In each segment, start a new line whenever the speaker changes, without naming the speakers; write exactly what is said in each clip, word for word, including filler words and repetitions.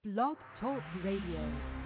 Blog Talk Radio.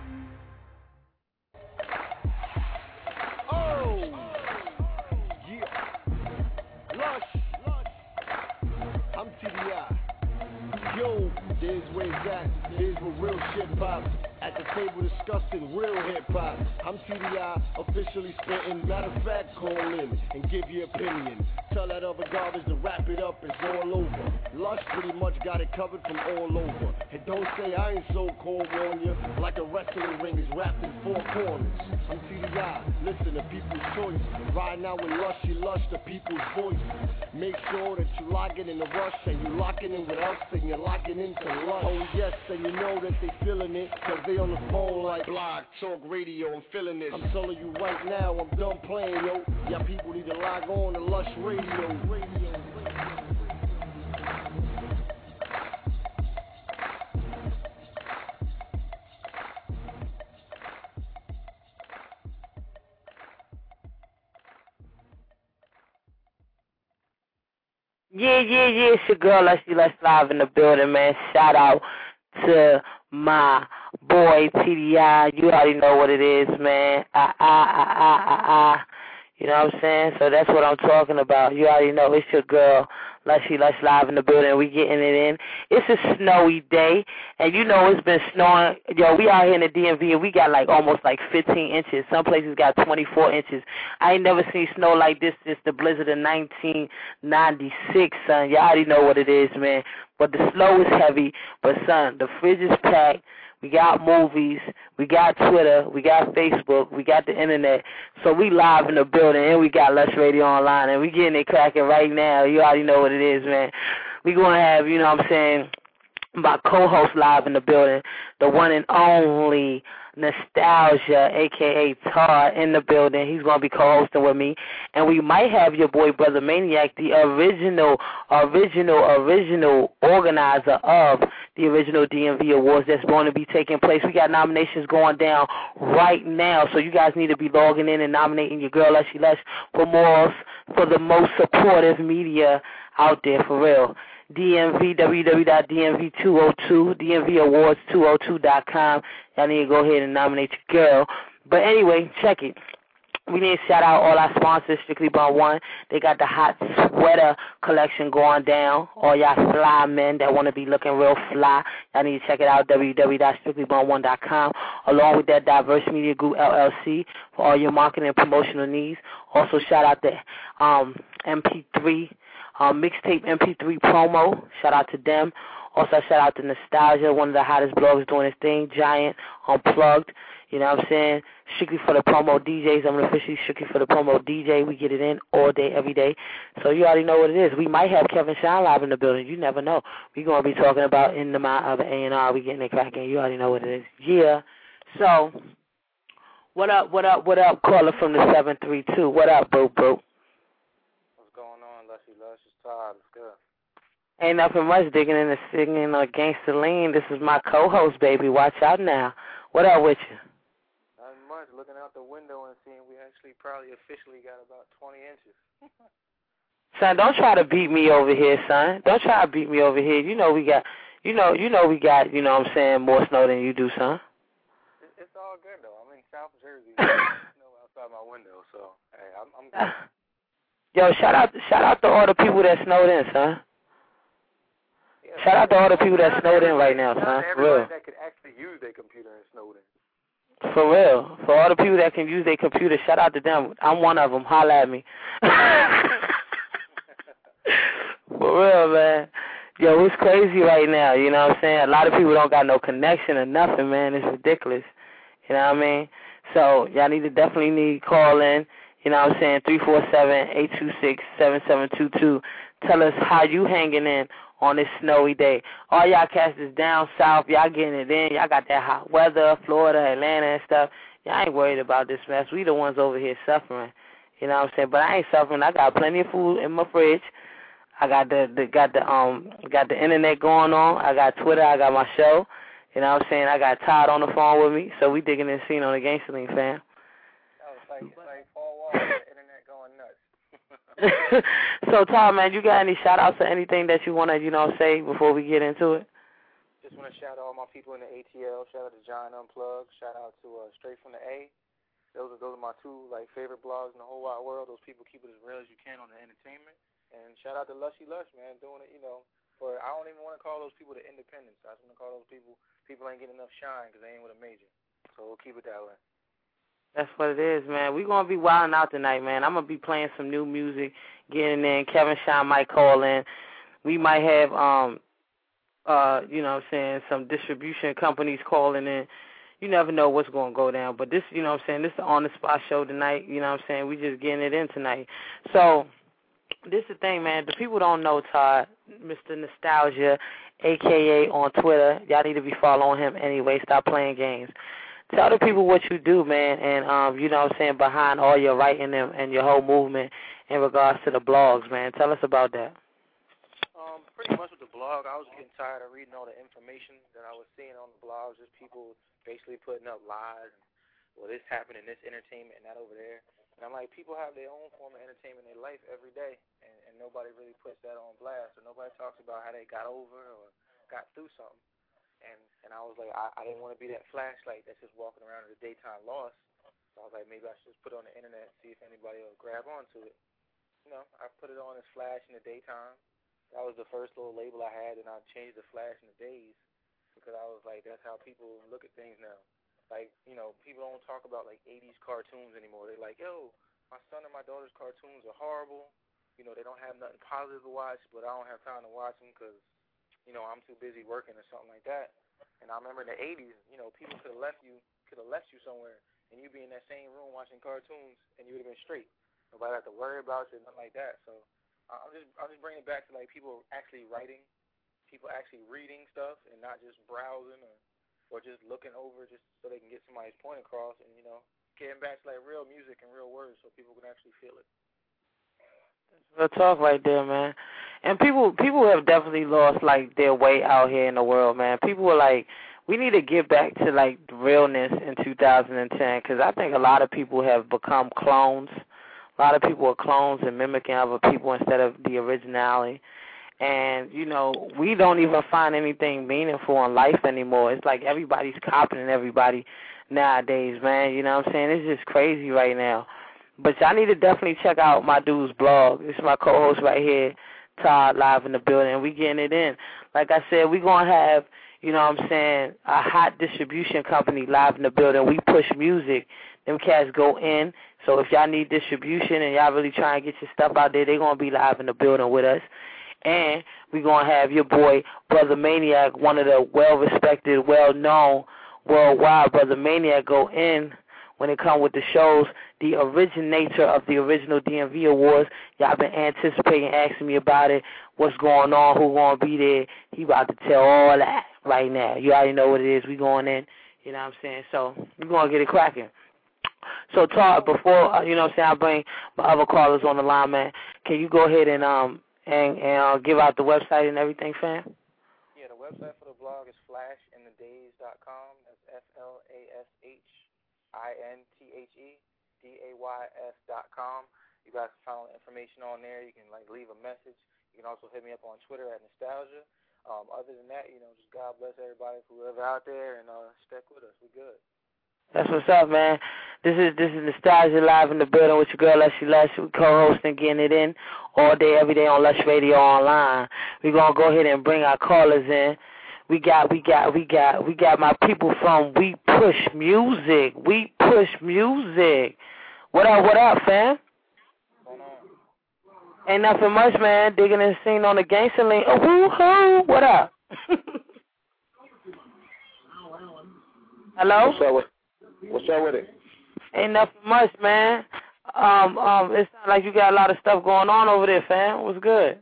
Oh, yeah. Lush, I'm T D I. Yo, there's where it's at. Here's where real shit pops. At the table discussing real hip-hop. I'm T D I, officially spitting. Matter of fact, call in and give your opinion. Tell that other garbage to wrap it up, it's all over. Lush pretty much got it covered from all over. And don't say I ain't so cold, warn you. Like a wrestling ring is wrapped in four corners. I'm T D I, listen to people's choice. Riding out with Lush, you lush the people's voice. Make sure that you lock it in the rush and you locking in with us and you're locking into Lush. Oh yes, and you know that they feeling it, cause they on the phone like Blog Talk Radio, I'm feeling this. I'm telling you right now, I'm done playing, yo. Y'all people need to log on to Lush Radio. Radio.
Yeah, yeah, yeah, it's your girl, Let's See, Let's Live in the building, man. Shout out to my boy, T D I. You already know what it is, man. Ah, ah, ah, ah, ah, ah. You know what I'm saying? So that's what I'm talking about. You already know it's your girl, Let's See, Let's Live in the building. We getting it in. It's a snowy day, and you know it's been snowing. Yo, we out here in the D M V, and we got like almost like fifteen inches. Some places got twenty-four inches. I ain't never seen snow like this since the blizzard of nineteen ninety-six, son. You already know what it is, man. But the snow is heavy. But, son, the fridge is packed. We got movies, we got Twitter, we got Facebook, we got the internet. So we live in the building, and we got Lush Radio Online, and we getting it cracking right now. You already know what it is, man. We going to have, you know what I'm saying, my co-host live in the building, the one and only Nostalgia, a k a. Tar, in the building. He's going to be co-hosting with me. And we might have your boy, Brother Maniac, the original, original, original organizer of the original D M V Awards that's going to be taking place. We got nominations going down right now, so you guys need to be logging in and nominating your girl, Lushy Lush, for more, for the most supportive media out there, for real. D M V, w w w dot d m v two oh two, d m v awards two oh two dot com. Y'all need to go ahead and nominate your girl. But anyway, check it. We need to shout out all our sponsors, Strictly Bond One. They got the hot sweater collection going down. All y'all fly men that want to be looking real fly, y'all need to check it out, w w w dot strictly bond one dot com. Along with that, Diverse Media Group, L L C, for all your marketing and promotional needs. Also, shout out the um, M P three. Um, mixtape M P three promo, shout out to them. Also, shout out to Nostalgia, one of the hottest bloggers doing his thing, Giant, Unplugged, you know what I'm saying? Strictly for the promo D Js, I'm officially strictly for the promo D J. We get it in all day, every day. So you already know what it is. We might have Kevin Shine live in the building. You never know. We're going to be talking about in the mind of A and R. We getting it cracking. You already know what it is. Yeah. So, what up, what up, what up? Caller from the seven three two. What up, bro, bro?
It's good.
Ain't nothing much digging in the singing or gangster lean. This is my co-host, baby. Watch out now. What up with you?
Nothing much. Looking out the window and seeing we actually probably officially got about twenty inches.
Son, don't try to beat me over here, son. Don't try to beat me over here. You know we got, you know, you know we got, you know what I'm saying, more snow than you do, son.
It's all good though. I'm in South Jersey. There's snow outside my window, so hey, I'm, I'm good.
Yo, shout out, shout out to all the people that snowed in, son.
Yeah,
shout out to all the people that snowed in right now, son. For real.
That could actually use their computer and snowed in.
For real. For all the people that can use their computer, shout out to them. I'm one of them. Holla at me. For real, man. Yo, it's crazy right now, you know what I'm saying? A lot of people don't got no connection or nothing, man. It's ridiculous. You know what I mean? So y'all need to definitely need to call in. You know what I'm saying? three four seven, eight two six, seven seven two two. Tell us how you hanging in on this snowy day. All y'all cats is down south. Y'all getting it in. Y'all got that hot weather, Florida, Atlanta and stuff. Y'all ain't worried about this mess. We the ones over here suffering. You know what I'm saying? But I ain't suffering. I got plenty of food in my fridge. I got the, the got the um got the internet going on. I got Twitter. I got my show. You know what I'm saying? I got Todd on the phone with me. So we digging in scene on the Gangsta Lean, fam.
Like, like four walls, the internet going nuts.
So, Tom, man, you got any shout-outs or anything that you want to, you know, say before we get into it?
Just just want to shout out all my people in the A T L. Shout out to John Unplugged. Shout out to uh, Straight from the A. Those are those are my two like favorite blogs in the whole wide world. Those people keep it as real as you can on the entertainment. And shout out to Lushy Lush, man, doing it. You know, for I don't even want to call those people the independents. I just want to call those people people ain't getting enough shine because they ain't with a major. So we'll keep it that way.
That's what it is, man. We're going to be wilding out tonight, man. I'm going to be playing some new music, getting in. Kevin Shine might call in. We might have um. Uh, you know what I'm saying, some distribution companies calling in. You never know what's going to go down. But this, you know what I'm saying, this is the on-the-spot show tonight. You know what I'm saying, we just getting it in tonight. So this is the thing, man. The people don't know Todd, Mister Nostalgia, a k a on Twitter. Y'all need to be following him anyway. Stop playing games. Tell the people what you do, man, and, um, you know what I'm saying, behind all your writing and, and your whole movement in regards to the blogs, man. Tell us about that.
Um, pretty much with the blog, I was getting tired of reading all the information that I was seeing on the blogs, just people basically putting up lies, and, well, this happened in this entertainment and that over there. And I'm like, people have their own form of entertainment in their life every day, and, and nobody really puts that on blast, or nobody talks about how they got over or got through something. And and I was like, I, I didn't want to be that flashlight that's just walking around in the daytime lost. So I was like, maybe I should just put it on the internet and see if anybody will grab onto it. You know, I put it on as Flash in the daytime. That was the first little label I had, and I changed the Flash in the days because I was like, that's how people look at things now. Like, you know, people don't talk about, like, eighties cartoons anymore. They're like, yo, my son and my daughter's cartoons are horrible. You know, they don't have nothing positive to watch, but I don't have time to watch them because, you know, I'm too busy working or something like that. And I remember in the eighties, you know, people could have left you, could have left you somewhere, and you'd be in that same room watching cartoons, and you would have been straight. Nobody had to worry about you, nothing like that. So I'm just I'm just bringing it back to, like, people actually writing, people actually reading stuff and not just browsing or, or just looking over just so they can get somebody's point across, and, you know, getting back to, like, real music and real words so people can actually feel it.
Real talk right there, man. And people people have definitely lost, like, their way out here in the world, man. People are like, we need to get back to, like, realness in two thousand ten because I think a lot of people have become clones. A lot of people are clones and mimicking other people instead of the originality. And, you know, we don't even find anything meaningful in life anymore. It's like everybody's copying everybody nowadays, man. You know what I'm saying? It's just crazy right now. But y'all need to definitely check out my dude's blog. This is my co-host right here, Todd, live in the building, and we getting it in. Like I said, we going to have, you know what I'm saying, a hot distribution company live in the building. We push music. Them cats go in. So if y'all need distribution and y'all really trying to get your stuff out there, they going to be live in the building with us. And we going to have your boy, Brother Maniac, one of the well-respected, well-known worldwide Brother Maniac, go in when it come with the shows, the originator of the original D M V Awards. Y'all been anticipating, asking me about it, what's going on, who going to be there. He about to tell all that right now. You already know what it is. We going in, you know what I'm saying? So we going to get it cracking. So, Todd, before, uh, you know what I'm saying, I bring my other callers on the line, man, can you go ahead and um and, and uh, give out the website and everything, fam?
Yeah, the website for the blog is flash in the days dot com. That's F L A S H I N T H E D A Y S dot com. You guys can find information on there. You can, like, leave a message. You can also hit me up on Twitter at Nostalgia. Um, other than that, you know, just God bless everybody, whoever out there, and uh, stick with us. We good.
That's what's up, man. This is this is Nostalgia live in the building with your girl Lushy Lush, co-hosting, getting it in all day, every day on Lush Radio Online. We're gonna go ahead and bring our callers in. We got we got we got we got my people from We Push Music. We Push Music. What up, what up, fam?
What's going on?
Ain't nothing much, man. Digging and singing on the gangster lane. Oh, woo-hoo. What up? Hello?
What's up with, what's up with it?
Ain't nothing much, man. Um, um, it sounds like you got a lot of stuff going on over there, fam. What's good?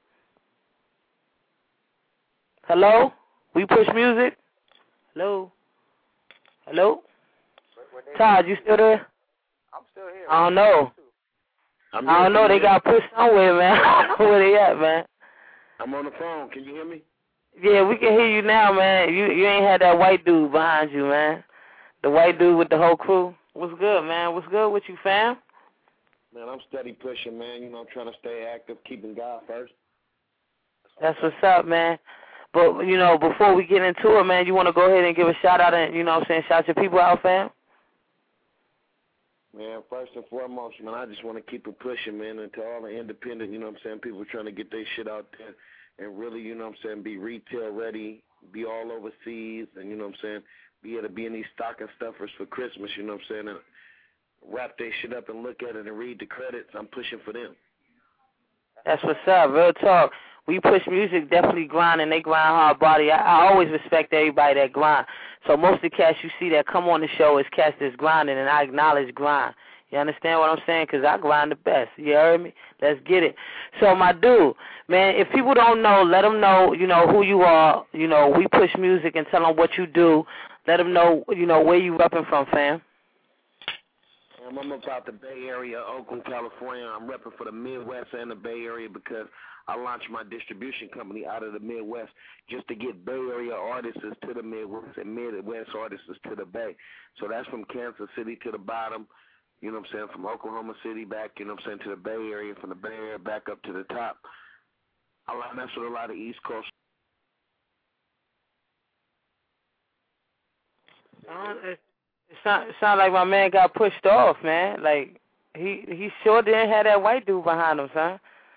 Hello? We Push Music? Hello? Hello?
Where, where
Todd, you still there?
I'm still here.
I don't know.
I'm
I don't know. They got pushed somewhere, man. I don't know where they at, man.
I'm on the phone. Can you hear me?
Yeah, we can hear you now, man. You you ain't had that white dude behind you, man. The white dude with the whole crew. What's good, man? What's good with you, fam?
Man, I'm steady pushing, man. You know, I'm trying to stay active, keeping God first.
That's what's up, man. But, you know, before we get into it, man, you want to go ahead and give a shout-out and, you know what I'm saying, shout your people out, fam?
Man, first and foremost, man, I just want to keep it pushing, man, and to all the independent, you know what I'm saying, people trying to get their shit out there and really, you know what I'm saying, be retail ready, be all overseas, and, you know what I'm saying, be able to be in these stocking stuffers for Christmas, you know what I'm saying, and wrap their shit up and look at it and read the credits. I'm pushing for them.
That's what's up, real talk. We push music, definitely grind, and they grind hard body. I, I always respect everybody that grind. So most of the cats you see that come on the show is cats that's grinding, and I acknowledge grind. You understand what I'm saying? Because I grind the best. You heard me? Let's get it. So, my dude, man, if people don't know, let them know, you know, who you are. You know, we push music and tell them what you do. Let them know, you know, where you repping from, fam.
Um, I'm about the Bay Area, Oakland, California. I'm repping for the Midwest and the Bay Area because I launched my distribution company out of the Midwest just to get Bay Area artists to the Midwest and Midwest artists to the Bay. So that's from Kansas City to the bottom, you know what I'm saying, from Oklahoma City back, you know what I'm saying, to the Bay Area, from the Bay Area back up to the top. I line up with a lot of East Coast.
Uh, it it sound, it sound like my man got pushed off, man. Like, he he sure didn't have that white dude behind him, son.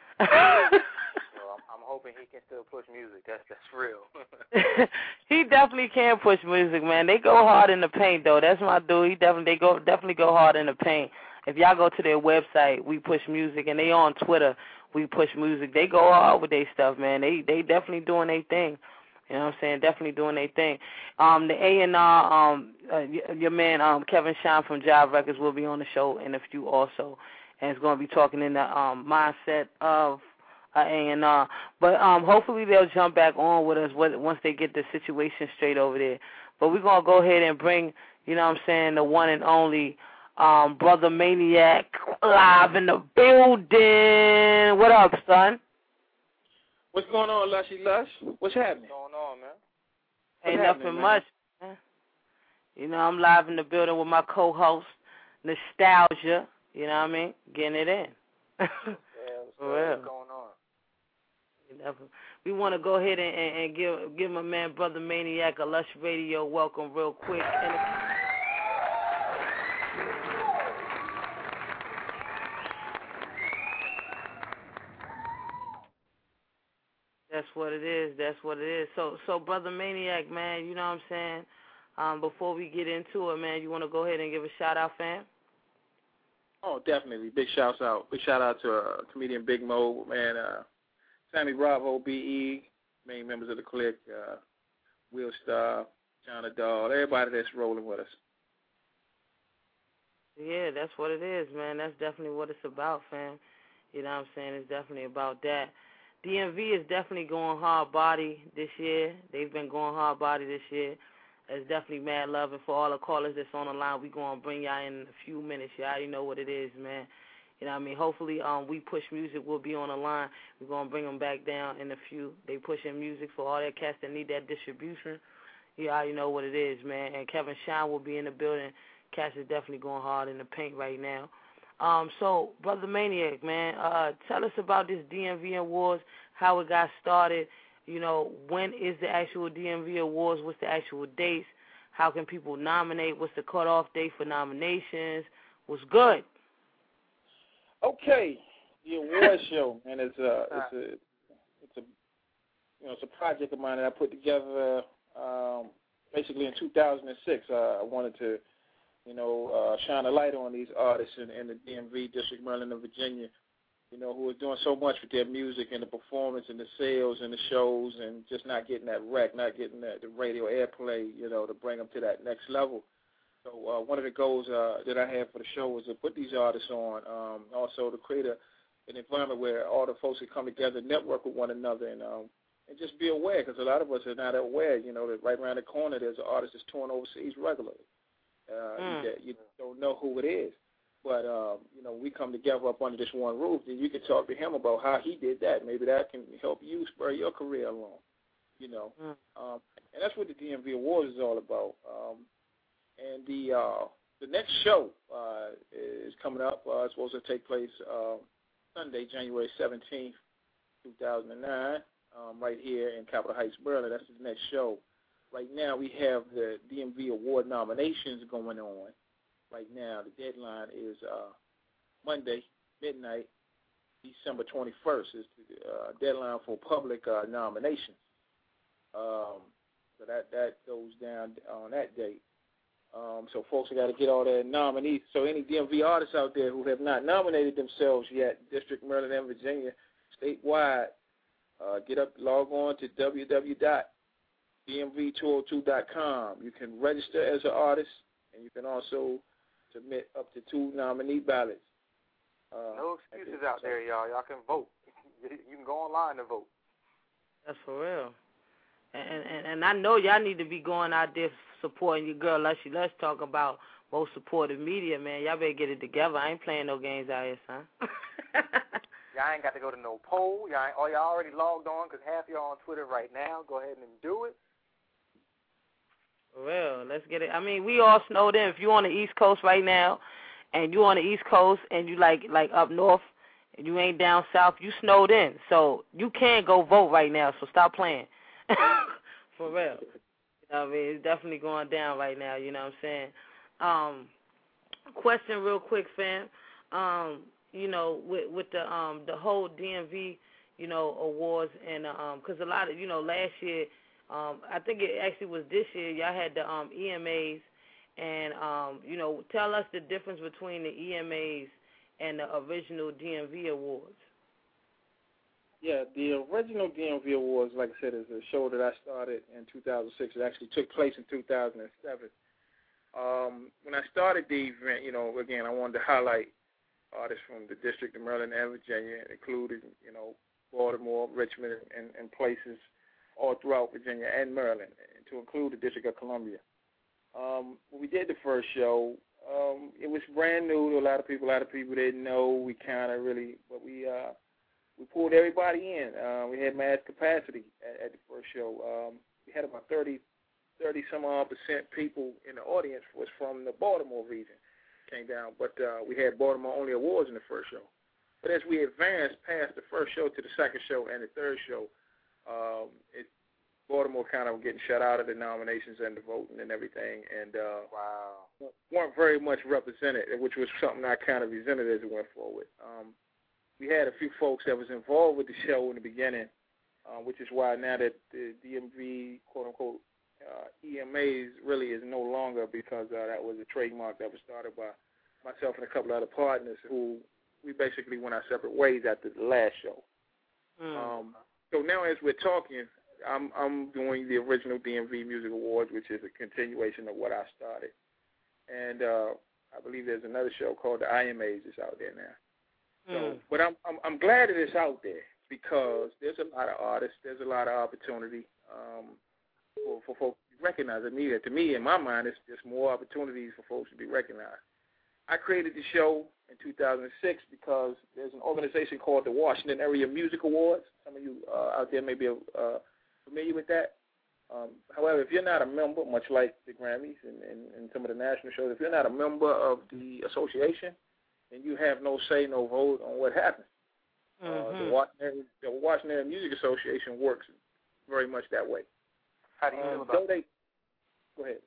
I'm hoping he can still push music. That's that's real.
He definitely can push music, man. They go hard in the paint, though. That's my dude. He definitely they go definitely go hard in the paint. If y'all go to their website, We Push Music, and they on Twitter, We Push Music. They go hard with their stuff, man. They they definitely doing their thing. You know what I'm saying? Definitely doing their thing. Um, the A and R, um, uh, your man um Kevin Shine from Jive Records will be on the show in a few also, and it's going to be talking in the um mindset of Uh, A and R. But um, hopefully they'll jump back on with us once they get the situation straight over there. But we're going to go ahead and bring, you know what I'm saying, the one and only um, Brother Maniac live in the building. What up, son?
What's going on, Lushy Lush? What's happening?
What's going on, man?
Ain't nothing man? much, man. You know, I'm live in the building with my co-host, Nostalgia. You know what I mean? Getting it in.
Yeah, what's,
For real.
what's going on?
We want to go ahead and, and, and give give my man Brother Maniac a Lush Radio welcome real quick. And that's what it is. That's what it is. So, so Brother Maniac, man, you know what I'm saying? Um, before we get into it, man, you want to go ahead and give a shout out, fam?
Oh, definitely. Big shouts out. Big shout out to uh, comedian Big Mo, man. Uh, Sammy Bravo, B E, main members of the clique, uh, Will Star, John Adall, everybody that's rolling with us.
Yeah, that's what it is, man. That's definitely what it's about, fam. You know what I'm saying? It's definitely about that. D M V is definitely going hard body this year. They've been going hard body this year. There's definitely mad love. And for all the callers that's on the line, we're going to bring y'all in a few minutes. You already know what it is, man. You know what I mean? Hopefully, um, We Push Music will be on the line. We're going to bring them back down in a few. They pushing music for all that cats that need that distribution. You already know what it is, man. And Kevin Shine will be in the building. Cats is definitely going hard in the paint right now. Um, so, Brother Maniac, man, uh, tell us about this D M V Awards, how it got started. You know, when is the actual D M V Awards? What's the actual dates? How can people nominate? What's the cutoff date for nominations? What's good?
Okay, the award show, and it's a it's a it's a you know it's a project of mine that I put together um, basically in two thousand six. Uh, I wanted to you know uh, shine a light on these artists in, in the D M V District, Maryland, and Virginia. You know who are doing so much with their music and the performance and the sales and the shows and just not getting that rec, not getting that the radio airplay. You know to bring them to that next level. So uh, one of the goals uh, that I have for the show was to put these artists on, um, also to create a, an environment where all the folks can come together, network with one another, and um, and just be aware, because a lot of us are not aware, you know, that right around the corner there's an artist that's touring overseas regularly. Uh, mm. you, you don't know who it is. But, um, you know, we come together up under this one roof, and you can talk to him about how he did that. Maybe that can help you spur your career along, you know. Mm. Um, and that's what the D M V Awards is all about. Um, And the uh, the next show uh, is coming up. Uh, it's supposed to take place uh, Sunday, January seventeenth, two thousand nine. um, right here in Capitol Heights, Maryland. That's his next show. Right now, we have the D M V Award nominations going on. Right now, the deadline is uh, Monday, midnight, December twenty-first is the uh, deadline for public uh, nominations. Um, so that, that goes down on that date. Um, so folks have got to get all their nominees. So any D M V artists out there who have not nominated themselves yet, District, Maryland, and Virginia, statewide, uh, get up, log on to w w w dot d m v two oh two dot com. You can register as an artist, and you can also submit up to two nominee ballots. Uh,
no excuses out there, y'all. Y'all can vote. You can go online and vote.
That's for real. And, and and I know y'all need to be going out there supporting your girl. Let's let's talk about most supportive media, man. Y'all better get it together. I ain't playing no games out here, son.
Y'all ain't got to go to no poll. Y'all, ain't, oh, y'all already logged on because half y'all on Twitter right now. Go ahead and do it.
For real, let's get it. I mean, we all snowed in. If you on the East Coast right now, and you on the East Coast, and you like like up north, and you ain't down south, you snowed in. So you can go vote right now. So stop playing. For real. You know what I mean? It's definitely going down right now, you know what I'm saying? Um, question real quick, fam. Um, you know, with with the um the whole D M V, you know, awards and um cuz a lot of, you know, last year um I think it actually was this year y'all had the um E M As and um you know, tell us the difference between the E M As and the original D M V awards.
Yeah, the original D M V Awards, like I said, is a show that I started in two thousand six. It actually took place in two thousand seven. Um, when I started the event, you know, again, I wanted to highlight artists from the District of Maryland and Virginia, including, you know, Baltimore, Richmond, and, and places all throughout Virginia and Maryland, and to include the District of Columbia. Um, when we did the first show, um, it was brand new to a lot of people. A lot of people didn't know. We kind of really, but we uh, we pulled everybody in. Uh, we had mass capacity at, at the first show. Um, we had about thirty, thirty some odd percent people in the audience was from the Baltimore region. Came down, but uh, we had Baltimore only awards in the first show. But as we advanced past the first show to the second show and the third show, um, it, Baltimore kind of getting shut out of the nominations and the voting and everything, and uh,
wow,
weren't very much represented, which was something I kind of resented as it went forward. Um, we had a few folks that was involved with the show in the beginning, uh, which is why now that the D M V, quote-unquote, uh, E M As really is no longer, because uh, that was a trademark that was started by myself and a couple of other partners who we basically went our separate ways after the last show.
Mm.
Um, so now as we're talking, I'm, I'm doing the original D M V Music Awards, which is a continuation of what I started. And uh, I believe there's another show called the I M As that's out there now. So,
Mm.
but I'm, I'm I'm glad that it's out there because there's a lot of artists, there's a lot of opportunity um, for, for folks to be recognized. I mean, to me, in my mind, it's just more opportunities for folks to be recognized. I created the show in two thousand six because there's an organization called the Washington Area Music Awards. Some of you uh, out there may be uh, familiar with that. Um, however, if you're not a member, much like the Grammys and, and, and some of the national shows, if you're not a member of the association, then you have no say, no vote on what happens.
Mm-hmm.
Uh, the, Washington, the Washington Music Association works very much that way.
How do you
um,
feel about
they, Go ahead.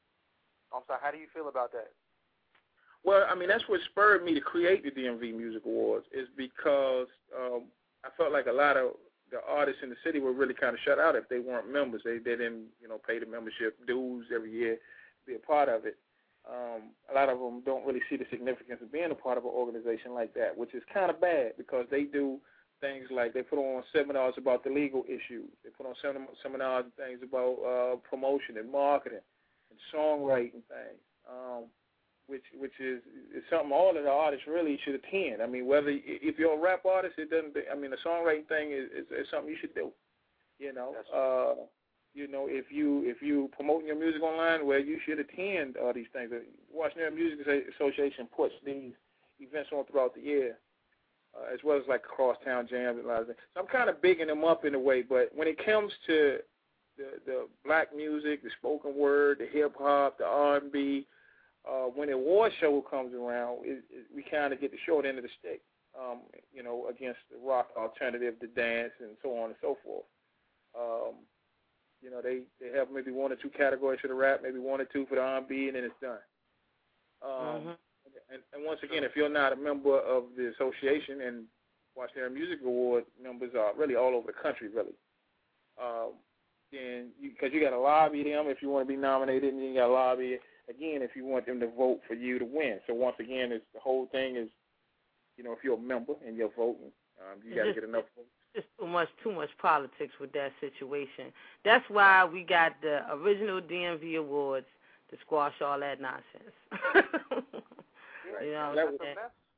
I'm sorry, how do you feel about that?
Well, I mean, that's what spurred me to create the D M V Music Awards, is because um, I felt like a lot of the artists in the city were really kind of shut out if they weren't members. They, they didn't, you know, pay the membership dues every year to be a part of it. Um, a lot of them don't really see the significance of being a part of an organization like that, which is kind of bad because they do things like they put on seminars about the legal issues. They put on sem- seminars and things about uh, promotion and marketing and songwriting things, um, which which is, is something all of the artists really should attend. I mean, whether if you're a rap artist, it doesn't. I mean, the songwriting thing is, is, is something you should do. You know. Uh, You know, if you if you promoting your music online, well, you should attend all these things. The Washington Music Association puts these events on throughout the year, uh, as well as like crosstown jams and a lot of things. So I'm kind of bigging them up in a way. But when it comes to the the black music, the spoken word, the hip hop, the R and B, uh, when the award show comes around, it, it, we kind of get the short end of the stick. Um, you know, against the rock alternative, the dance, and so on and so forth. Um, you know, they, they have maybe one or two categories for the rap, maybe one or two for the R and B, and then it's done. Um, mm-hmm. and, and once again, if you're not a member of the association, and Washington Music Award members are really all over the country, really, um, then because you, you got to lobby them if you want to be nominated, and you got to lobby again if you want them to vote for you to win. So once again, it's, the whole thing is, you know, if you're a member and you're voting, um, you got to get enough votes.
Just too much, too much politics with that situation. That's why we got the original D M V Awards to squash all that nonsense. You know what I'm saying?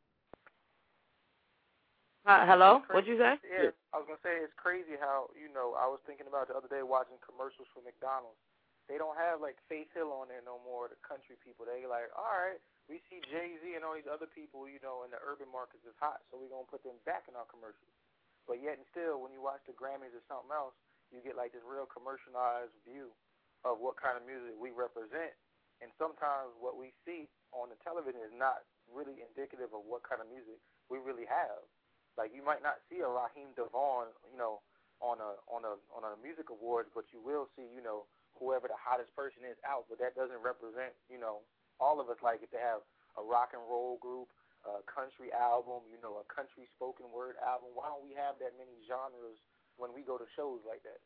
Uh, hello? What'd you say?
Yeah, I was going to say it's crazy how, you know, I was thinking about the other day watching commercials for McDonald's. They don't have, like, Faith Hill on there no more, the country people. They like, all right, we see Jay-Z and all these other people, you know, in the urban markets is hot, so we're going to put them back in our commercials. But yet and still, when you watch the Grammys or something else, you get, like, this real commercialized view of what kind of music we represent. And sometimes what we see on the television is not really indicative of what kind of music we really have. Like, you might not see a Raheem DeVaughn, you know, on a on a on a music awards, but you will see, you know, whoever the hottest person is out. But that doesn't represent, you know, all of us. Like if they have a rock and roll group, a country album, you know, a country spoken word album. Why don't we have that many genres when we go to shows like that?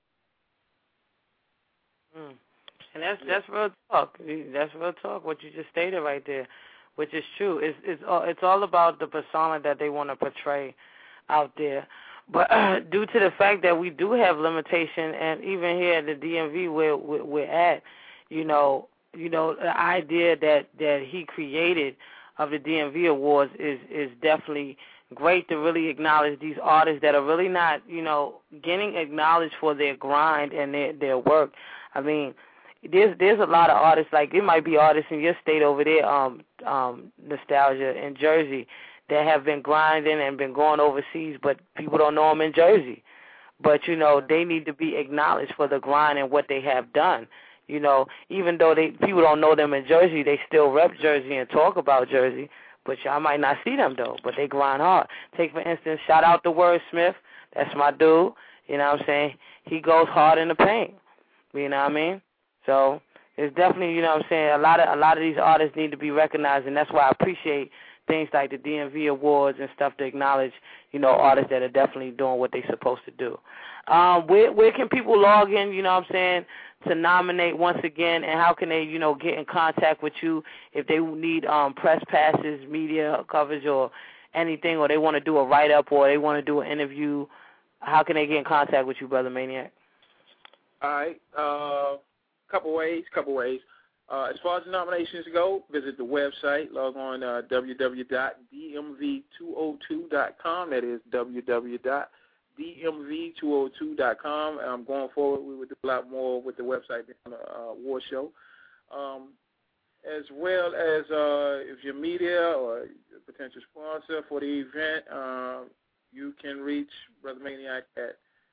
Mm. And that's yeah. that's real talk. That's real talk. What you just stated right there, which is true. It's it's all, it's all about the persona that they want to portray out there. But uh, due to the fact that we do have limitation, and even here at the D M V where we're at, you know, you know, the idea that, that he created of the D M V Awards is, is definitely great to really acknowledge these artists that are really not, you know, getting acknowledged for their grind and their, their work. I mean, there's there's a lot of artists, like it might be artists in your state over there, um, um, Nostalgia in Jersey, that have been grinding and been going overseas, but people don't know them in Jersey. But, you know, they need to be acknowledged for the grind and what they have done. You know, even though they people don't know them in Jersey, they still rep Jersey and talk about Jersey. But y'all might not see them, though. But they grind hard. Take, for instance, shout out to Wordsmith. That's my dude. You know what I'm saying? He goes hard in the paint. You know what I mean? So it's definitely, you know what I'm saying, a lot of a lot of these artists need to be recognized, and that's why I appreciate things like the D M V Awards and stuff to acknowledge, you know, artists that are definitely doing what they're supposed to do. Um, where where can people log in, you know what I'm saying, to nominate once again, and how can they, you know, get in contact with you if they need um, press passes, media coverage, or anything, or they want to do a write-up, or they want to do an interview? How can they get in contact with you, Brother Maniac?
All right, uh, couple ways, couple ways. Uh, as far as the nominations go, visit the website, log on uh, w w w dot d m v two oh two dot com. That is w w w dot d m v two oh two dot com. Um, going forward, we will do a lot more with the website on the uh, award show. Um, as well as uh, if you're media or a potential sponsor for the event, uh, you can reach Brother Maniac at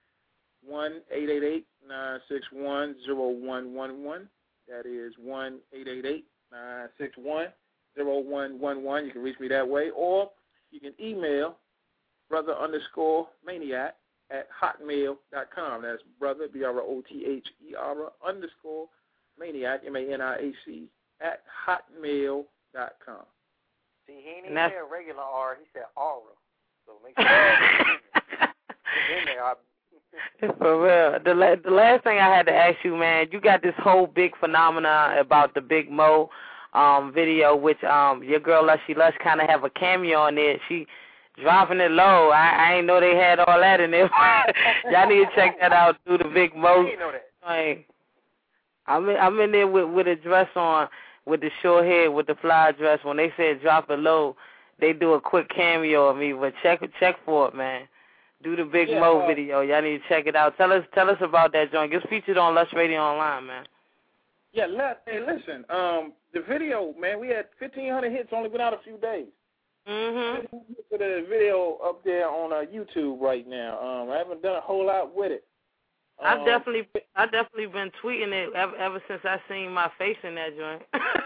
one eight eight eight, nine six one, zero one one one. That is one eight eight eight, nine six one, zero one one one. You can reach me that way. Or you can email brother underscore maniac at hotmail dot com. That's brother, B R O T H E R underscore maniac, M A N I A C, at hotmail dot com.
See, he didn't say a regular R. He said aura. So make sure it's in there. I
For real. The, la- the last thing I had to ask you, man, you got this whole big phenomenon about the Big Mo um, video, which um, your girl Lushy Lush kind of have a cameo on it. She dropping it low. I, I ain't know they had all that in there. Y'all need to check that out through the Big Mo.
I didn't know that.
Like, I'm in, I'm in there with, with a dress on, with the short hair, with the fly dress. When they said drop it low, they do a quick cameo of me. But check check for it, man. Do the Big
yeah,
Mo
uh,
video. Y'all need to check it out. Tell us tell us about that joint. It's featured on Lush Radio Online, man.
Yeah, let, hey, listen. Um, the video, man, we had fifteen hundred hits, only been out a few days.
Mm-hmm.
For the video up there on uh, YouTube right now. Um, I haven't done a whole lot with it. Um,
I've definitely I definitely been tweeting it ever, ever since I seen my face in that joint.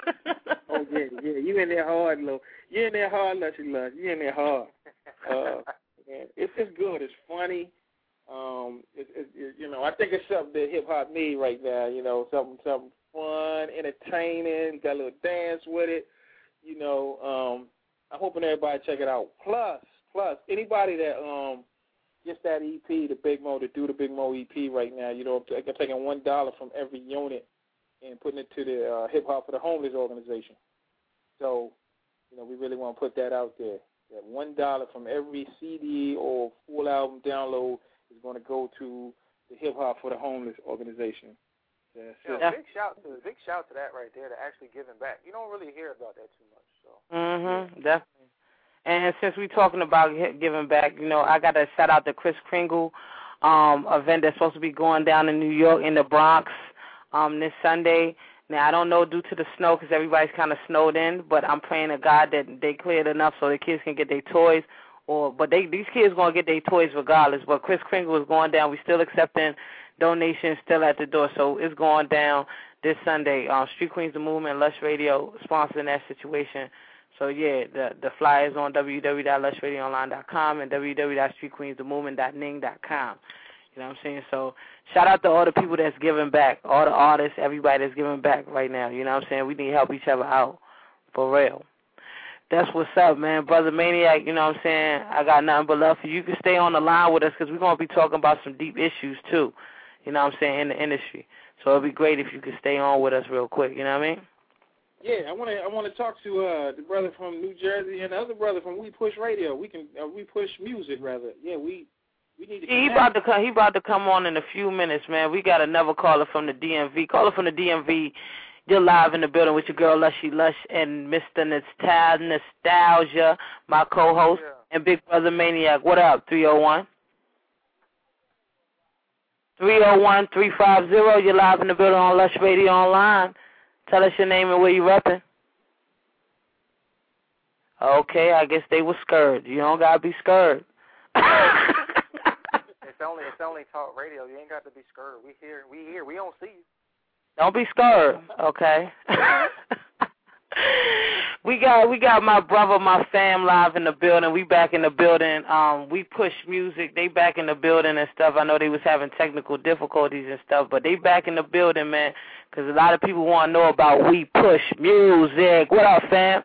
Oh yeah, yeah. You in there hard, Lo. You in there hard, Lushy Lush. You in there hard. Uh, Man, it's it's good. It's funny. Um, it, it, it, you know, I think it's something that hip hop need right now. You know, something something fun, entertaining, got a little dance with it. You know, um, I'm hoping everybody check it out. Plus, plus anybody that um gets that E P, the Big Mo, to do the Big Mo E P right now. You know, I'm taking one dollar from every unit and putting it to the uh, Hip Hop for the Homeless organization. So, you know, we really want to put that out there. That one dollar from every C D or full album download is going to go to the Hip Hop for the Homeless organization.
Yeah, so yeah. Big shout to big shout to that right there, to actually giving back. You don't really hear about that too much. So.
Mhm, yeah. Definitely. And since we're talking about giving back, you know, I got to shout out the Kris Kringle um, event that's supposed to be going down in New York, in the Bronx, um, this Sunday. Now, I don't know due to the snow because everybody's kind of snowed in, but I'm praying to God that they cleared enough so the kids can get their toys. Or, But they, these kids going to get their toys regardless. But Kris Kringle is going down. We're still accepting donations, still at the door. So it's going down this Sunday. Um, Street Queens, the Movement, Lush Radio sponsoring that situation. So, yeah, the the flyer is on w w w dot lush radio online dot com and w w w dot street queens the movement dot ning dot com. You know what I'm saying? So shout out to all the people that's giving back, all the artists, everybody that's giving back right now. You know what I'm saying? We need to help each other out, for real. That's what's up, man. Brother Maniac, you know what I'm saying? I got nothing but love for you. You can stay on the line with us because we're going to be talking about some deep issues, too, you know what I'm saying, in the industry. So it would be great if you could stay on with us real quick, you know what I mean?
Yeah, I want to I want to talk to uh, the brother from New Jersey and the other brother from We Push Radio. We can uh, We Push Music, rather. Yeah, we we need to.
He about to come. He about to come on in a few minutes, man. We got another caller from the D M V. Caller from the D M V. You're live in the building with your girl Lushy Lush and Mister Nostalgia, my co-host, yeah. and Big Brother Maniac. What up? three oh one three oh one, three five zero. You're live in the building on Lush Radio Online. Tell us your name and where you repping. Okay, I guess they were scared. You don't gotta be scared.
it's only it's only talk radio. You ain't got to be scared. We here. We here. We don't see you.
Don't be scared. Okay. we got we got my brother, my fam live in the building. We back in the building. Um, we push music. They back in the building and stuff. I know they was having technical difficulties and stuff, but they back in the building, man. Because a lot of people want to know about We Push Music. What up, fam?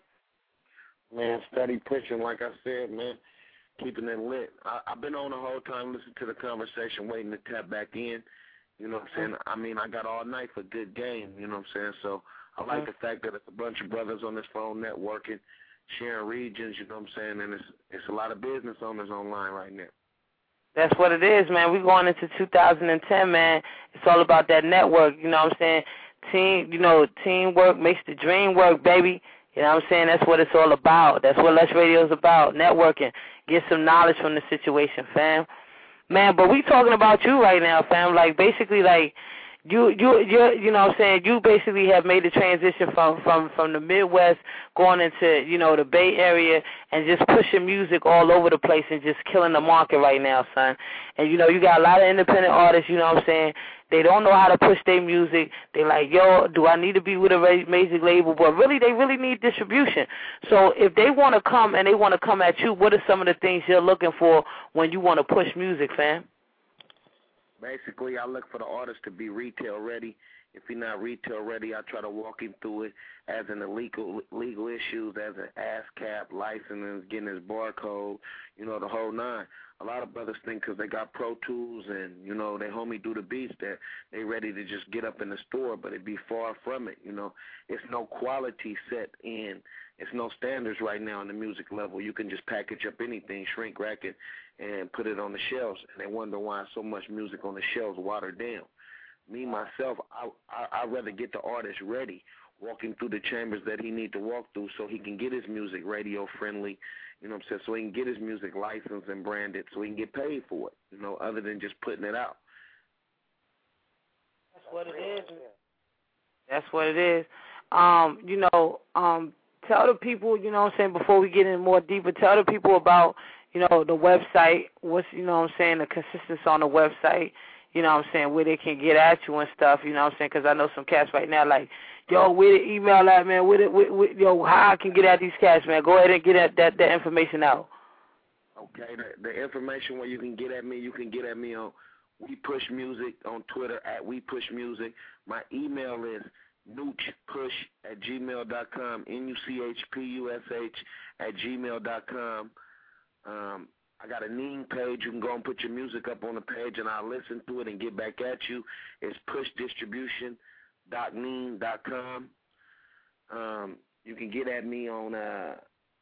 Man, steady pushing, like I said, man. Keeping it lit. I, I've been on the whole time listening to the conversation, waiting to tap back in. You know what I'm saying? I mean, I got all night for good game, you know what I'm saying? So I like mm-hmm. the fact that it's a bunch of brothers on this phone networking, sharing regions, you know what I'm saying? And it's it's a lot of business owners online right now.
That's what it is, man. We're going into two thousand ten, man. It's all about that network, you know what I'm saying? Team, you know, teamwork makes the dream work, baby. You know what I'm saying? That's what it's all about. That's what Lush Radio is about, networking. Get some knowledge from the situation, fam. Man, but we talking about you right now, fam. Like, basically, like, you, you, you, you know what I'm saying? You basically have made the transition from, from, from the Midwest going into, you know, the Bay Area and just pushing music all over the place and just killing the market right now, son. And, you know, you got a lot of independent artists, you know what I'm saying? They don't know how to push their music. They like, yo, do I need to be with a major label? But really, they really need distribution. So if they want to come and they want to come at you, what are some of the things you're looking for when you want to push music, fam?
Basically, I look for the artist to be retail ready. If he's not retail ready, I try to walk him through it as an illegal legal issues, as an ASCAP, license, getting his barcode, you know, the whole nine. A lot of brothers think because they got Pro Tools and, you know, they homie do the beats that they ready to just get up in the store, but it be far from it, you know. It's no quality set in. It's no standards right now on the music level. You can just package up anything, shrink wrap it, and put it on the shelves, and they wonder why so much music on the shelves watered down. Me, myself, I, I, I'd rather get the artist ready, walking through the chambers that he need to walk through so he can get his music radio-friendly, you know what I'm saying, so he can get his music licensed and branded so he can get paid for it, you know, other than just putting it out.
That's what it is. That's what it is. Um, you know, um, tell the people, you know what I'm saying, before we get in more deeper, tell the people about, you know, the website, what's, you know what I'm saying, the consistency on the website, you know what I'm saying, where they can get at you and stuff, you know what I'm saying, because I know some cats right now like, yo, where the email at, man, where the, where, where, yo, how I can get at these cats, man, go ahead and get that, that, that information out.
Okay, the, the information where you can get at me, you can get at me on We Push Music on Twitter at We Push Music. My email is nuchpush at gmail dot com, N U C H P U S H at gmail dot com. Um, I got a Neen page. You can go and put your music up on the page, and I'll listen to it and get back at you. It's push distribution dot neen dot com. Um, you can get at me on uh,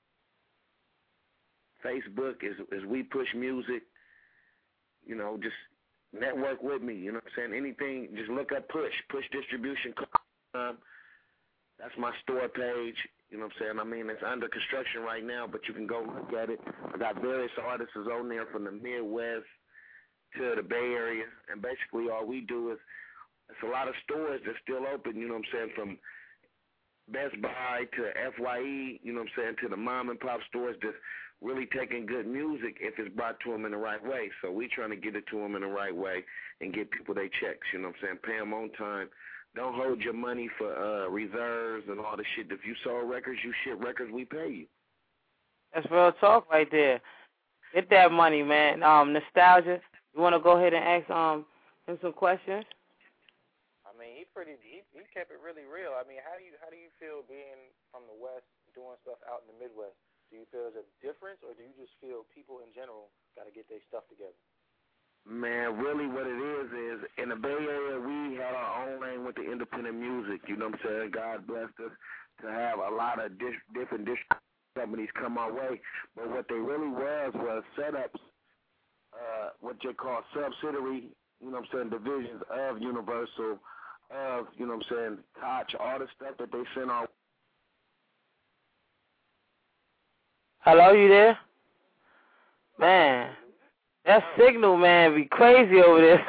Facebook is is We Push Music. You know, just network with me. You know what I'm saying? Anything, just look up Push, Push Distribution. Um, that's my store page. You know what I'm saying? I mean, it's under construction right now, but you can go look at it. I got various artists on there from the Midwest to the Bay Area, and basically all we do is, it's a lot of stores that's still open, you know what I'm saying, from Best Buy to F Y E, you know what I'm saying, to the mom and pop stores that's really taking good music if it's brought to them in the right way. So we trying to get it to them in the right way and get people their checks, you know what I'm saying, pay them on time. Don't hold your money for uh, reserves and all the shit. If you sold records, you ship records, we pay you.
That's real talk right there. Get that money, man. Um, Nostalgia, you want to go ahead and ask um him some questions?
I mean, he pretty he he kept it really real. I mean, how do you how do you feel being from the West doing stuff out in the Midwest? Do you feel there's a difference, or do you just feel people in general got to get their stuff together?
Man, really what it is is, in the Bay Area, we had our own lane with the independent music. You know what I'm saying? God blessed us to have a lot of dis- different district companies come our way. But what they really was was setups, uh, what you call subsidiary, you know what I'm saying, divisions of Universal, of, you know what I'm saying, Koch, all the stuff that they sent our.
Hello, you there? Man. That signal, man, be crazy over there.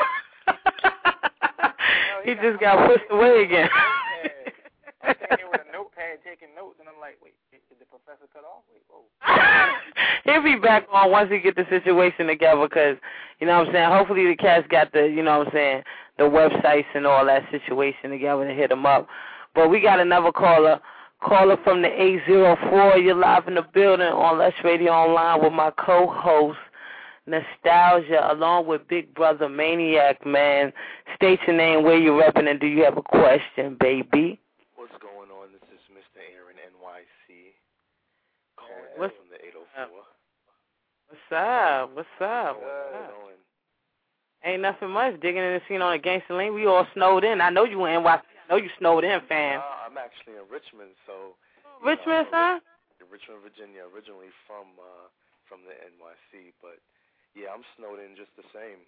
he just got pushed away again.
I'm sitting here with a notepad taking notes, and I'm like, wait, did the professor cut off? Wait, whoa.
He'll be back on once he get the situation together, because, you know what I'm saying, hopefully the cat's got the, you know what I'm saying, the websites and all that situation together to hit him up. But we got another caller. Caller from the eight zero four. You're live in the building on Let's Radio Online with my co-host, Nostalgia, along with Big Brother Maniac, man. State your name, where you're repping, and do you have a question, baby?
What's going on? This is Mister Aaron, N Y C, calling in
What's
from the eight oh four.
What's up? What's up?
What's
What's
going?
Ain't nothing much. Digging in the scene on a gangster lane. We all snowed in. I know you in N Y C. I know you snowed in, fan.
Uh, I'm actually in Richmond, so.
Richmond,
know,
son?
Richmond, Virginia, originally from uh, from the N Y C, but. Yeah, I'm snowed in just the same.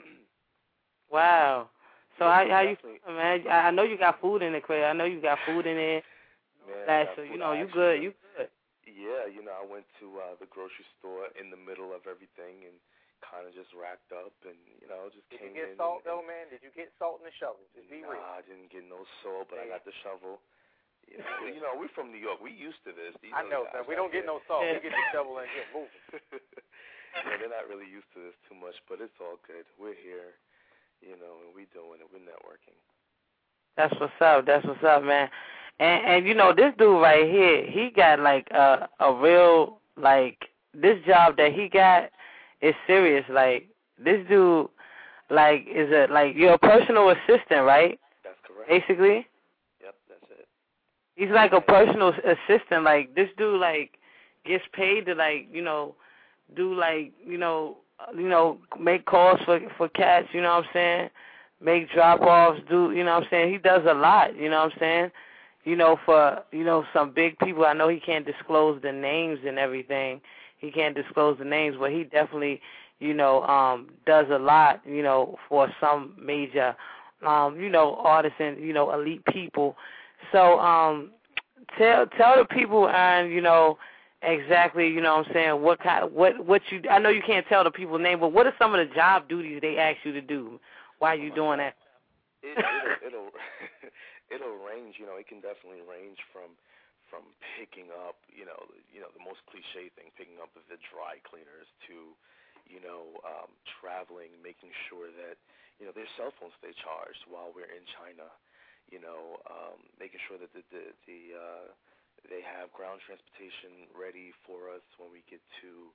Wow. So
yeah,
how how you
feeling,
man? I know you got food in the crib. I know you got food in there.
Man,
that, so you know you good. You good.
Yeah, you know I went to uh, the grocery store in the middle of everything and kind of just racked up and you know just
Did
came in.
Did you get
in
salt
and,
though, man? Did you get salt in the shovel? Just be
nah,
real.
I didn't get no salt, but
yeah.
I got the shovel. You know, you know, we're from New York. We used to this. These
I know, man. We don't get
here.
no salt.
Yeah.
We get the shovel and get moving.
Yeah, they're not really used to this too much, but it's all good. We're here, you know, and we doing it. We're networking.
That's what's up. That's what's up, man. And and you know this dude right here, he got like a a real like this job that he got is serious. Like this dude, like is a like you're a personal assistant, right?
That's correct.
Basically.
Yep, that's it.
He's like a personal assistant. Like this dude, like gets paid to like you know. do like, you know, you know, make calls for for cats, you know what I'm saying? Make drop-offs, do, you know what I'm saying? He does a lot, you know what I'm saying? You know, for, you know, some big people, I know he can't disclose the names and everything. He can't disclose the names, but he definitely, you know, um, does a lot, you know, for some major, um, you know, artists and, you know, elite people. So, um, tell tell the people and, you know, exactly, you know what I'm saying, what kind of, what, what you, I know you can't tell the people's name, but what are some of the job duties they ask you to do while you doing that?
It, it'll, it'll, it'll range, you know, it can definitely range from, from picking up, you know, you know, the most cliche thing, picking up the dry cleaners to, you know, um, traveling, making sure that, you know, their cell phones stay charged while we're in China, you know, um, making sure that the, the, the uh, they have ground transportation ready for us when we get to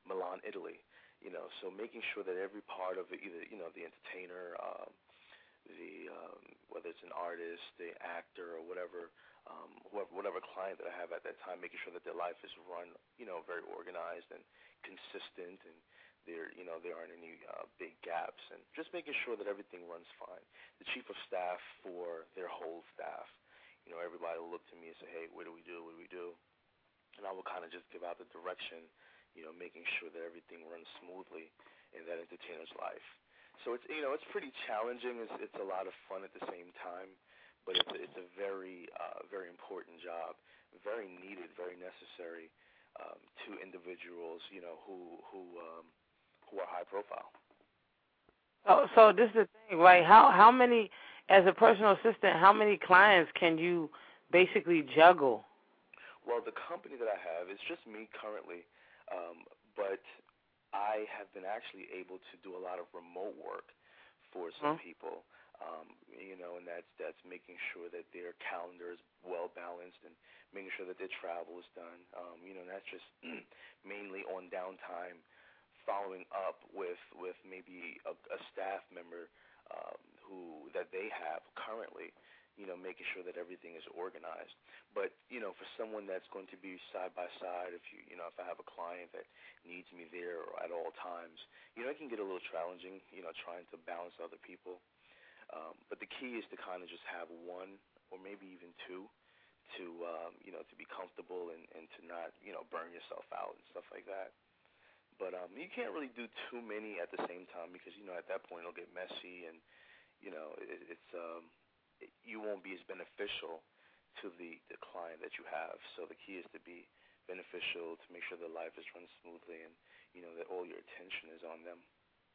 Milan, Italy. You know, so making sure that every part of it, either you know the entertainer, um, the um, whether it's an artist, the actor, or whatever, um, whoever, whatever client that I have at that time, making sure that their life is run, you know, very organized and consistent, and there, you know, there aren't any uh, big gaps, and just making sure that everything runs fine. The chief of staff for their whole staff, you know, everybody will look to me and say, hey, what do we do? What do we do? And I will kind of just give out the direction, you know, making sure that everything runs smoothly in that entertainer's life. So it's, you know, it's pretty challenging. It's, it's a lot of fun at the same time, but it's a, it's a very, uh, very important job, very needed, very necessary um, to individuals, you know, who who um, who are high profile.
So, so this is the thing, right? How how many, as a personal assistant, how many clients can you basically juggle?
Well, the company that I have, it's just me currently. Um, but I have been actually able to do a lot of remote work for some
mm-hmm.
people, um, you know, and that's that's making sure that their calendar is well balanced and making sure that their travel is done. Um, you know, and that's just mainly on downtime, following up with with maybe a, a staff member um, who that they have currently. You know, making sure that everything is organized. But, you know, for someone that's going to be side by side, if you, you know, if I have a client that needs me there at all times, you know, it can get a little challenging, you know, trying to balance other people. Um, but the key is to kind of just have one or maybe even two to, um, you know, to be comfortable and, and to not, you know, burn yourself out and stuff like that. But um, you can't really do too many at the same time because, you know, at that point it'll get messy and, you know, it, it's, um, you won't be as beneficial to the, the client that you have. So the key is to be beneficial, to make sure their life is run smoothly and, you know, that all your attention is on them.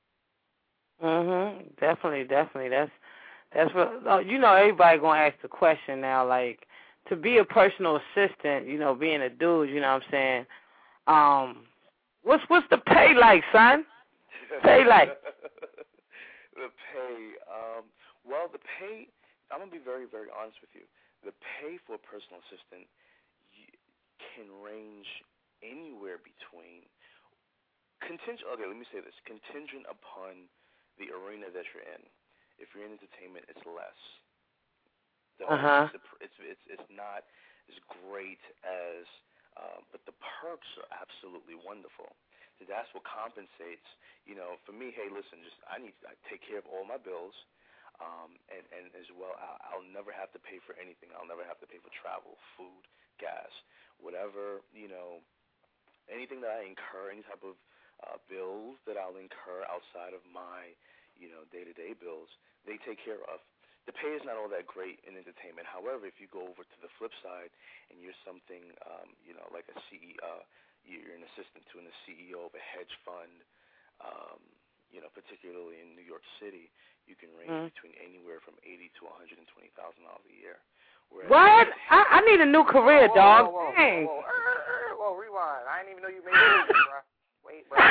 Mhm. Definitely, definitely. That's that's what uh, you know. Everybody gonna ask the question now. Like, to be a personal assistant, you know, being a dude, you know what I'm saying? Um, what's what's the pay like, son? Pay like?
The pay. Um, well, the pay. I'm going to be very, very honest with you. The pay for a personal assistant can range anywhere between contingent. Okay, let me say this: contingent upon the arena that you're in. If you're in entertainment, it's less. The
uh-huh.
It's, it's it's not as great as, uh, but the perks are absolutely wonderful. So that's what compensates. You know, for me, hey, listen, just I need I take care of all my bills. Um, and, and as well, I'll, I'll never have to pay for anything. I'll never have to pay for travel, food, gas, whatever, you know, anything that I incur, any type of uh, bills that I'll incur outside of my, you know, day-to-day bills, they take care of. The pay is not all that great in entertainment. However, if you go over to the flip side and you're something, um, you know, like a C E O, uh, you're an assistant to a C E O of a hedge fund, um, you know, particularly in New York City, you can range mm. between anywhere from eighty to one hundred and twenty thousand dollars a year. Whereas
what? I, I need a new career,
whoa,
dog.
Whoa, whoa,
Dang.
whoa, whoa, whoa, whoa, rewind. I didn't even know you made it, bro. Wait, bro.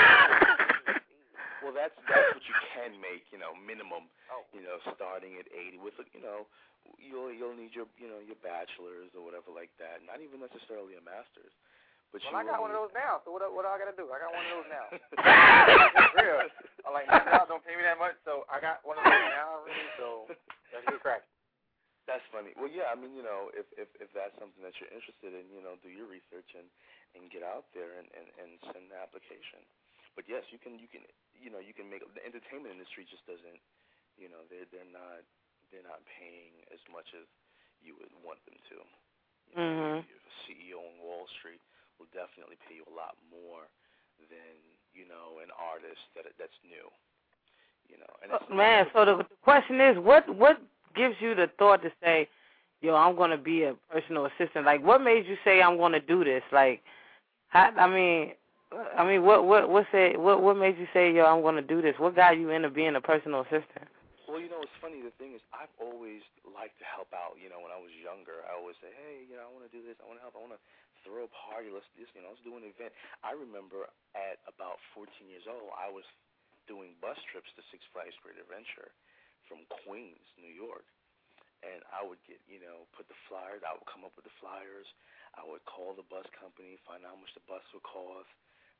Well, that's that's what you can make, you know, minimum.
Oh.
You know, starting at eighty with, you know, you'll you'll need your, you know, your bachelor's or whatever like that. Not even necessarily a master's. But
well, I got one of those now, so what what do I got to do? I got one of those now. Real. I'm like, my job don't pay me that much, so I got one of those now already, so let's get cracking.
That's funny. Well, yeah, I mean, you know, if, if, if that's something that you're interested in, you know, do your research and, and get out there and, and, and send the application. But, yes, you can, you can, you know, you can make, the entertainment industry just doesn't, you know, they're, they're not, they're not paying as much as you would want them to. You know,
mm-hmm.
if a C E O on Wall Street will definitely pay you a lot more than, you know, an artist that that's new. You know, and it's
oh, man. So the, the question is, what what gives you the thought to say, yo, I'm going to be a personal assistant? Like, what made you say I'm going to do this? Like, how, I mean, I mean, what what what say what what made you say, yo, I'm going to do this? What got you into being a personal assistant?
Well, you know, it's funny. The thing is, I've always liked to help out. You know, when I was younger, I always say, hey, you know, I want to do this. I want to help. I want to throw a party. Let's do this. You know, let's do an event. I remember at about fourteen years old, I was doing bus trips to Six Flags Great Adventure from Queens, New York. And I would get, you know, put the flyers. I would come up with the flyers. I would call the bus company, find out how much the bus would cost,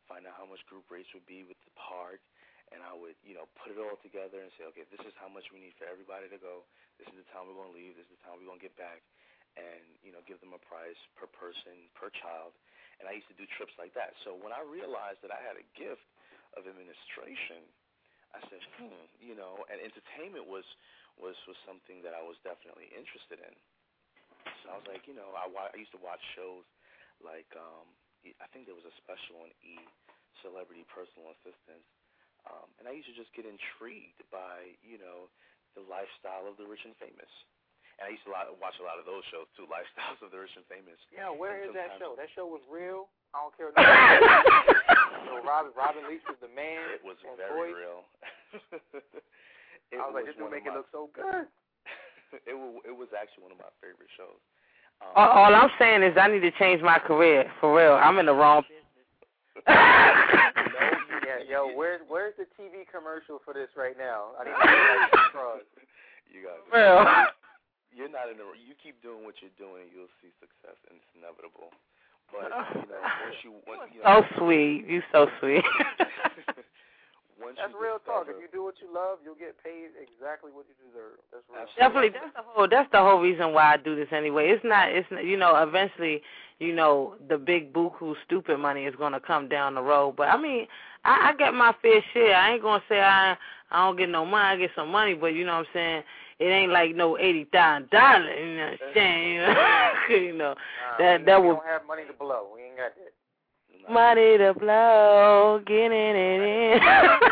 find out how much group rates would be with the park, and I would, you know, put it all together and say, okay, this is how much we need for everybody to go. This is the time we're going to leave. This is the time we're going to get back, and, you know, give them a price per person, per child. And I used to do trips like that. So when I realized that I had a gift of administration, I said, hmm, you know, and entertainment was, was, was something that I was definitely interested in. So I was like, you know, I, I used to watch shows like, um, I think there was a special on E, Celebrity Personal Assistants, um, and I used to just get intrigued by, you know, the lifestyle of the rich and famous. And I used to lot, watch a lot of those shows, too, Lifestyles of the Rich and Famous.
Yeah, where is that show? That show was real. I don't care. So Robin, Robin Leach was the man.
It was very voice. real. it
I was, was like, this would make it look so good.
it, was, it was actually one of my favorite shows. Um,
all, all I'm saying is I need to change my career, for real. I'm in the wrong business.
no,
yeah, yo, where's, where's the T V commercial for this right now? I need to get like fraud.
You got it.
Real.
You're not in the. You keep doing what you're doing, you'll see success, and it's inevitable. But you know, once you, once, you know,
so sweet, you so sweet.
once
that's
you
real
discover,
talk. If you do what you love, you'll get paid exactly what you deserve. That's real.
Definitely, that's the whole. That's the whole reason why I do this anyway. It's not. It's not, you know, eventually, you know, the big buku stupid money is gonna come down the road. But I mean, I, I get my fair share. I ain't gonna say I I don't get no money. I get some money, but you know what I'm saying. It ain't like no eighty thousand dollars, you know what I'm saying? You know,
nah,
that
we,
that
we
will.
don't have money to blow. We ain't got that.
Money to blow, getting it in.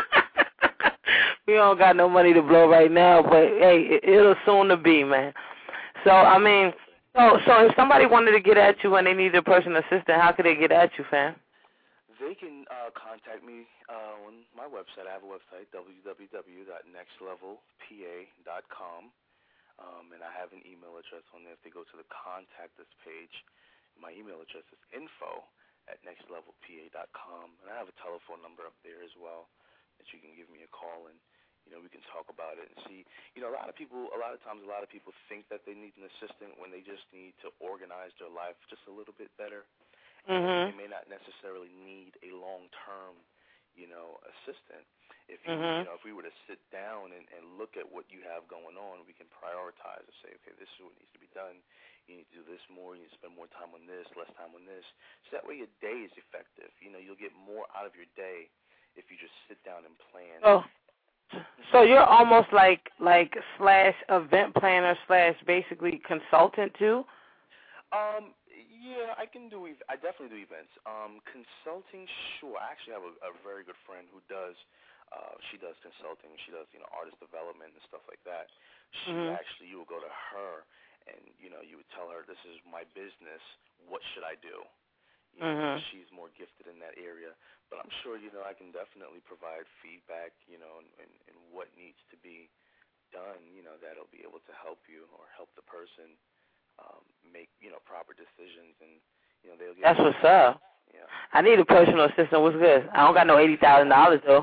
We don't got no money to blow right now, but hey, it, it'll soon to be, man. So I mean, so so if somebody wanted to get at you and they needed a personal assistant, how could they get at you, fam?
They can uh, contact me uh, on my website. I have a website, w w w dot next level p a dot com, um, and I have an email address on there. If they go to the Contact Us page, my email address is info at next level p a dot com, and I have a telephone number up there as well that you can give me a call, and you know we can talk about it and see. You know, a lot of people, a lot of times, a lot of people think that they need an assistant when they just need to organize their life just a little bit better.
Mm-hmm.
They may not necessarily need a long-term, you know, assistant. If you,
mm-hmm.
you know, if we were to sit down and, and look at what you have going on, we can prioritize and say, okay, this is what needs to be done. You need to do this more. You need to spend more time on this, less time on this. So that way your day is effective. You know, you'll get more out of your day if you just sit down and plan.
Oh. So you're almost like like slash event planner slash basically consultant too?
Um. Yeah, I can do. I definitely do events. Um, consulting, sure. I actually have a, a very good friend who does. Uh, she does consulting. She does, you know, artist development and stuff like that. She
mm-hmm.
actually, you would go to her, and you know, you would tell her, "This is my business. What should I do?" You know,
mm-hmm.
she's more gifted in that area. But I'm sure, you know, I can definitely provide feedback, you know, and, and what needs to be done. You know, that'll be able to help you or help the person. Um, make, you know, proper decisions, and, you know, they'll get...
That's what's up.
Yeah.
I need a personal assistant. What's good? I don't got no eighty thousand dollars, though.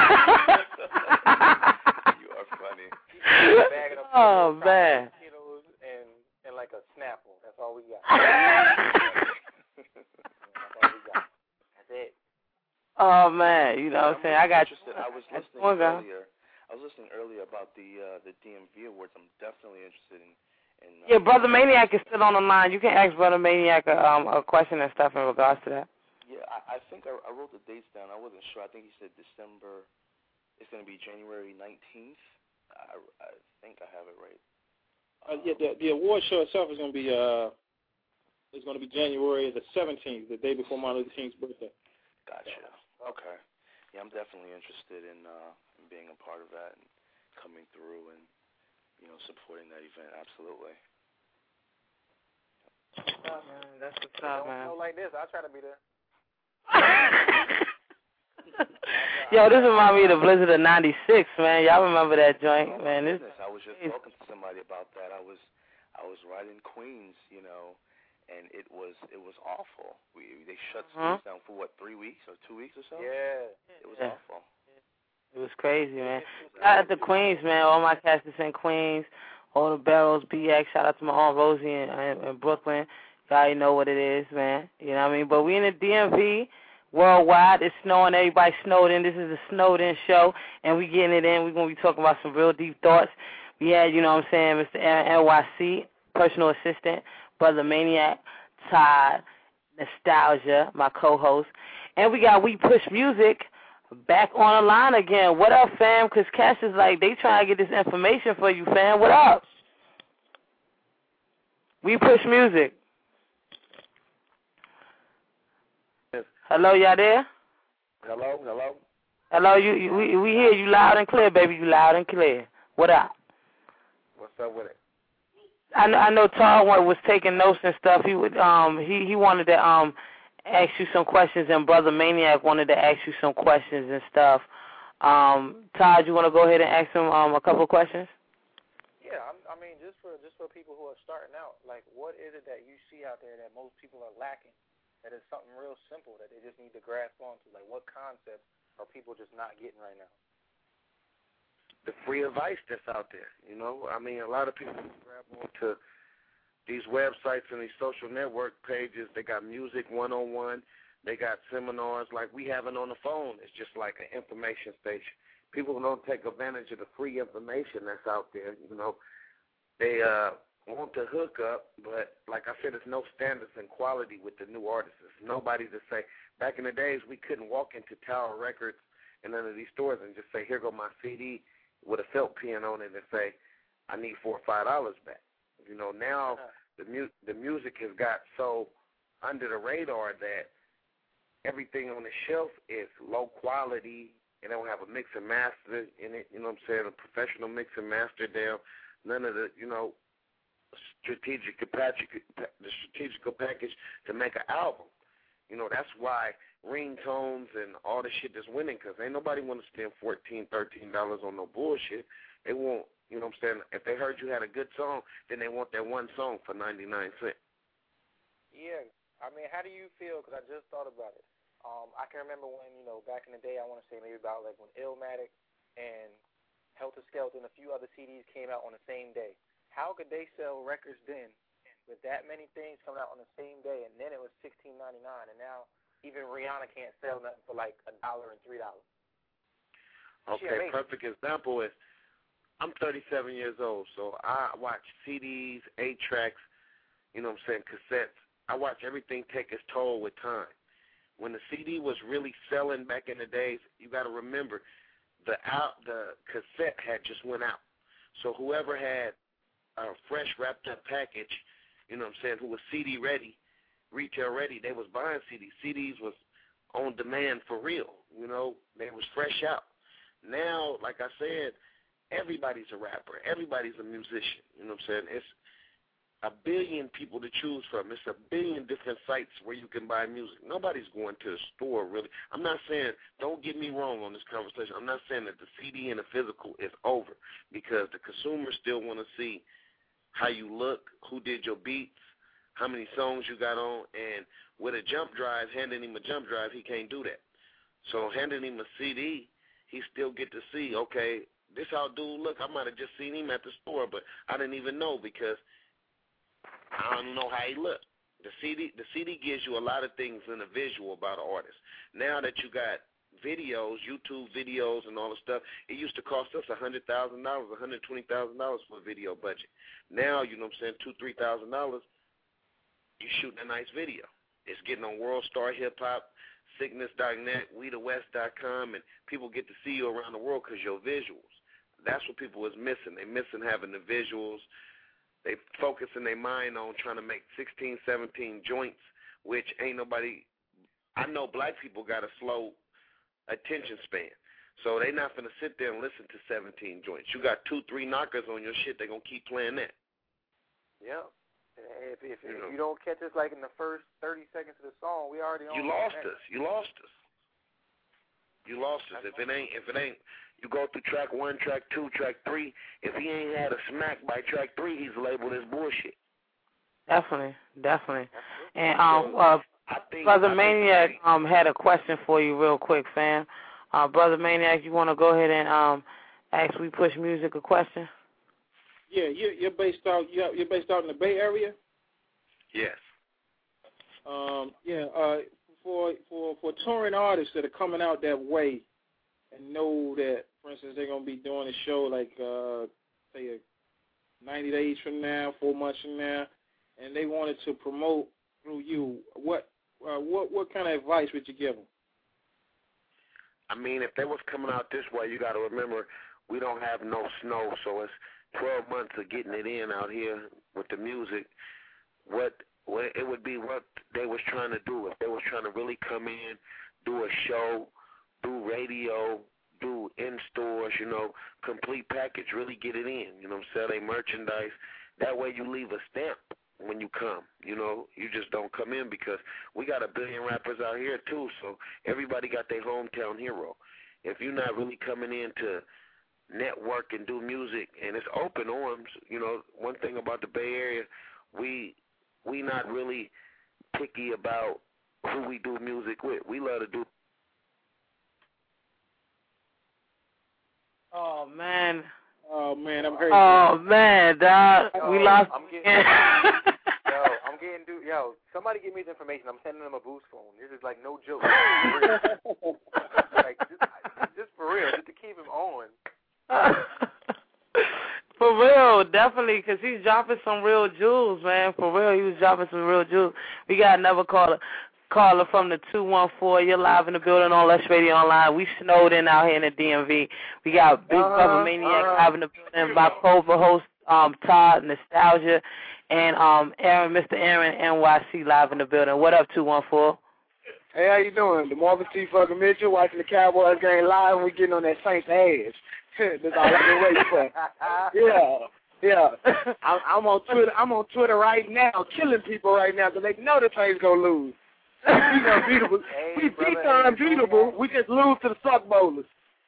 You are funny.
Oh, man.
And, and like a Snapple. That's all we got. That's all we got. That's it.
Oh, man. You know what I'm saying? I got...
I was listening earlier. I was listening earlier about the uh, the D M V Awards. I'm definitely interested in... And, uh,
yeah, Brother Maniac is still on the line. You can ask Brother Maniac a, um, a question and stuff in regards to that.
Yeah, I, I think I, I wrote the dates down. I wasn't sure. I think he said December. It's going to be January nineteenth. I, I think I have it right.
Uh, yeah, the, the award show itself is going to be uh, it's going to be January the seventeenth, the day before Martin Luther King's birthday.
Gotcha. Okay. Yeah, I'm definitely interested in, uh, in being a part of that and coming through and, you know, supporting that event. Absolutely.
Oh, man, that's what's up, man.
Don't know like this. I try to be there.
Yo, this reminds me of the Blizzard of ninety-six, man. Y'all remember that joint,
oh,
man? This
I was just talking to somebody about that. I was, I was right in Queens, you know, and it was, it was awful. We they shut
uh-huh.
schools down for what, three weeks or two weeks or so?
Yeah.
It was
yeah.
awful.
It was crazy, man. Shout out to Queens, man. All my cats is in Queens. All the Barrels, B X. Shout out to my aunt Rosie in, in, in Brooklyn. You already know what it is, man. You know what I mean? But we in the D M V. worldwide. It's snowing. Everybody snowed in. This is a snowed in show, and we getting it in. We're going to be talking about some real deep thoughts. We had, you know what I'm saying, Mister N Y C, personal assistant, Brother Maniac, Todd, Nostalgia, my co-host. And we got We Push Music back on the line again. What up, fam? Because Cash is like, they trying to get this information for you, fam. What up? We Push Music. Hello, y'all there?
Hello, hello.
Hello, you, you we, we hear you loud and clear, baby. You loud and clear. What up?
What's up with it?
I know, I know Todd was taking notes and stuff. He would um he, he wanted to um ask you some questions, and Brother Maniac wanted to ask you some questions and stuff. Um, Todd, you want to go ahead and ask him um a couple of questions?
Yeah, I'm, I mean, just for just for people who are starting out, like, what is it that you see out there that most people are lacking? That is something real simple that they just need to grasp onto. Like, what concepts are people just not getting right now?
The free advice that's out there, you know. I mean, a lot of people grab onto these websites and these social network pages. They got music one oh one. They got seminars like we have it on the phone. It's just like an information station. People don't take advantage of the free information that's out there, you know. They uh, want to hook up, but like I said, there's no standards in quality with the new artists. There's nobody to say. Back in the days, we couldn't walk into Tower Records and none of these stores and just say, here go my C D with a felt pen on it and say, I need four or five dollars back. You know, now the mu- the music has got so under the radar that everything on the shelf is low quality, and they don't have a mix and master in it. You know what I'm saying? A professional mix and master there. None of the, you know, strategic the strategical package to make an album. You know, that's why ringtones and all the shit that's winning, because ain't nobody want to spend fourteen dollars, thirteen dollars on no bullshit. They want, you know what I'm saying, if they heard you had a good song, then they want that one song for ninety-nine cents.
Yeah, I mean, how do you feel, because I just thought about it. Um, I can remember when, you know, back in the day, I want to say maybe about like when Illmatic and Helter Skelter and a few other C Ds came out on the same day. How could they sell records then with that many things coming out on the same day, and then it was sixteen ninety-nine, and now even Rihanna can't sell nothing for like a dollar and three dollars.
Okay, perfect example is I'm thirty-seven years old, so I watch C Ds, eight tracks, you know what I'm saying, cassettes. I watch everything take its toll with time. When the C D was really selling back in the days, you got to remember the out the cassette had just went out, so whoever had a fresh wrapped up package, you know what I'm saying, who was C D ready, retail ready, they was buying C Ds. C Ds was on demand for real, you know, they was fresh out. Now, like I said, everybody's a rapper. Everybody's a musician, you know what I'm saying. It's a billion people to choose from. It's a billion different sites where you can buy music. Nobody's going to the store, really. I'm not saying, don't get me wrong on this conversation, I'm not saying that the C D and the physical is over, because the consumers still want to see how you look, who did your beats, how many songs you got on, and with a jump drive, handing him a jump drive, he can't do that. So handing him a C D, he still get to see, okay, this how dude look. I might have just seen him at the store, but I didn't even know because I don't know how he looked. The C D, the C D gives you a lot of things in the visual about an artist. Now that you got videos, YouTube videos and all the stuff, it used to cost us one hundred thousand dollars, one hundred twenty thousand dollars for a video budget. Now, you know what I'm saying, two thousand dollars, three thousand dollars, you're shooting a nice video. It's getting on World Star Hip Hop, Sickness dot net, We The West dot com, and people get to see you around the world because your visuals. That's what people is missing. They're missing having the visuals. They focusing their mind on trying to make sixteen, seventeen joints, which ain't nobody. I know black people got a slow attention span, so they not going to sit there and listen to seventeen joints. You got two, three knockers on your shit, they're going to keep playing that.
Yeah. If, if,
you,
if
know.
you don't catch us like in the first thirty seconds of the song, we already on.
You lost us. You lost us. You lost us. If it ain't, if it ain't, you go through track one, track two, track three. If he ain't had a smack by track three, he's labeled as bullshit.
Definitely, definitely. And um, uh, think, Brother Maniac um had a question for you, real quick, fam. Uh, Brother Maniac, you want to go ahead and um ask We Push Music a question?
Yeah, you're, you're based out. You're, you're based out in the Bay Area.
Yes.
Um. Yeah. Uh. For for for for touring artists that are coming out that way and know that, for instance, they're going to be doing a show like, uh, say, ninety days from now, four months from now, and they wanted to promote through you, what uh, what what kind of advice would you give them?
I mean, if they was coming out this way, you got to remember we don't have no snow, so it's twelve months of getting it in out here with the music. What, what it would be what they was trying to do. If they was trying to really come in, do a show, do radio, do in stores, you know, complete package, really get it in, you know, sell their merchandise. That way you leave a stamp when you come, you know. You just don't come in because we got a billion rappers out here too, so everybody got their hometown hero. If you're not really coming in to network and do music, and it's open arms, you know, one thing about the Bay Area, we we not really picky about who we do music with. We love to do.
Oh, man.
Oh, man, I'm hurt.
Oh, man, dog.
Yo,
we lost.
I'm getting, yo, I'm getting, dude, yo, somebody give me the information. I'm sending them a boost phone. This is like no joke. Like, just, just for real, just to keep him on.
For real, definitely, because he's dropping some real jewels, man. For real, he was dropping some real jewels. We got another caller. Caller from the two one four. You're live in the building on Lush Radio Online. We snowed in out here in the D M V. We got Big
uh-huh,
Brother Maniac
uh-huh.
live in the building. My co-host um, Todd Nostalgia and um, Aaron, Mister Aaron N Y C live in the building. What up, two one four?
Hey, how you doing? The Marvin T. fucking Mitchell watching the Cowboys game live, and we getting on that Saints ass. That's all I've been waiting for. Yeah. Yeah, I'm, I'm on Twitter. I'm on Twitter right now, killing people right now because they know the Saints gonna lose. We unbeatable.
Hey,
we
brother,
beat the unbeatable. We just lose to the suck bowlers.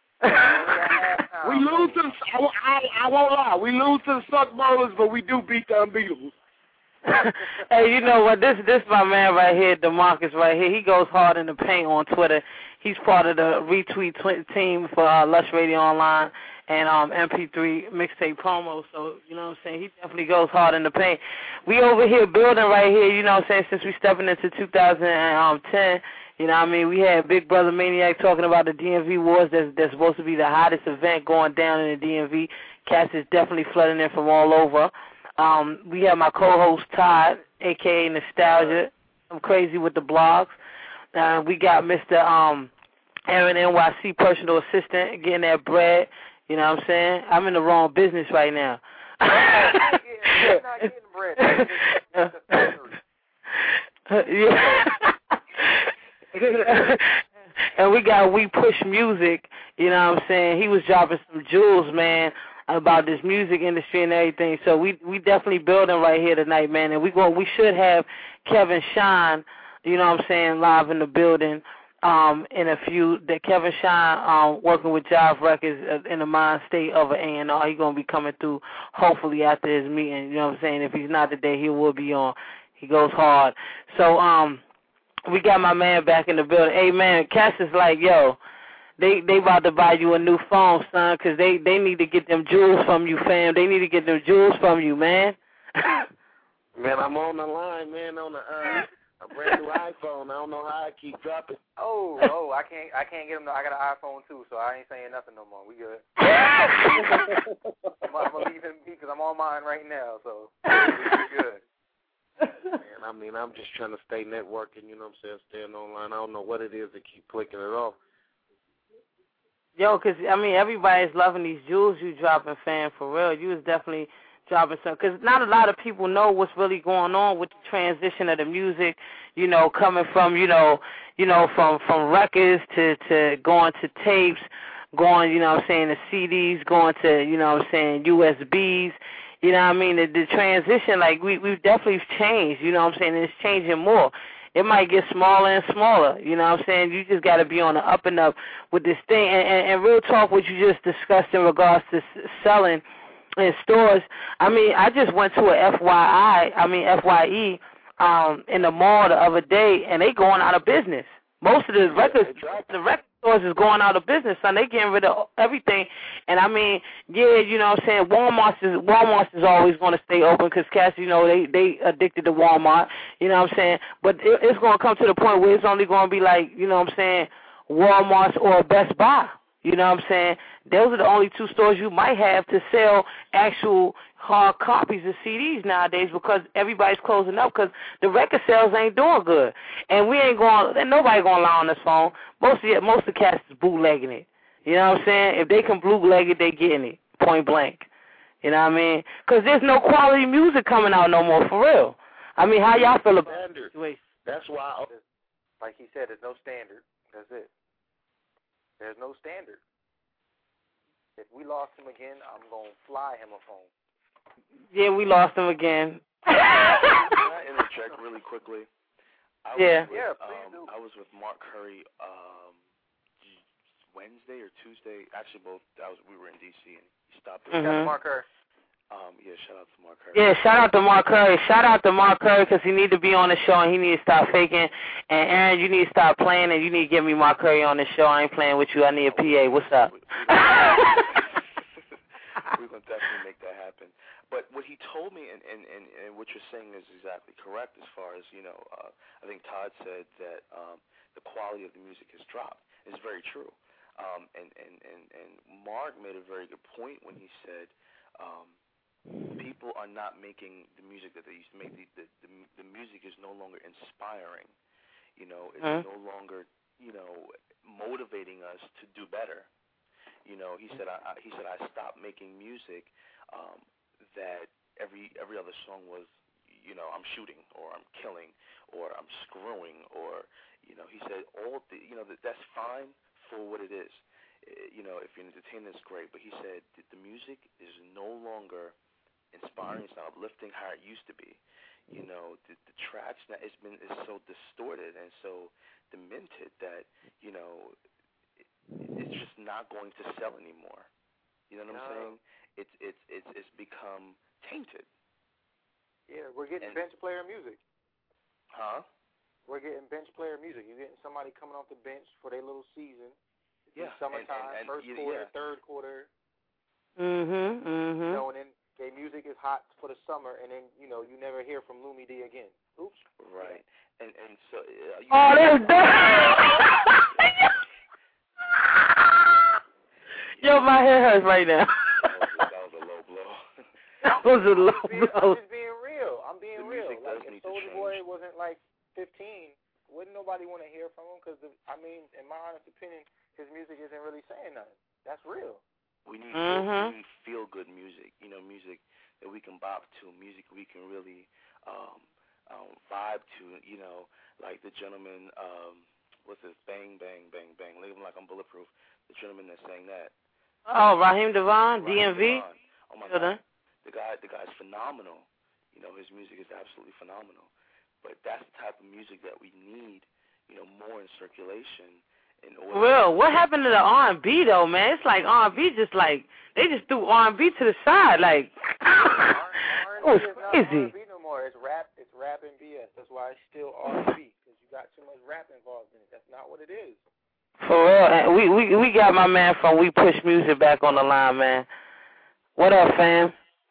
We lose to the. I, I, I won't lie. We lose to the suck bowlers, but we do beat the unbeatable.
Hey, you know what? This this my man right here, DeMarcus right here. He goes hard in the paint on Twitter. He's part of the retweet tw- team for uh, Lush Radio Online and um, M P three mixtape promo. So, you know what I'm saying? He definitely goes hard in the paint. We over here building right here, you know what I'm saying, since we stepping into two thousand ten. You know what I mean? We had Big Brother Maniac talking about the D M V Wars. That's, that's supposed to be the hottest event going down in the D M V. Cats is definitely flooding in from all over. Um, we have my co-host Todd, a k a. Nostalgia. I'm crazy with the blogs. Uh, we got Mister Um, Aaron N Y C, personal assistant, getting that bread. You know what I'm saying? I'm in the wrong business right now.
Yeah, you're not getting bread.
Yeah. And we got We Push Music, you know what I'm saying? He was dropping some jewels, man, about this music industry and everything. So we we definitely building right here tonight, man. And we go we should have Kevin Shine, you know what I'm saying, live in the building. Um, in a few, that Kevin Shine, um, working with Jive Records uh, in the mind state of an A and R. He's going to be coming through hopefully after his meeting, you know what I'm saying? If he's not today, he will be on. He goes hard. So, um, we got my man back in the building. Hey, man, Cass is like, yo, they they about to buy you a new phone, son, because they, they need to get them jewels from you, fam. They need to get them jewels from you, man.
Man, I'm on the line, man, on the, uh, a brand new iPhone. I don't know how I keep dropping.
Oh, oh, I can't, I can't get him. I got an iPhone too, so I ain't saying nothing no more. We good. I'm, I'm gonna leave him because I'm on mine right now, so we good.
Man, I mean, I'm just trying to stay networking. You know what I'm saying? Staying online. I don't know what it is that keep clicking it off.
Yo, because, I mean, everybody's loving these jewels you dropping, fam, for real. You was definitely dropping some, because not a lot of people know what's really going on with the transition of the music, you know, coming from, you know, you know, from, from records to, to going to tapes, going, you know what I'm saying, to C Ds, going to, you know what I'm saying, U S Bs. You know what I mean? The, the transition, like, we, we've definitely changed, you know what I'm saying, and it's changing more. It might get smaller and smaller, you know what I'm saying? You just got to be on the up and up with this thing. And, and, and real talk, what you just discussed in regards to selling in stores, I mean, I just went to a F Y I, I mean, F Y E um, in the mall the other day, and they going out of business. Most of the records, the record stores is going out of business, son. They getting rid of everything. And, I mean, yeah, you know what I'm saying, Walmart is, Walmart is always going to stay open because cats, you know, they, they addicted to Walmart. You know what I'm saying? But it, it's going to come to the point where it's only going to be like, you know what I'm saying, Walmart or Best Buy. You know what I'm saying? Those are the only two stores you might have to sell actual hard copies of C Ds nowadays because everybody's closing up because the record sales ain't doing good. And we ain't going, and nobody going to lie on this phone. Most of the, most of the cats is bootlegging it. You know what I'm saying? If they can bootleg it, they getting it, point blank. You know what I mean? Because there's no quality music coming out no more, for real. I mean, how y'all feel about
the situation? That's why, I,
like he said, there's no standard. That's it. There's no standard. If we lost him again, I'm going to fly him a phone.
Yeah, we lost him again.
Can I interject really quickly? I
yeah.
Was with,
yeah, please
um,
do.
I was with Mark Curry um, Wednesday or Tuesday. Actually, both. I was. We were in D C and he stopped.
Mm-hmm.
Shout out to Mark Curry.
Um, yeah, shout out to Mark Curry.
Yeah, shout out to Mark Curry. Shout out to Mark Curry because he need to be on the show and he need to stop faking. And Aaron, you need to stop playing and you need to get me Mark Curry on the show. I ain't playing with you. I need a P A. What's up?
We're going to definitely make that happen. But what he told me, and, and, and, and what you're saying is exactly correct as far as, you know, uh, I think Todd said that um, the quality of the music has dropped. It's very true. Um, and, and, and, and Mark made a very good point when he said um, people are not making the music that they used to make. The, the, the, the music is no longer inspiring. You know, it's mm-hmm. no longer, you know, motivating us to do better. You know, he said. I, I, he said I stopped making music um, that every every other song was, you know, I'm shooting or I'm killing or I'm screwing or, you know, he said all the, you know, that that's fine for what it is. You know, if you're entertaining, it's great. But he said that the music is no longer inspiring. It's not uplifting how it used to be. You know, the, the tracks now it's been is so distorted and so demented that, you know, it's just not going to sell anymore. You know what no. I'm saying? It's it's it's it's become tainted.
Yeah, we're getting
and,
bench player music.
Huh?
We're getting bench player music. You're getting somebody coming off the bench for their little season. It's
yeah.
Summertime,
and, and, and,
first
yeah,
quarter,
yeah.
third quarter.
Mhm. Mhm.
You know, and then their music is hot for the summer, and then you know you never hear from Lumi D again. Oops.
Right. And and so. Uh, you
oh, that's bad. Yo, my hair hurts right now.
that, was a, that was a low blow.
That was a low
I'm being,
blow.
I'm just being real. I'm being
the
real.
Music
like
does
if
need
Soulja
to
Boy wasn't like fifteen, wouldn't nobody want to hear from him? Because I mean, in my honest opinion, his music isn't really saying nothing. That's real.
We need,
mm-hmm.
feel, we need feel good music. You know, music that we can bop to, music we can really um, um, vibe to. You know, like the gentleman. Um, what's this? Bang, bang, bang, bang. Leave him like I'm bulletproof. The gentleman that sang that.
Oh, Raheem Devon, D M V.
Oh my God, the guy, the guy's phenomenal. You know, his music is absolutely phenomenal. But that's the type of music that we need. You know, more in circulation. In order.
Well, what happened to the R and B though, man? It's like R and B just like they just threw R and B to the side, like.
It was crazy. R and B no more. It's rap. It's rap and B S. That's why it's still R and B because you got too much rap involved in it. That's not what it is.
For real, we we we got my man from We Push Music back on the line, man. What up, fam?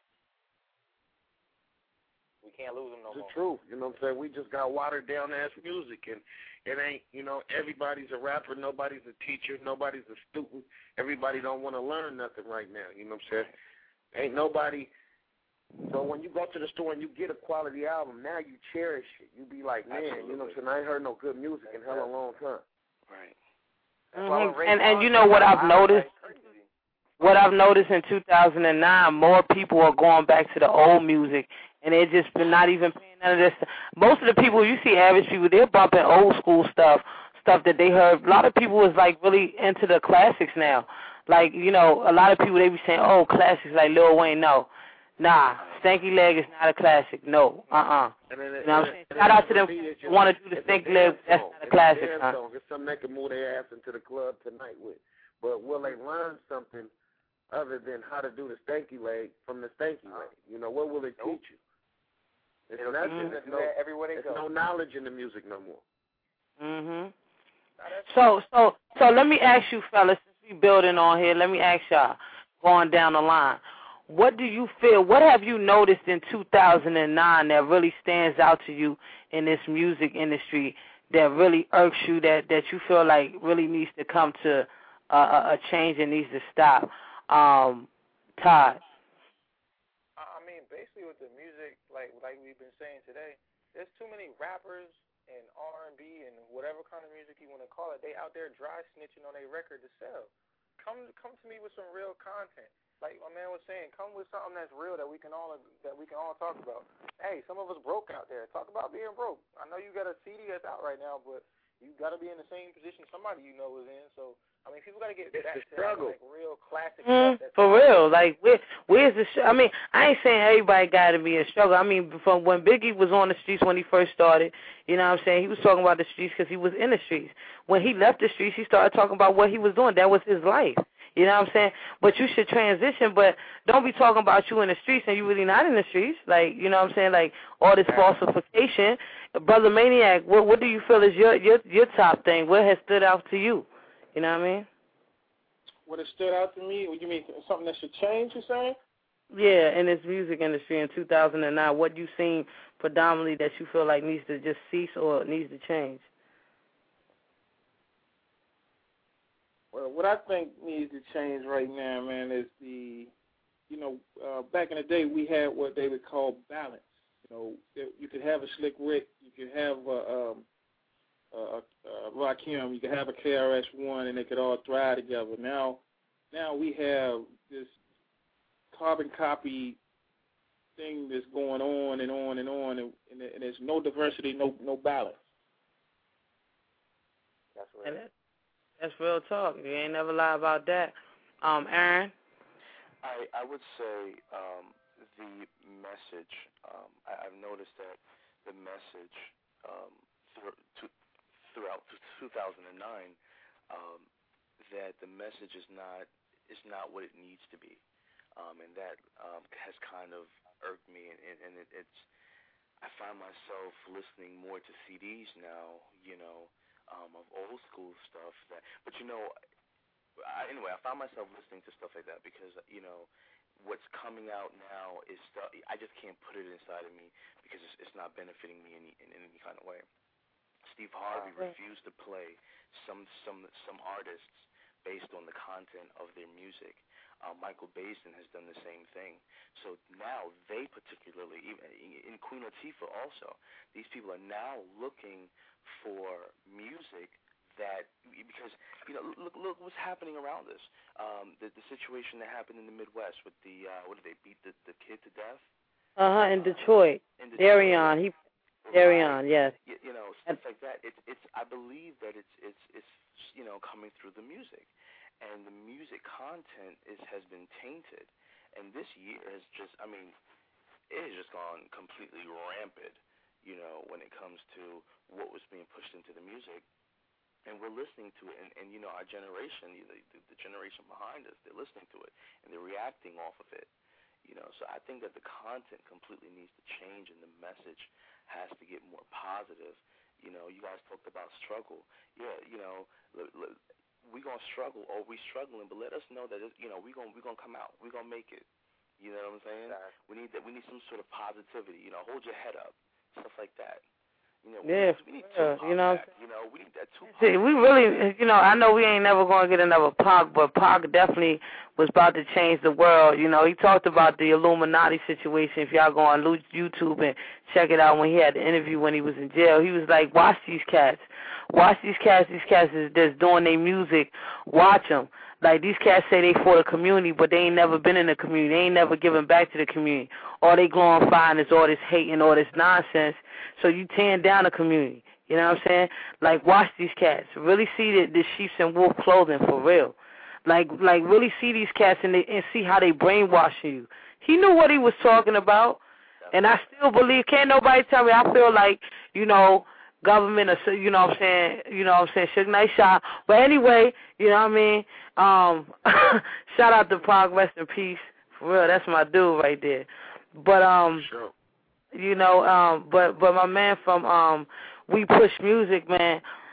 We can't lose him no
more.
It's
the truth, you know what I'm saying? We just got watered down ass music, and it ain't, you know, everybody's a rapper, nobody's a teacher, nobody's a student. Everybody don't want to learn nothing right now, you know what I'm saying? Ain't nobody. So when you go to the store and you get a quality album, now you cherish it. You be like, man, Absolutely. You know what I'm saying? I ain't heard no good music in hell a long time.
Right.
Mm-hmm. And and you know what I've noticed? What I've noticed in two thousand nine, more people are going back to the old music, and they're just not even paying none of this. Most of the people you see, average people, they're bumping old school stuff, stuff that they heard. A lot of people is like really into the classics now. Like, you know, a lot of people, they be saying, oh, classics like Lil Wayne. No. Nah, Stanky Leg is not a classic. No, uh-uh. You know what I'm saying? Shout out to them who want to do the Stanky Leg. That's not a classic, huh?
It's something they can move their ass into the club tonight with. But will they learn something other than how to do the Stanky Leg from the Stanky Leg? You know, what will it
nope.
teach you? It's nothing.
Mm-hmm.
There's no,
everywhere they
there's
go.
no knowledge in the music no more.
Mm-hmm. So, so, so let me ask you, fellas, since we building on here, let me ask y'all, going down the line, what do you feel, what have you noticed in two thousand nine that really stands out to you in this music industry that really irks you, that, that you feel like really needs to come to uh, a, a change and needs to stop? Um, Todd.
I mean, basically with the music, like like we've been saying today, there's too many rappers and R and B and whatever kind of music you want to call it. They out there dry snitching on their record to sell. Come come to me with some real content. Like my man was saying, come with something that's real that we can all that we can all talk about. Hey, some of us broke out there. Talk about being broke. I know you got a C D that's out right now, but you got to be in the same position somebody you know is in. So I mean, people got to get back to like real classic
mm,
stuff. That's
for real, like where where's the? Sh- I mean, I ain't saying everybody got to be in struggle. I mean, from when Biggie was on the streets when he first started, you know what I'm saying? He was talking about the streets because he was in the streets. When he left the streets, he started talking about what he was doing. That was his life. You know what I'm saying? But you should transition, but don't be talking about you in the streets and you really not in the streets. Like, you know what I'm saying? Like, all this falsification. Brother Maniac, what what do you feel is your your your top thing? What has stood out to you? You know what I mean?
What has stood out to me? What you mean, something that should change, you're saying?
Yeah, in this music industry in two thousand nine, what you seen predominantly that you feel like needs to just cease or needs to change?
Well, what I think needs to change right now, man, is the, you know, uh, back in the day we had what they would call balance. You know, you could have a Slick Rick, you could have a, um, a, a Rakim, you could have a K R S One, and they could all thrive together. Now, now we have this carbon copy thing that's going on and on and on, and, and, and there's no diversity, no no balance.
That's right.
And that's real talk. You ain't never lie about that. Um, Aaron?
I I would say um, the message, um, I, I've noticed that the message um, through, to, throughout two thousand nine, um, that the message is not is not what it needs to be. Um, and that um, has kind of irked me, and, and, and it, it's I find myself listening more to C Ds now, you know, um, of old school stuff. That, but you know, I, anyway, I find myself listening to stuff like that because you know, what's coming out now is stuff I just can't put it inside of me because it's, it's not benefiting me in, in, in any kind of way. Steve Harvey
Okay.
refused to play some some some artists based on the content of their music. Uh, Michael Basin has done the same thing. So now they particularly, even in Queen Latifah also, these people are now looking for music that, because, you know, look look what's happening around us. Um, the, the situation that happened in the Midwest with the, uh, what did they, beat the, the kid to death?
Uh-huh, in Detroit.
In Detroit.
Darion, he, Darion, yes.
You, you know, stuff like that. It's, it's, I believe that it's, it's, it's, you know, coming through the music. And the music content is has been tainted, and this year has just, I mean, it has just gone completely rampant, you know, when it comes to what was being pushed into the music, and we're listening to it, and, and you know, our generation, the, the, the generation behind us, they're listening to it, and they're reacting off of it, you know, so I think that the content completely needs to change, and the message has to get more positive. You know, you guys talked about struggle. Yeah, you know, l- l- we're going to struggle, or we struggling, but let us know that, it, you know, we're going we're gonna come out. We're going to make it. You know what I'm saying?
Exactly.
We need that. We need some sort of positivity. You know, hold your head up, stuff like that. You know,
Yeah,
we need, we need
yeah,
Tupac
you know.
back. You know, we need that Tupac.
See, we really, you know, I know we ain't never going to get another Pac, but Pac definitely was about to change the world. You know, he talked about the Illuminati situation. If y'all go on YouTube and check it out when he had the interview when he was in jail, he was like, watch these cats. Watch these cats. These cats is just doing their music. Watch them. Like, these cats say they for the community, but they ain't never been in the community. They ain't never given back to the community. All they glorifying is all this hate and all this nonsense. So you tearing down the community. You know what I'm saying? Like, watch these cats. Really see the, the sheep's and wolf clothing for real. Like, like really see these cats and, they, and see how they brainwashing you. He knew what he was talking about, and I still believe. Can't nobody tell me. I feel like, you know, government or, you know what I'm saying, you know what I'm saying, Suge Knight shot. But anyway, you know what I mean? Um, shout out to Pac, rest in peace. For real, that's my dude right there. But, um,
Sure.
you know, um, but, but my man from um, We Push Music, man,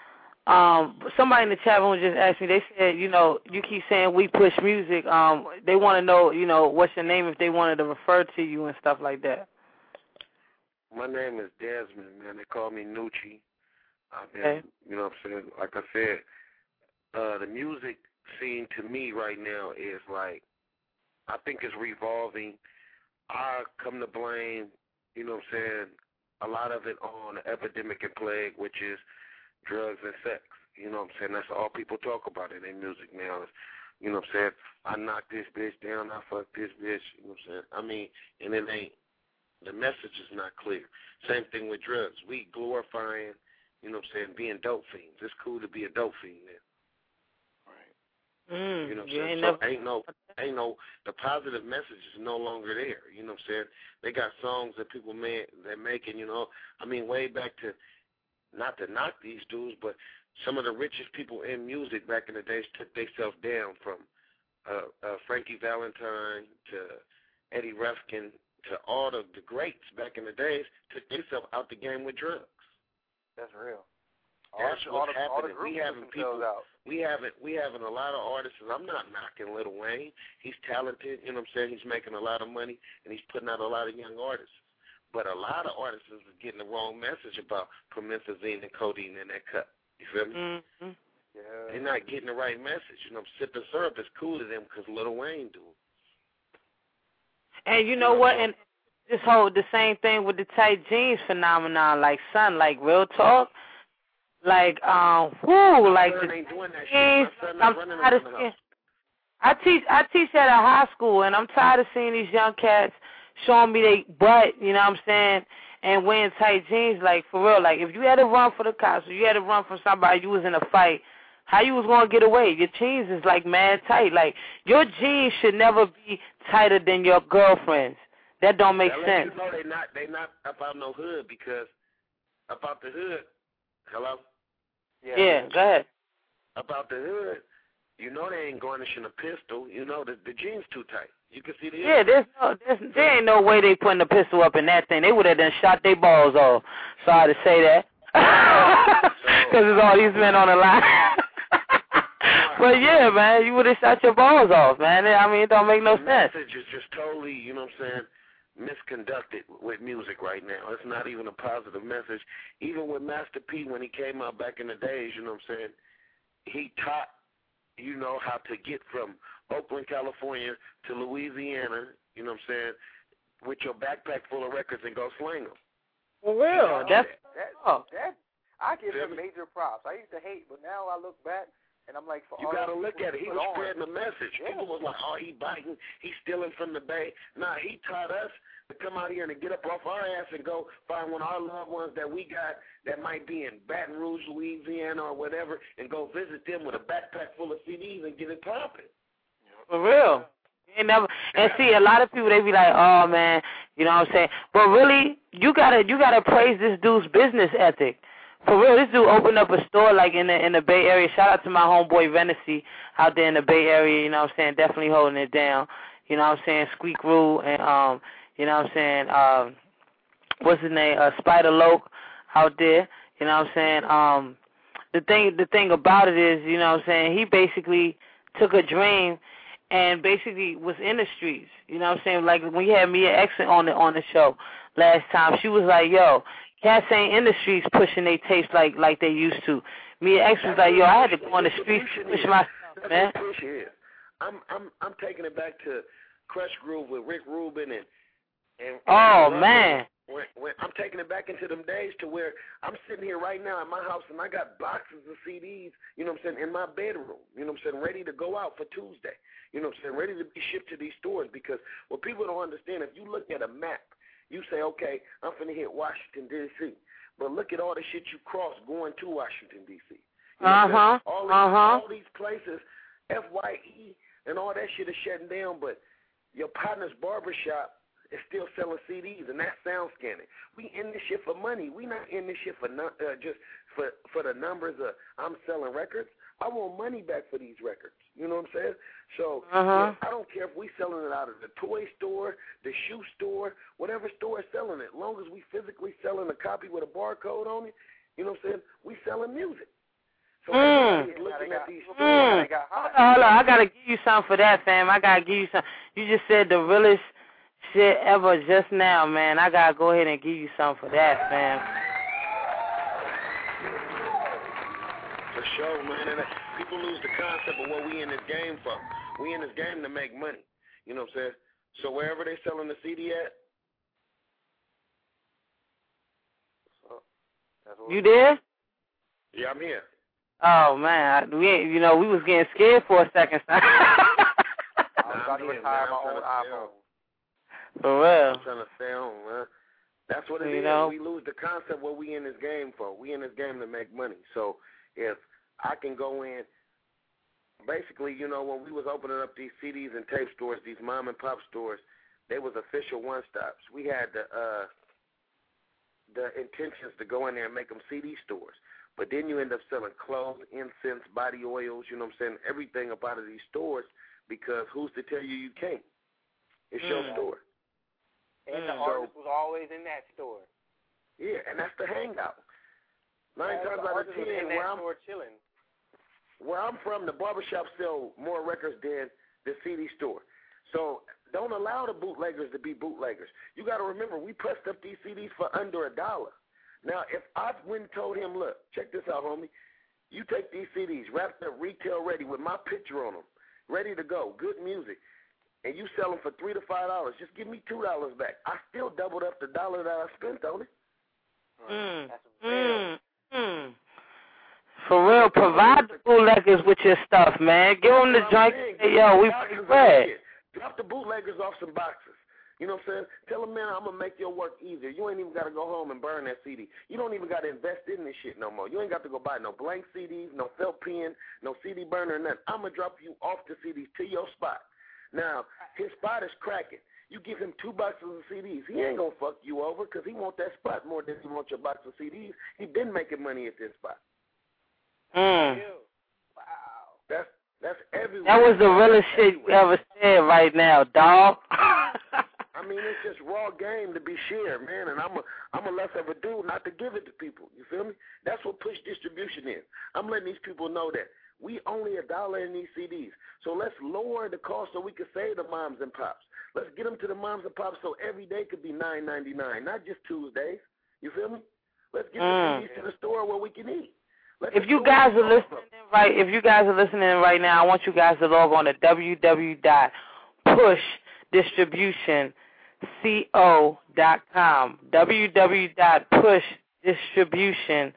Um, somebody in the chat room just asked me. They said, you know, you keep saying we push music. Um, they want to know, you know, what's your name if they wanted to refer to you and stuff like that.
My name is Desmond, man. They call me Nucci. I've been,
Okay.
you know what I'm saying? Like I said, uh, the music scene to me right now is like, I think it's revolving. I come to blame, you know what I'm saying, a lot of it on the epidemic and plague, which is drugs and sex. You know what I'm saying? That's all people talk about in their music now. Is, you know what I'm saying? I knock this bitch down, I fuck this bitch. You know what I'm saying? I mean, and it ain't, the message is not clear. Same thing with drugs. We glorifying, you know what I'm saying, being dope fiends. It's cool to be a dope fiend then. Right.
Mm,
you know what I'm
you
saying?
ain't
So
never...
ain't no, ain't no, the positive message is no longer there. You know what I'm saying? They got songs that people made, they're making, you know. I mean, way back to, not to knock these dudes, but some of the richest people in music back in the days took themselves down, from uh, uh, Frankie Valentine to Eddie Ruffin to all the, the greats back in the days, took themselves out the game with drugs.
That's real.
That's
all,
what's
all the,
happening.
all the
we having people.
out.
We having we having a lot of artists. I'm not knocking Lil Wayne. He's talented. You know what I'm saying? He's making a lot of money and he's putting out a lot of young artists. But a lot of artists is getting the wrong message about promethazine and codeine in that cup. You feel me?
Mm-hmm.
Yeah.
They're not getting the right message. You know, sipping syrup is cool to them because Lil Wayne do.
And you know what? And this whole the same thing with the tight jeans phenomenon. Like, son, like real talk. Like, um, whoo, like
My son
the
ain't doing that
jeans.
shit. My son
I'm
not running
tired of
around the
seeing.
house.
I teach. I teach at a high school, and I'm tired of seeing these young cats showing me they butt. You know what I'm saying? And wearing tight jeans. Like, for real. Like, if you had to run for the cops, or you had to run from somebody, you was in a fight. How you was gonna get away? Your jeans is like mad tight. Like, your jeans should never be tighter than your girlfriend's. That don't make
I'll
sense.
let you know they not they not about no hood, because about the hood. Hello.
Yeah, yeah, go ahead.
About the hood, you know they ain't garnishing a pistol. You know the the jeans too tight. You can see the
Yeah, there's no, there's, there ain't no way they putting a pistol up in that thing. They would have done shot their balls off. Sorry to say that, because there's all these men on the line. But yeah, man, you would have shot your balls off, man. I mean, it don't make no
the
sense.
The message is just totally, you know what I'm saying, misconducted with music right now. It's not even a positive message. Even with Master P, when he came out back in the days, you know what I'm saying, he taught, you know, how to get from Oakland, California to Louisiana, you know what I'm saying, with your backpack full of records and go sling them.
For real. That's
that,
oh.
that, I give him major props. I used to hate, but now I look back and I'm like, for
you
all
got to
the
look at it. He was
on,
spreading the message.
yeah.
People was like, oh, he biting, he's stealing from the Bay. Nah, he taught us to come out here and to get up off our ass and go find one of our loved ones that we got that might be in Baton Rouge, Louisiana, or whatever, and go visit them with a backpack full of C Ds and get it popping.
For real. You never, and see, a lot of people, they be like, oh, man, you know what I'm saying? But really, you gotta you gotta praise this dude's business ethic. For real, this dude opened up a store like in the in the Bay Area. Shout out to my homeboy Venice out there in the Bay Area, you know what I'm saying? Definitely holding it down. You know what I'm saying? Squeak Rule and, um, you know what I'm saying? Um, what's his name? Uh, Spider Loke out there. You know what I'm saying? Um, the thing the thing about it is, you know what I'm saying, he basically took a dream and basically was in the streets. You know what I'm saying? Like when you had Mia X on the on the show last time, she was like, yo, cats ain't in the streets pushing their tapes like like they used to. Mia X was like, yo, I had to go on the streets to push myself, man.
That's what push is. I'm I'm I'm taking it back to Crush Groove with Rick Rubin and and, and
oh
and
man.
When, when I'm taking it back into them days to where I'm sitting here right now at my house and I got boxes of C Ds, you know what I'm saying, in my bedroom, you know what I'm saying, ready to go out for Tuesday, you know what I'm saying, ready to be shipped to these stores. Because what people don't understand, if you look at a map, you say, okay, I'm finna hit Washington, D C, but look at all the shit you cross going to Washington, D C. You know
uh-huh,
all,
uh-huh.
all these places, F Y E and all that shit is shutting down, but your partner's barbershop is still selling C Ds, and that's sound scanning. We in this shit for money. We not in this shit for no, uh, just for for the numbers of I'm selling records. I want money back for these records. You know what I'm saying? So
uh-huh.
yeah, I don't care if we selling it out of the toy store, the shoe store, whatever store is selling it. As long as we physically selling a copy with a barcode on it, you know what I'm saying? We selling music. So
mm.
everybody's looking at these
mm. Hold on, hold on. I gotta give you something for that, fam. I gotta give you something. You just said the realest shit ever just now, man. I gotta go ahead and give you something for that, fam.
For sure, man. And people lose the concept of what we in this game for. We in this game to make money. You know what I'm saying? So wherever they selling the C D at.
You there?
Yeah, I'm here.
Oh man, we ain't, you know we was getting scared for a second.
I was about to retire my own iPhone.
For real.
I'm trying to stay home, man. That's what it
you
is.
Know?
We lose the concept what we in this game for. We in this game to make money. So if I can go in, basically, you know, when we was opening up these C Ds and tape stores, these mom and pop stores, they was official one stops. We had the uh, the intentions to go in there and make them C D stores. But then you end up selling clothes, incense, body oils, you know what I'm saying, everything up out of these stores because who's to tell you you can't? It's mm. your store.
And the
so,
artist was always in that store.
Yeah, and that's the hangout. Nine
yeah,
times out of ten,
in
where
that
I'm,
store chilling.
where I'm from, the barbershop sell more records than the C D store. So don't allow the bootleggers to be bootleggers. You got to remember, we pressed up these C Ds for under a dollar. Now, if I went and told him, look, check this out, homie. You take these C Ds, wrapped up retail ready with my picture on them, ready to go, good music, and you sell them for three to five dollars. Just give me two dollars back. I still doubled up the dollar that I spent on it.
Mm. Mm. Mm. For real, provide the bootleggers with your stuff, man. Give them the joint. Hey, yo, we break bread.
Drop the bootleggers off some boxes. You know what I'm saying? Tell them, man, I'm going to make your work easier. You ain't even got to go home and burn that C D. You don't even got to invest in this shit no more. You ain't got to go buy no blank C Ds, no felt pen, no C D burner, nothing. I'm going to drop you off the C Ds to your spot. Now, his spot is cracking. You give him two boxes of C Ds. He ain't going to fuck you over because he want that spot more than he wants your box of C Ds. He been making money at this spot.
Mm.
Wow. That's, that's everywhere.
That was the realest shit you ever said right now, dog.
I mean, it's just raw game to be shared, man, and I'm a, I'm a less of a dude not to give it to people. You feel me? That's what push distribution is. I'm letting these people know that we only a dollar in these C Ds. So let's lower the cost so we can save the moms and pops. Let's get them to the moms and pops so every day could be nine ninety-nine, not just Tuesdays. You feel me? Let's get
mm.
the C Ds to the store where we can eat. Let's
if you guys are listening right, if you guys are listening right now, I want you guys to log on to w w w dot push distribution co dot com. w w w dot push distribution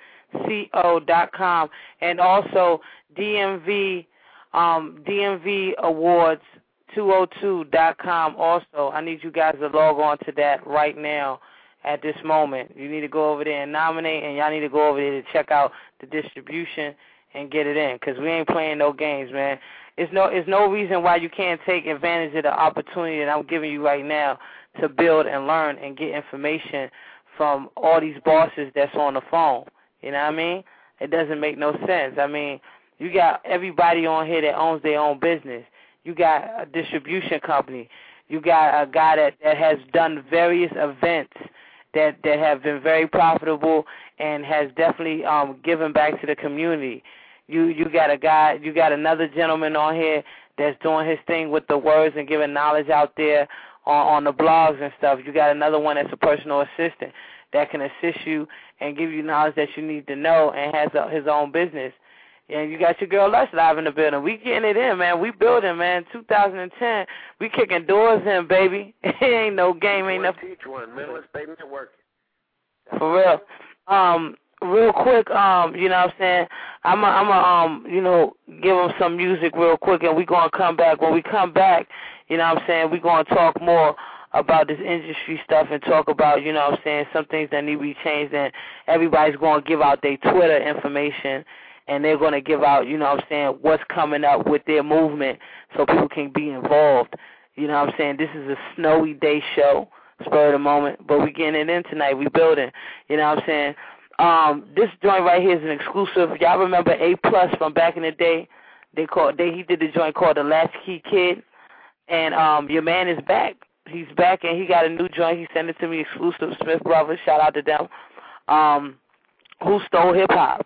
co dot com, and also D M V um, D M V awards two oh two dot com. Also, I need you guys to log on to that right now. At this moment, you need to go over there and nominate, and y'all need to go over there to check out the distribution and get it in, because we ain't playing no games, man. It's no, it's no reason why you can't take advantage of the opportunity that I'm giving you right now to build and learn and get information from all these bosses that's on the phone. You know what I mean? It doesn't make no sense. I mean, you got everybody on here that owns their own business. You got a distribution company. You got a guy that, that has done various events that, that have been very profitable and has definitely um, given back to the community. You you got a guy, you got another gentleman on here that's doing his thing with the words and giving knowledge out there on, on the blogs and stuff. You got another one that's a personal assistant that can assist you and give you knowledge that you need to know and has a, his own business. And you got your girl Lush live in the building. We getting it in, man. We building, man. two thousand ten, we kicking doors in, baby. It ain't no game, ain't nothing.
Teach one, man. Let's stay networking.
For real. Um, real quick, um, you know what I'm saying? I'm a, I'm a, um, you know, give them some music real quick, and we gonna come back. When we come back, you know what I'm saying, we gonna talk more about this industry stuff and talk about, you know what I'm saying, some things that need to be changed, and everybody's gonna give out their Twitter information. And they're going to give out, you know what I'm saying, what's coming up with their movement so people can be involved. You know what I'm saying? This is a snowy day show, spur of the moment, but we getting it in tonight. We building. You know what I'm saying? Um, this joint right here is an exclusive. Y'all remember A Plus from back in the day? They called. They he did the joint called The Latchkey Kid, and um, your man is back. He's back, and he got a new joint. He sent it to me exclusive. Smith Brothers, shout out to them. Um, Who Stole Hip Hop?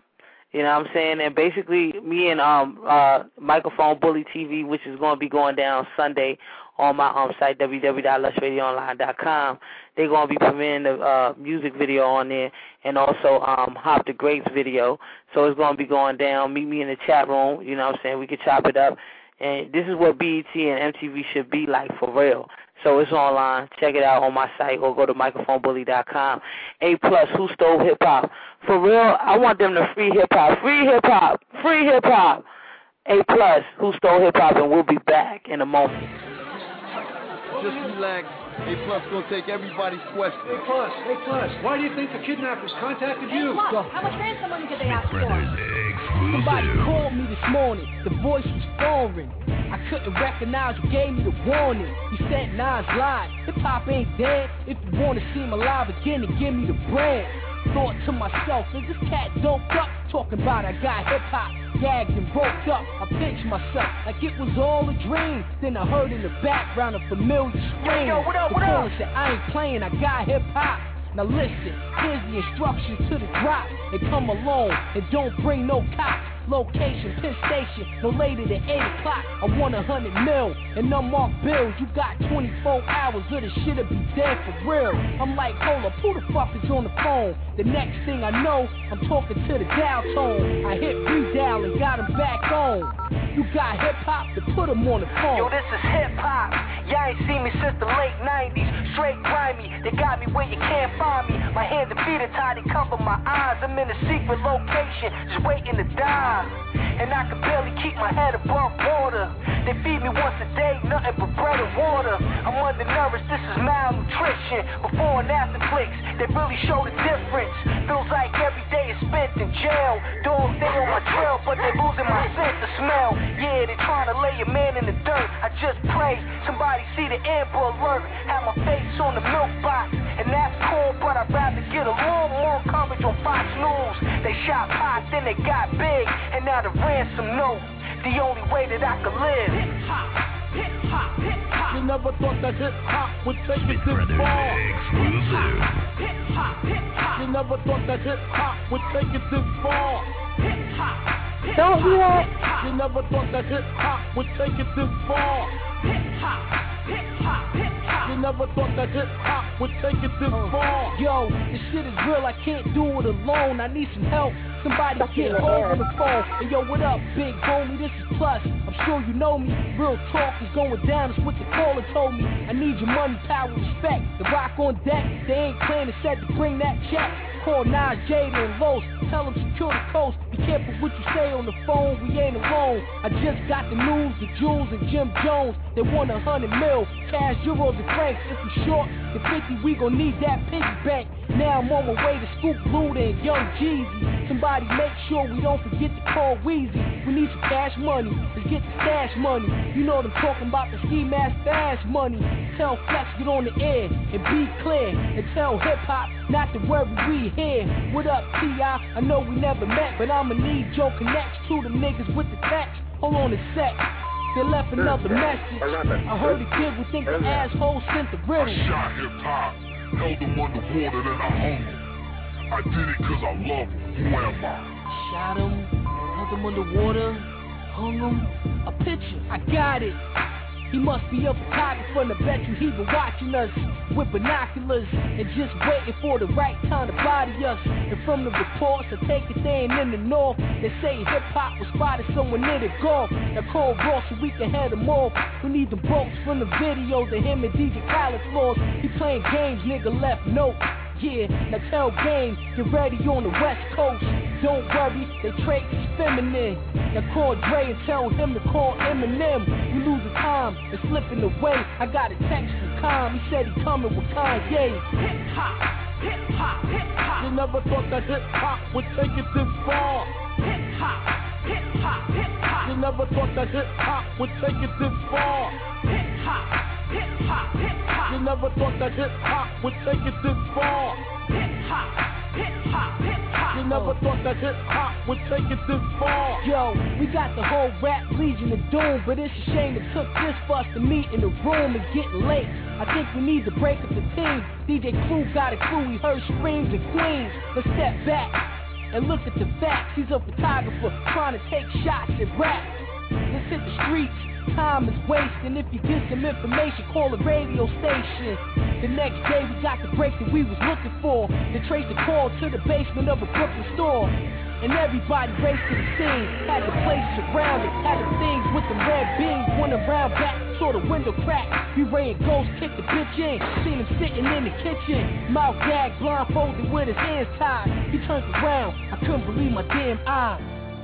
You know what I'm saying? And basically, me and um uh Microphone Bully T V, which is going to be going down Sunday on my um site, w w w dot lush radio online dot com, they're going to be premiering the uh, music video on there and also um Hop the Grapes video. So it's going to be going down. Meet me in the chat room. You know what I'm saying? We can chop it up. And this is what B E T and M T V should be like for real. So it's online. Check it out on my site or go to microphone bully dot com. A plus, Who Stole Hip Hop? For real, I want them to free hip hop. Free hip hop. Free hip hop. A plus, Who Stole Hip Hop? And we'll be back in a moment.
Just relax. A plus gonna take everybody's question.
A plus, A plus. Why do you think the kidnappers contacted you?
A plus, so, how much ransom money did they ask for?
Somebody called me this morning. The voice was foreign. I couldn't recognize who gave me the warning. He said Nas lied. Hip hop ain't dead. If you wanna see him alive again, then give me the brand. Thought to myself, is this cat doped up? Talking about I got hip hop gagged and roped up. I pinched myself like it was all a dream. Then I heard in the background a familiar scream.
Yo, yo, what up, what
the caller
up?
said, I ain't playing, I got hip hop. Now listen, here's the instructions to the drop. And come alone and don't bring no cops. Location, Penn Station, no later than eight o'clock. I want a hundred mil and unmarked bills. You got twenty-four hours of the shit'll be dead for real. I'm like, hold up, who the fuck is on the phone? The next thing I know, I'm talking to the dial tone. I hit redial and got him back on. You got hip hop to put him on the phone.
Yo, this is hip hop. Y'all ain't seen me since the late nineties. Straight grimy, they got me where you can't find me. My hands and feet are tied, they cover my eyes. I'm in a secret location, just waiting to die. And I can barely keep my head above water. They feed me once a day, nothing but bread and water. I'm undernourished, this is malnutrition. Before and after flicks, they really show the difference. Feels like every day is spent in jail. Dogs, they on my trail, but they losing my sense of smell. Yeah, they trying to lay a man in the dirt. I just pray somebody see the Amber Alert. Have my face on the milk box, and that's cool, but I'd rather get a little more coverage on Fox News. They shot Pop, then they got big. And now the ransom note, the only way that I could live. Hip hop, hip hop, hip hop.
You never thought that hip hop would take it this far.
Exclusive. Hip hop, hip hop.
You never thought that hip hop would take it this far.
Hip hop.
Don't do that.
You never thought that hip hop would take it this far.
Hip hop, hip hop, hip hop.
You never thought that hip hop would take it this far.
Yo, this shit is real, I can't do it alone. I need some help. Somebody get hold of the phone. And yo, what up, big homie? This is Plus. I'm sure you know me. Real talk is going down. That's what the caller told me. I need your money, power, respect. The rock on deck. They ain't playing the set to bring that check. Call Nas, Jada, and Los. Tell them secure the coast. Be careful what you say on the phone. We ain't alone. I just got the news, the Jules and Jim Jones. They want a hundred mil. Cash, euros, and francs. If we short the fifty, we gon' need that piggy bank. Now I'm on my way to Scoop Luda and Young Jeezy. Somebody make sure we don't forget to call Weezy. We need some cash money. Let's get the stash money. You know what I'm talking about, the ski mask fast money. Tell Flex get on the air and be clear. And tell hip hop not to worry, we here. What up, T I? I know we never met, but I'ma need your connects to them niggas with the text. Hold on a sec. They left another message. I heard the kid would think the asshole sent the riddle.
I shot hip hop, held them underwater, then I hung them. I did it cause I love them. Who am I?
Shot him, held him underwater, hung him. A picture, I got it. He must be a photographer, and I bet you he been watching us with binoculars and just waiting for the right time to body us. And from the reports, I take it they ain't in the north. They say hip hop was spotted somewhere near the Gulf. Now call Ross so we can head them off. We need the bolts from the videos of him and D J Khaled floors. He playing games, nigga left note. Yeah, now tell Game, get ready on the West Coast. Don't worry, they traits is feminine. Now call Dre and tell him to call Eminem. We losing time and slipping away. I got a text from Kyle, he said he coming with Kanye.
Hip hop, hip hop, hip hop.
You never thought that hip hop would take it this far.
Hip hop, hip hop, hip hop.
You never thought that hip hop would take it this far.
Hip hop, hip hop, hip hop.
You never thought that hip hop would take it this far.
Hip hop, hip hop, hip hop.
You never thought that hip hop would take it this far.
Yo, we got the whole rap Legion of Doom, but it's a shame it took this for us to meet in the room and getting late. I think we need to break up the team. D J Clue got a clue, we heard screams and queens. Let's step back. And look at the facts, he's a photographer trying to take shots at rap. Let's hit the streets, time is wasting. If you get some information, call a radio station. The next day we got the break that we was looking for. They traced the call to the basement of a Brooklyn store. And everybody raced to the scene, had the place surrounded, had the things with the red beams, went around back, saw the window crack, we ran ghosts, kicked the bitch in, seen him sitting in the kitchen, mouth gagged, blindfolded with his hands tied, he turned around, I couldn't believe my damn eyes.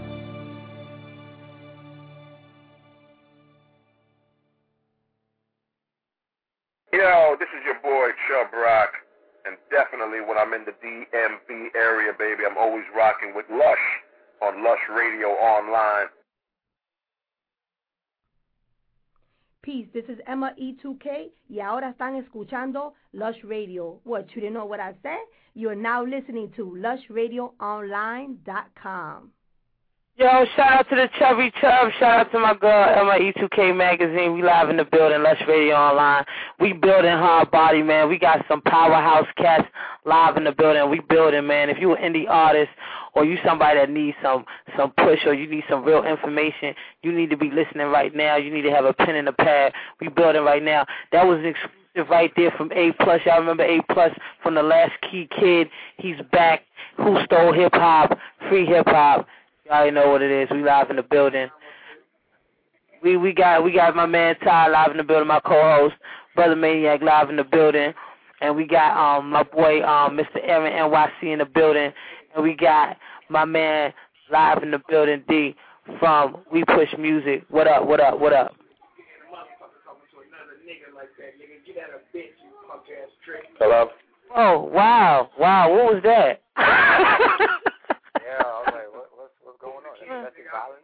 Yo, this is your boy Chubb Rock. And definitely when I'm in the D M V area, baby, I'm always rocking with Lush on Lush Radio Online.
Peace, this is Emma E two K, y ahora están escuchando Lush Radio. What, you didn't know what I said? You are now listening to lush radio online dot com.
Yo, shout out to the Chubby Chub. Shout out to my girl, Emma E two K Magazine. We live in the building, Lush Radio Online. We building hard body, man. We got some powerhouse cats live in the building. We building, man. If you an indie artist or you somebody that needs some, some push or you need some real information, you need to be listening right now. You need to have a pen and a pad. We building right now. That was exclusive right there from A Plus. Y'all remember A Plus from the Last Key Kid? He's back. Who Stole Hip Hop? Free Hip Hop. Y'all already know what it is. We live in the building. We we got we got my man Ty live in the building, my co-host, Brother Maniac live in the building, and we got um my boy um Mister Aaron N Y C in the building, and we got my man live in the building D from We Push Music. What up? What up? What up?
Hello.
Oh wow wow! What was that?
Yeah, I was like, what, what's, what's going on? Domestic violence?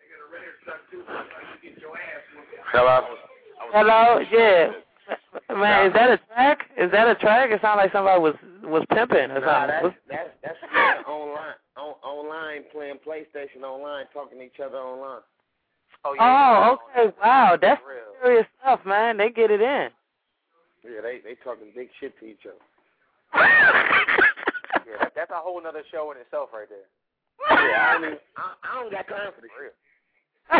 Hello?
Hello? Yeah. Man, is that a track? Is that a track? It sounded like somebody was, was pimping or
nah,
something.
That's, that's, that's online, on, online, playing PlayStation online, talking to each other online.
Oh, yeah,
oh okay. Wow. That's serious stuff, man. They get it in.
Yeah, they, they talking big shit to each other.
Yeah, that, that's a whole nother show in itself right there.
Yeah, I mean, I, I don't got time for this shit.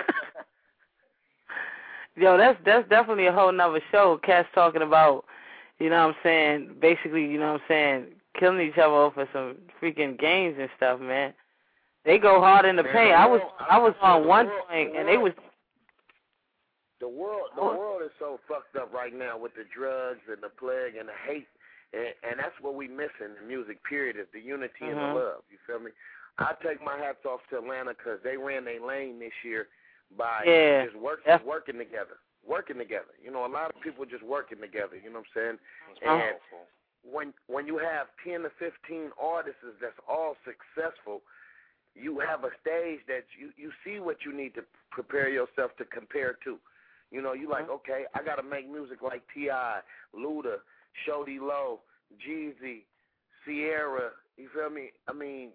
Yo, that's that's definitely a whole nother show. Cats talking about, you know what I'm saying, basically, you know what I'm saying, killing each other over some freaking games and stuff, man. They go hard in the paint. I was I was on one point and they was
the world the world is so fucked up right now with the drugs and the plague and the hate. And, and that's what we missing in music, period, is the unity mm-hmm. and the love. You feel me? I take my hats off to Atlanta because they ran their lane this year by
yeah.
just work,
yeah.
working together. Working together. You know, a lot of people just working together, you know what I'm saying?
That's
and
powerful.
when when you have ten to fifteen artists that's all successful, you have a stage that you, you see what you need to prepare yourself to compare to. You know, you like, okay, I got to make music like T I, Luda, Shody Low, Jeezy, Sierra, you feel me? I mean,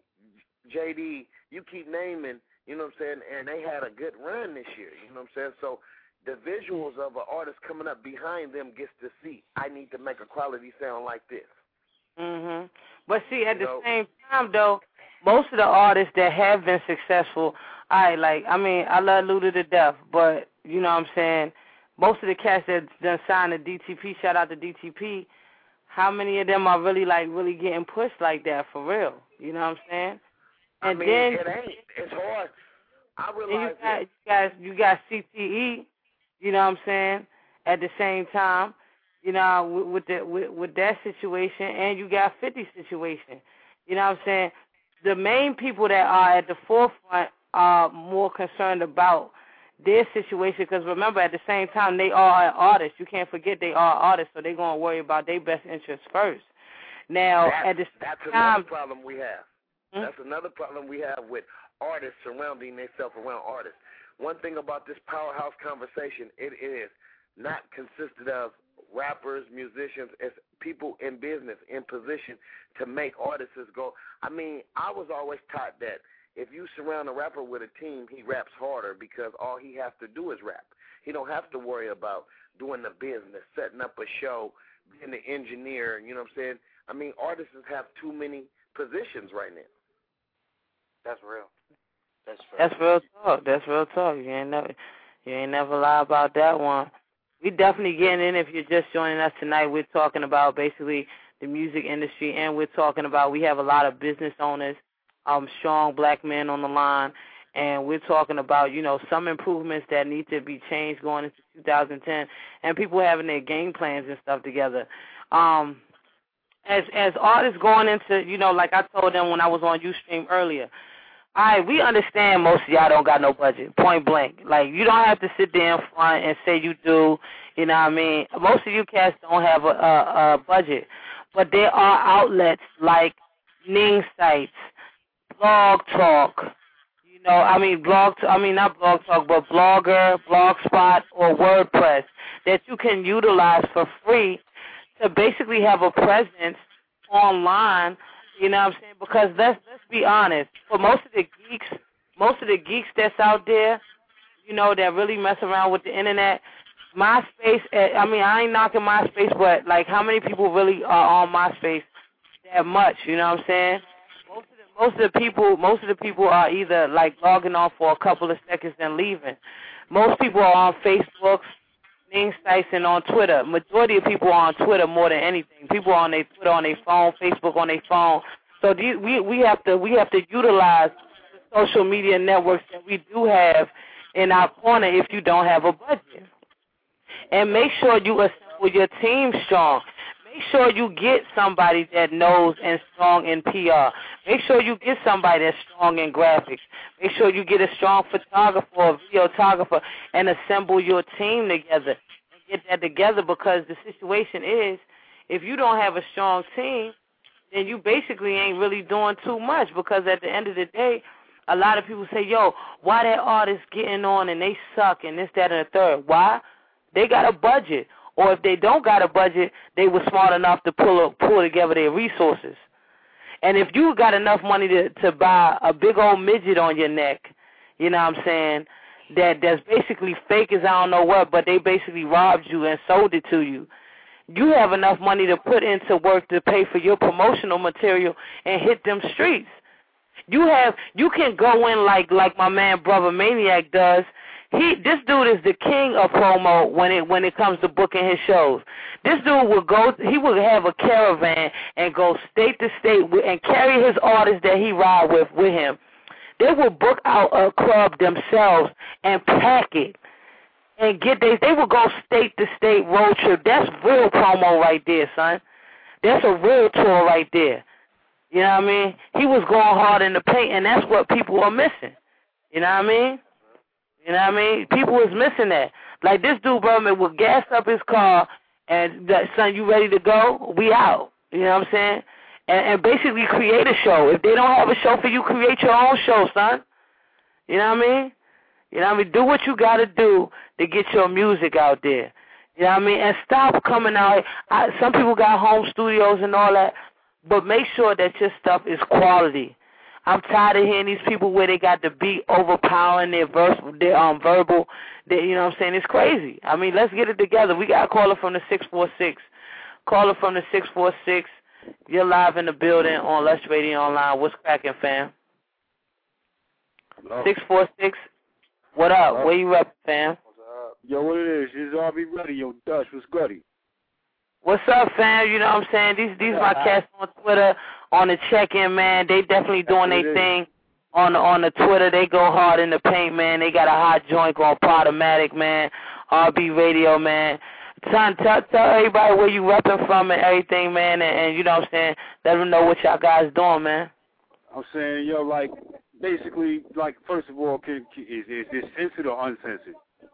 J D, you keep naming, you know what I'm saying, and they had a good run this year, you know what I'm saying? So the visuals of an artist coming up behind them gets to see, I need to make a quality sound like this.
Mm-hmm. But see, at
you
the
know?
same time, though, most of the artists that have been successful, I like, I mean, I love Luda to death, but, you know what I'm saying, most of the cats that done signed to D T P, shout out to D T P, how many of them are really, like, really getting pushed like that for real? You know what I'm saying? And
I mean,
then,
it ain't. It's hard. I realize
you got, you got, you got C T E, you know what I'm saying, at the same time, you know, with, with, the, with, with that situation, and you got fifty situation. You know what I'm saying? The main people that are at the forefront are more concerned about their situation, because remember, at the same time, they are artists. You can't forget they are artists, so they're going to worry about their best interests first. Now,
that's,
at the
that's
same
another
time,
problem we have.
Hmm?
That's another problem we have with artists surrounding themselves around artists. One thing about this powerhouse conversation, it is not consisted of rappers, musicians, it's people in business, in position to make artists go. I mean, I was always taught that if you surround a rapper with a team, he raps harder because all he has to do is rap. He don't have to worry about doing the business, setting up a show, being the engineer, you know what I'm saying? I mean, artists have too many positions right now.
That's real.
That's
That's real talk. That's real talk. You ain't never, you ain't never lie about that one. We definitely getting in. If you're just joining us tonight, we're talking about basically the music industry, and we're talking about we have a lot of business owners, um, strong black men on the line, and we're talking about, you know, some improvements that need to be changed going into two thousand ten, and people having their game plans and stuff together. Um, as as artists going into, you know, like I told them when I was on Ustream earlier, all right, we understand most of y'all don't got no budget, point blank. Like, you don't have to sit there in front and say you do, you know what I mean? Most of you cats don't have a, a, a budget. But there are outlets like Ning Sites, Blog Talk, you know, I mean, blog, I mean, not Blog Talk, but Blogger, Blogspot, or WordPress that you can utilize for free to basically have a presence online. You know what I'm saying? Because let's let's be honest. For most of the geeks, most of the geeks that's out there, you know, that really mess around with the internet, MySpace. I mean, I ain't knocking MySpace, but like, how many people really are on MySpace that much? You know what I'm saying? Most of the most of the people, most of the people are either like logging on for a couple of seconds and leaving. Most people are on Facebook, Ning Sites, and on Twitter. Majority of people are on Twitter more than anything. People are on their Twitter on their phone, Facebook on their phone. So these, we we have to we have to utilize the social media networks that we do have in our corner if you don't have a budget. And make sure you assemble your team strong. Make sure you get somebody that knows and strong in P R. Make sure you get somebody that's strong in graphics. Make sure you get a strong photographer or videographer and assemble your team together and get that together, because the situation is, if you don't have a strong team, then you basically ain't really doing too much, because at the end of the day, a lot of people say, yo, why that artist getting on and they suck and this, that, and the third? Why? They got a budget. Or if they don't got a budget, they were smart enough to pull up, pull together their resources. And if you got enough money to, to buy a big old midget on your neck, you know what I'm saying, that that's basically fake as I don't know what, but they basically robbed you and sold it to you, you have enough money to put into work to pay for your promotional material and hit them streets. You have you can go in like like my man Brother Maniac does. He this dude is the king of promo when it when it comes to booking his shows. This dude will go he will have a caravan and go state to state and carry his artists that he ride with with him. They will book out a club themselves and pack it and get they they will go state to state road trip. That's real promo right there, son. That's a real tour right there. You know what I mean? He was going hard in the paint, and that's what people are missing. You know what I mean? You know what I mean? People was missing that. Like this dude, Berman, would gas up his car and, that, son, you ready to go? We out. You know what I'm saying? And, and basically create a show. If they don't have a show for you, create your own show, son. You know what I mean? You know what I mean? Do what you got to do to get your music out there. You know what I mean? And stop coming out. I, some people got home studios and all that, but make sure that your stuff is quality. I'm tired of hearing these people where they got the beat overpowering their verse, their um verbal. They, you know what I'm saying? It's crazy. I mean, let's get it together. We got a caller from the six four six. Caller from the six four six. You're live in the building on Lush Radio Online. What's cracking, fam?
Hello.
six four six. What up?
Hello.
Where you at, fam?
Yo, what it is? It's R B Ready. Yo, Dutch, what's goody?
What's up, fam? You know what I'm saying? These these my cats on Twitter on the check-in, man. They definitely doing their thing on the, on the Twitter. They go hard in the paint, man. They got a hot joint on Podomatic, man. R B Radio, man. Son, tell, tell everybody where you repping from and everything, man. And, and you know what I'm saying? Let them know what y'all guys doing, man.
I'm saying, yo, like, basically, like, first of all, can, can, is, is this censored or uncensored?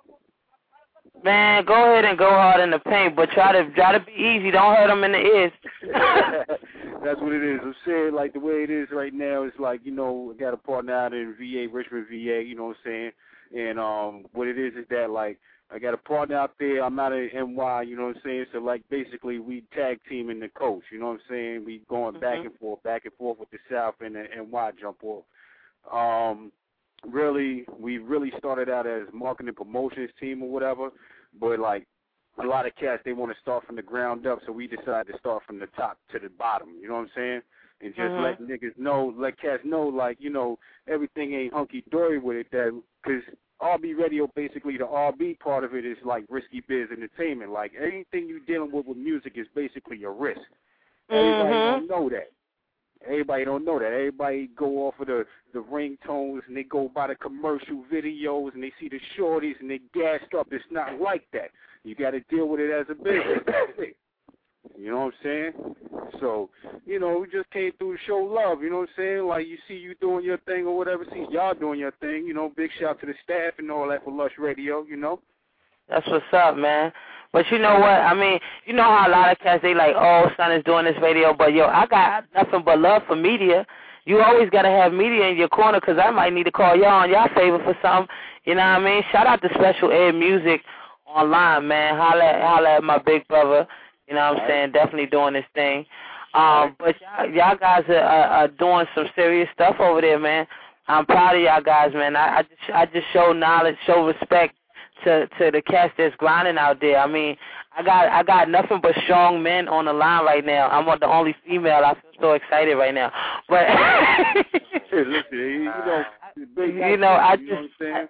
Man, go ahead and go hard in the paint, but try to try to be easy. Don't hurt them in the ears.
That's what it is. I'm saying, like, the way it is right now is like, you know, I got a partner out in V A, Richmond, V A, you know what I'm saying? And um, what it is is that, like, I got a partner out there. I'm out in N Y, you know what I'm saying? So, like, basically, we tag teaming the coach, you know what I'm saying? We going mm-hmm. back and forth, back and forth with the South and the N Y jump off. Um, really, we really started out as marketing promotions team or whatever, but, like, a lot of cats, they want to start from the ground up, so we decided to start from the top to the bottom, you know what I'm saying? and just
mm-hmm.
let niggas know, let cats know, like, you know, everything ain't hunky-dory with it, that, because R B Radio, basically the R B part of it is like risky biz entertainment. Like, anything you're dealing with with music is basically a risk. Everybody
mm-hmm.
don't know that. Everybody don't know that. Everybody go off of the, the ringtones, and they go by the commercial videos, and they see the shorties, and they gassed up. It's not like that. You got to deal with it as a business. You know what I'm saying? So, you know, we just came through to show love, you know what I'm saying? Like, you see you doing your thing or whatever, see y'all doing your thing, you know, big shout to the staff and all that for Lush Radio, you know?
That's what's up, man. But you know what? I mean, you know how a lot of cats, they like, oh, son is doing this radio, but, yo, I got nothing but love for media. You always got to have media in your corner, because I might need to call y'all on y'all favor for something. You know what I mean? Shout out to Special Ed Music Online, man. Holla, holla at my big brother. You know what I'm saying? Definitely doing this thing. Um, but y'all, y'all guys are, are, are doing some serious stuff over there, man. I'm proud of y'all guys, man. I, I just I just show knowledge, show respect to to the cats that's grinding out there. I mean, I got I got nothing but strong men on the line right now. I'm the only female. I feel so excited right now. But
listen, you know,
you know, I just.
You know what I'm saying?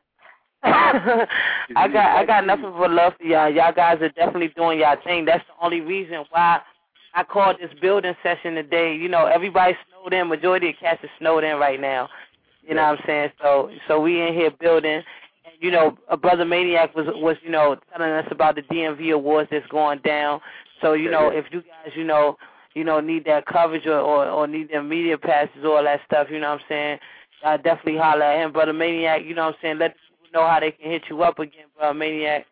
I got I got nothing but love for y'all. Y'all guys are definitely doing y'all thing. That's the only reason why I called this building session today. You know, everybody's snowed in. Majority of cats are snowed in right now. You know what I'm saying? So so we in here building. And, you know, a Brother Maniac was, was, you know, telling us about the D M V Awards that's going down. So, you know, if you guys, you know, you know, need that coverage or, or, or need their media passes, all that stuff, you know what I'm saying? I definitely holler at him. Brother Maniac, you know what I'm saying? Let know how they can hit you up again, bro, Maniac.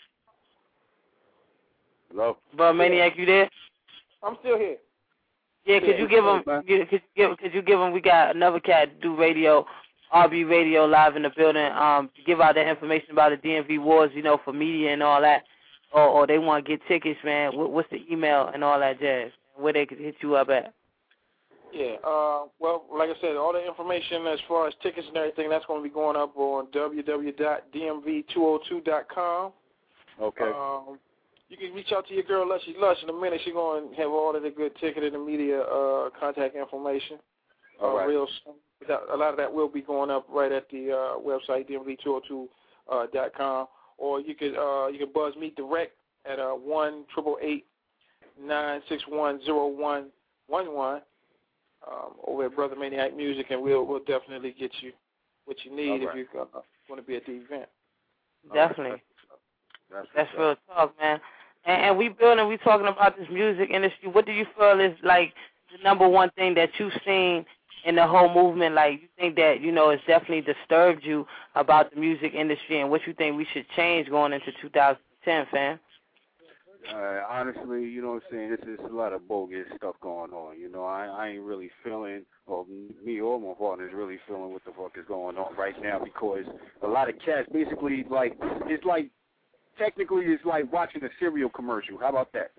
Hello?
Bro, Maniac, you there?
I'm still here.
Yeah, could yeah, you give them, could you give, could you give them, we got another cat do radio, R B Radio live in the building, um, to give out that information about the D M V Wars, you know, for media and all that, or, or they want to get tickets, man. What, what's the email and all that jazz, where they could hit you up at?
Yeah, uh, well, like I said, all the information as far as tickets and everything, that's going to be going up on w w w dot d m v two oh two dot com.
Okay.
Um, you can reach out to your girl, Lushy Lush. In a minute, she's going to have all of the good ticket and the media uh, contact information.
All
uh,
right.
Real soon. A lot of that will be going up right at the uh, website, d m v two oh two dot com. Or you could uh, you could buzz me direct at uh, one eight eight eight, nine six one, zero one one one. Um, over at Brother Maniac Music, and we'll we'll definitely get you what you need
right.
if you're uh, going to be at the event.
Definitely.
That's,
That's real talk, man. And, and we building, we talking about this music industry. What do you feel is like the number one thing that you've seen in the whole movement? Like, you think that, you know, it's definitely disturbed you about the music industry, and what you think we should change going into two thousand ten, fam?
Uh, honestly, you know what I'm saying, this is a lot of bogus stuff going on. You know, I, I ain't really feeling, or me or my partner is really feeling what the fuck is going on right now, because a lot of cats basically, like, it's like, technically it's like watching a cereal commercial. How about that?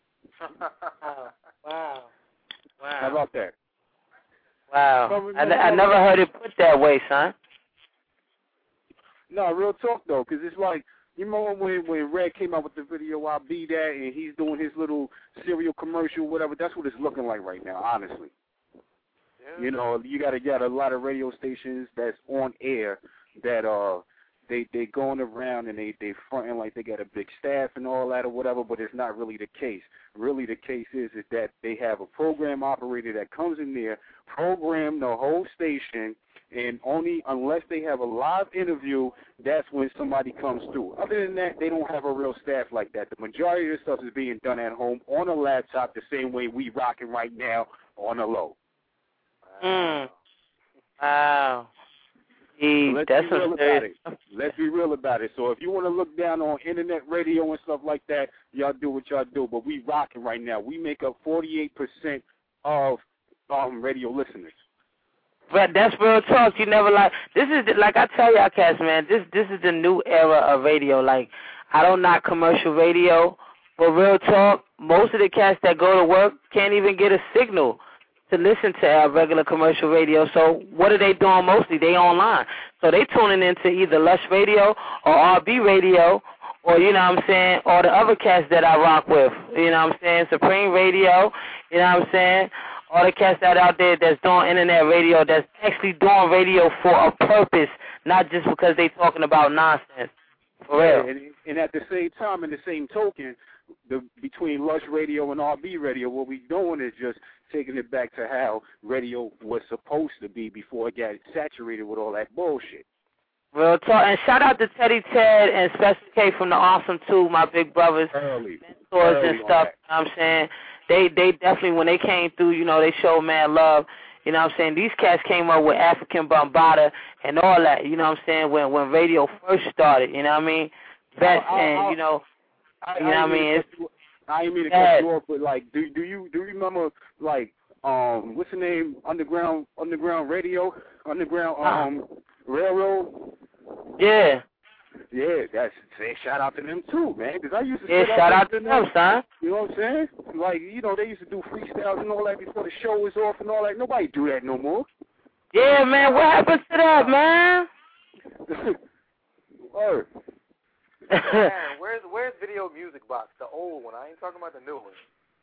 Wow. Wow.
How about that?
Wow. I, I never heard it put that way, son.
No, real talk, though, because it's like, you remember when, when Red came out with the video, I'll Be That, and he's doing his little cereal commercial, whatever. That's what it's looking like right now, honestly. Yeah. You know, you got to get a lot of radio stations that's on air that uh they they going around and they they fronting like they got a big staff and all that or whatever, but it's not really the case. Really, the case is is that they have a program operator that comes in there, program the whole station. And only unless they have a live interview, that's when somebody comes through. Other than that, they don't have a real staff like that. The majority of the stuff is being done at home on a laptop the same way we rocking right now on a low.
Mm. Wow.
So let's
that's
be real about it. Let's be real about it. So if you want to look down on internet radio and stuff like that, y'all do what y'all do. But we rocking right now. We make up forty-eight percent of um, radio listeners.
But that's real talk. You never like this is the, like I tell y'all cats, man. This this is the new era of radio. Like, I don't knock commercial radio, but real talk. Most of the cats that go to work can't even get a signal to listen to our regular commercial radio. So what are they doing mostly? They online. So they tuning into either Lush Radio or R B Radio, or you know what I'm saying, or the other cats that I rock with. You know what I'm saying, Supreme Radio. You know what I'm saying. all the cats that out there that's doing internet radio, that's actually doing radio for a purpose, not just because they talking about nonsense. For real.
Yeah, and, and at the same time, in the same token, the between Lush Radio and R B Radio, what we doing is just taking it back to how radio was supposed to be before it got saturated with all that bullshit.
Real talk. And shout out to Teddy Ted and Special K from the Awesome Two, my big brothers,
early,
mentors
early
and stuff. You know what I'm saying? They they definitely, when they came through, you know, they showed mad love. You know what I'm saying? These cats came up with African Bambaataa and all that, you know what I'm saying, when when radio first started, you know what I mean? Best,
I, I,
and,
I,
you know,
I,
you know what I mean? It's,
I didn't mean to
cut
you off, but, like, do do you do you remember, like, um, what's the name, Underground Underground Radio, Underground um uh, Railroad?
Yeah.
Yeah, that's say shout out to them too, man. Because I used to
yeah,
sit
shout
out
out to them, son.
You know what I'm saying? Like, you know, they used to do freestyles and all that before the show was off and all that. Nobody do that no more.
Yeah, man. What happened to that, man?
Word.
Man, where's where's Video Music Box? The old one. I ain't talking about the new one.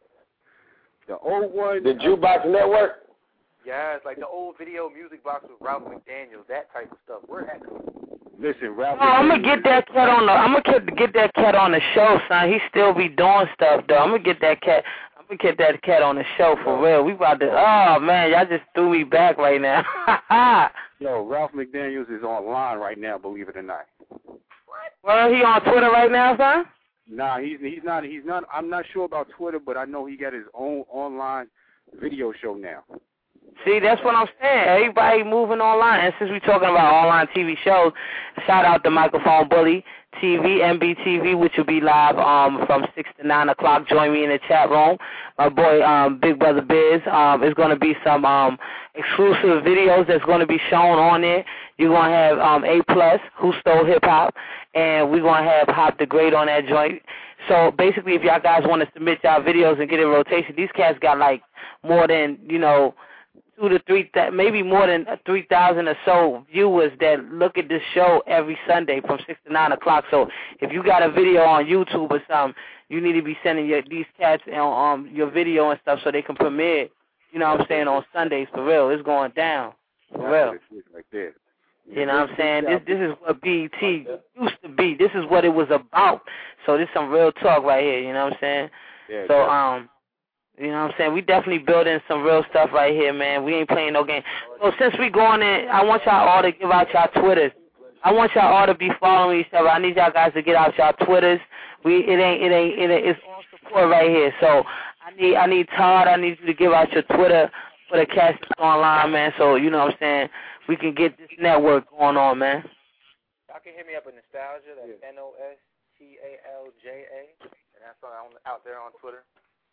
The old one.
The Jukebox Network.
Yeah, it's like the old Video Music Box with Ralph McDaniels, that type of stuff. Where that?
Listen, Ralph.
Oh, I'm gonna get that cat on the. I'm gonna get that cat on the show, son. He still be doing stuff though. I'm gonna get that cat. I'm gonna get that cat on the show for real. We about to. Oh man, y'all just threw me back right now.
Yo, Ralph McDaniels is online right now. Believe it or not.
What? Well, he on Twitter right now, son?
Nah, he's he's not. He's not. I'm not sure about Twitter, but I know he got his own online video show now.
See, that's what I'm saying. Everybody moving online. And since we're talking about online T V shows, shout out to Microphone Bully T V, M B T V, which will be live um from six to nine o'clock. Join me in the chat room. My boy, um, Big Brother Biz, um, is going to be some um exclusive videos that's going to be shown on there. You're going to have um A Plus, Who Stole Hip Hop, and we're going to have Hop the Great on that joint. So basically, if y'all guys want to submit y'all videos and get in rotation, these cats got like more than, you know, two to three, maybe more than three thousand or so viewers that look at this show every Sunday from six to nine o'clock. So if you got a video on YouTube or something, you need to be sending your, these cats on um, your video and stuff so they can premiere. You know what I'm saying, on Sundays for real. It's going down for real.
Like that.
You know what I'm saying? This this is what B E T used to be. This is what it was about. So this is some real talk right here. You know what I'm saying?
Yeah,
so
yeah.
um. You know what I'm saying? We definitely building some real stuff right here, man. We ain't playing no game. So since we going in, I want y'all all to give out y'all Twitters. I want y'all all to be following each other. I need y'all guys to get out y'all Twitters. We it ain't it ain't it ain't, it's all support right here. So I need I need Todd. I need you to give out your Twitter for the cast online, man. So you know what I'm saying? We can get this network going on, man.
Y'all can hit me up with Nostalgia. That's N O S T A L J A, and that's on out there on Twitter.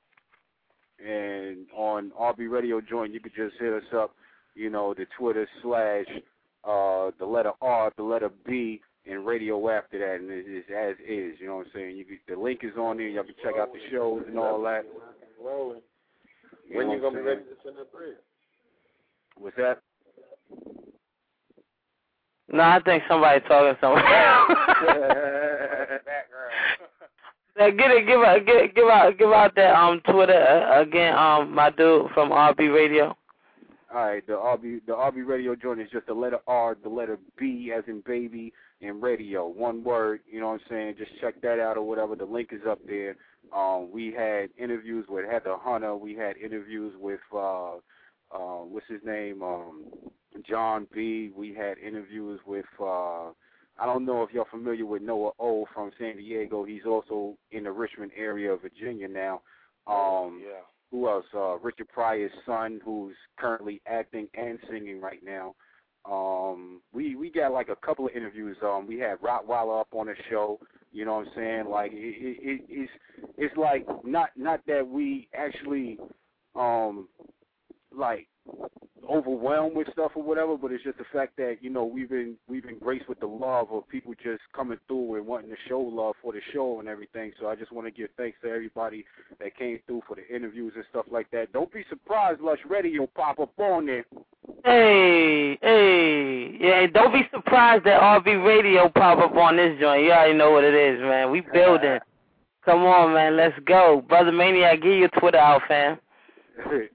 And on R B Radio Joint, you could just hit us up, you know, the Twitter slash uh, the letter R, the letter B, and radio after that, and it's, it's as is. You know what I'm saying? You could, the link is on there. Y'all can check out the shows and all that.
Rolling.
You
When
know
you
what
gonna
I'm
be ready
saying?
to send that bread?
What's that?
No, I think somebody talking somewhere. Now get it, give out, give, give out, give out that um Twitter uh, again, um my dude from R B Radio.
All right, the R B the R B Radio Joint is just the letter R, the letter B as in baby, and radio, one word. You know what I'm saying? Just check that out or whatever. The link is up there. Um, we had interviews with Heather Hunter. We had interviews with uh, uh, what's his name, um, John B. We had interviews with. Uh, I don't know if you're familiar with Noah O from San Diego. He's also in the Richmond area of Virginia now. Um,
yeah.
Who else? Uh, Richard Pryor's son, who's currently acting and singing right now. Um, we we got like a couple of interviews. Um, we had Rottweiler up on the show. You know what I'm saying? Like it, it, it's it's like not not that we actually um like overwhelmed with stuff or whatever, but it's just the fact that, you know, we've been we've been graced with the love of people just coming through and wanting to show love for the show and everything. So I just want to give thanks to everybody that came through for the interviews and stuff like that. Don't be surprised, Lush Radio pop up on there.
Hey, hey, yeah, don't be surprised that R B Radio pop up on this joint. You already know what it is, man. We building. Come on, man, let's go. Brother Maniac, get your Twitter out, fam.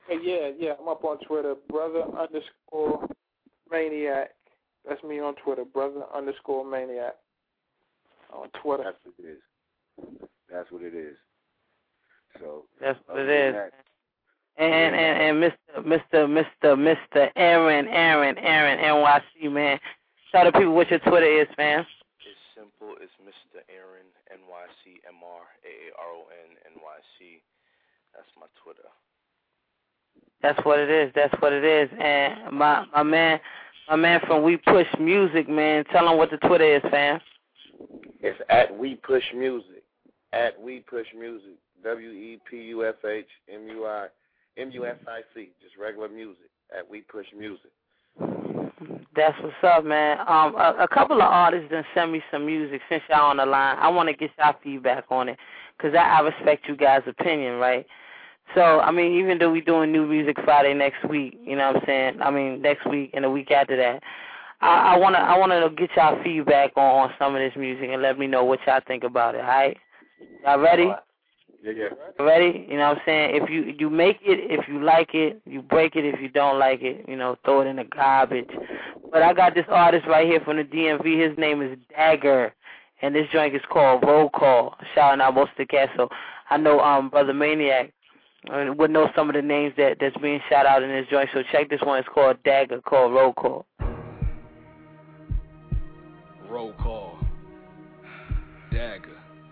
Hey, yeah, yeah, I'm up on Twitter, brother underscore maniac. That's me on Twitter, brother underscore maniac on Twitter.
That's what it is. That's what it is. So
that's what it is. That, and and and Mister Mister Mister Mister Aaron Aaron Aaron N Y C, man. Tell the people what your Twitter is, man.
It's simple. It's Mister Aaron N Y C M R A A R O N N Y C. That's my Twitter.
That's what it is. That's what it is. And my my man, my man from We Push Music, man. Tell him what the Twitter is, fam.
It's at We Push Music. At We Push Music. W E P U S H M U I M U S I C. Just regular music. At We Push Music.
That's what's up, man. Um, a, a couple of artists done send me some music since y'all on the line. I want to get y'all feedback on it because I, I respect you guys' opinion, right? So, I mean, even though we doing New Music Friday next week, you know what I'm saying? I mean, next week and the week after that, I, I wanna I wanna get y'all feedback on, on some of this music and let me know what y'all think about it. All right? Y'all ready?
Yeah, yeah.
Ready? You know what I'm saying? If you you make it, if you like it, you break it. If you don't like it, you know, throw it in the garbage. But I got this artist right here from the D M V. His name is Dagger, and this joint is called Roll Call. Shouting out most of the cast. So I know um Brother Maniac uh, would know some of the names that that's being shout out in this joint. So check this one. It's called Dagger, called Roll Call.
Roll Call. Dagger.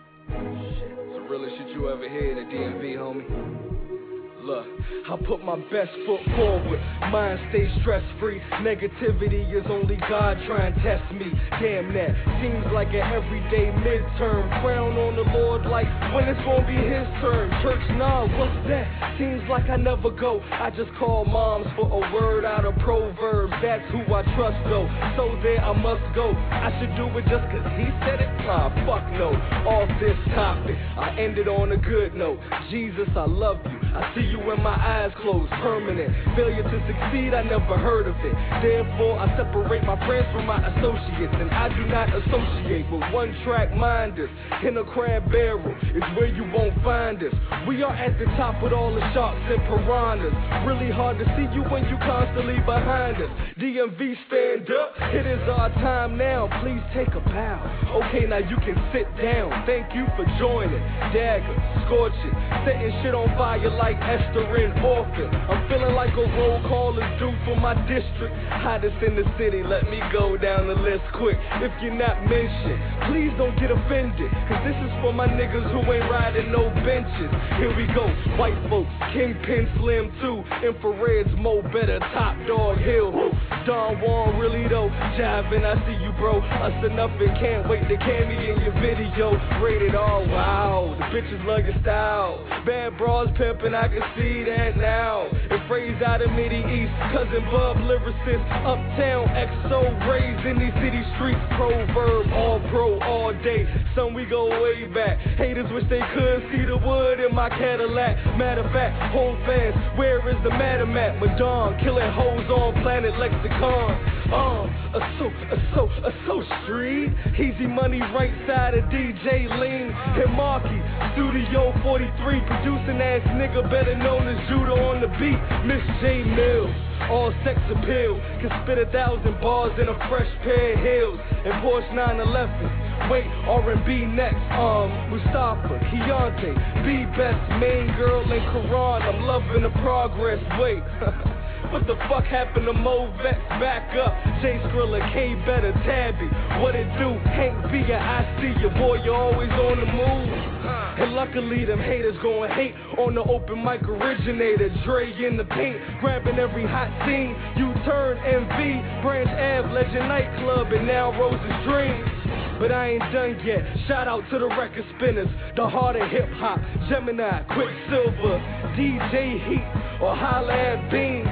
Realest shit you ever heard at D M V, homie. Look, I put my best foot forward. Mind stays stress-free. Negativity is only God trying to test me. Damn that. Seems like an everyday midterm. Crown on the Lord like when it's gonna be his turn. Church, nah, what's that? Seems like I never go. I just call moms for a word out of Proverbs. That's who I trust though. So there I must go. I should do it just cause he said it? Nah, fuck no. Off this topic, I ended on a good note. Jesus, I love you. I see you when my eyes closed, permanent. Failure to succeed, I never heard of it. Therefore, I separate my friends from my associates, and I do not associate with one-track minders. In a crab barrel is where you won't find us. We are at the top with all the sharks and piranhas. Really hard to see you when you constantly behind us. D M V, stand up. It is our time now. Please take a bow. Okay, now you can sit down. Thank you for joining. Dagger, scorching, setting shit on fire like Esther and Orphan. I'm feeling like a roll call is due for my district. Hottest in the city, let me go down the list quick. If you're not mentioned, please don't get offended, cause this is for my niggas who ain't riding no benches. Here we go, white folks, Kingpin Slim two, Infrared's Mo Better, Top Dog Hill, Don Juan really though, jiving, I see you bro, us enough and can't wait to cameo in your video. Rated R, wow, the bitches love your style. Bad bras pimpin', I can see that now. And phrase out of Midi East, cousin Bub lyricist, uptown X O raised in these city streets. Proverb, all pro, all day. Son, we go way back. Haters wish they could see the wood in my Cadillac. Matter of fact, whole fans, where is the Madam at? Madonna, killing hoes on Planet Lexicon. Uh, a so, a so, a so street. Easy money right side of D J Lean. And Marky, Studio forty-three, producing ass nigga better known as Judah on the beat. Miss J Mills, all sex appeal. Can spit a thousand bars in a fresh pair of heels. And Porsche nine eleven. Wait, R and B next. Um, Mustafa, Keontae, B Best, main girl, and Karan. I'm loving the progress. Wait. What the fuck happened to Mo Vex? Back up. J Skrilla, K Better, Tabby. What it do? Hank B, I see you, boy, you're always on the move. And luckily, them haters gon' hate on the open mic originator. Dre in the paint, grabbing every hot scene. U-turn, M V, Branch Ave, Legend Nightclub, and now Rose's Dreams. But I ain't done yet. Shout out to the record spinners, the heart of hip hop, Gemini, Quicksilver, D J Heat, or holla at Beans.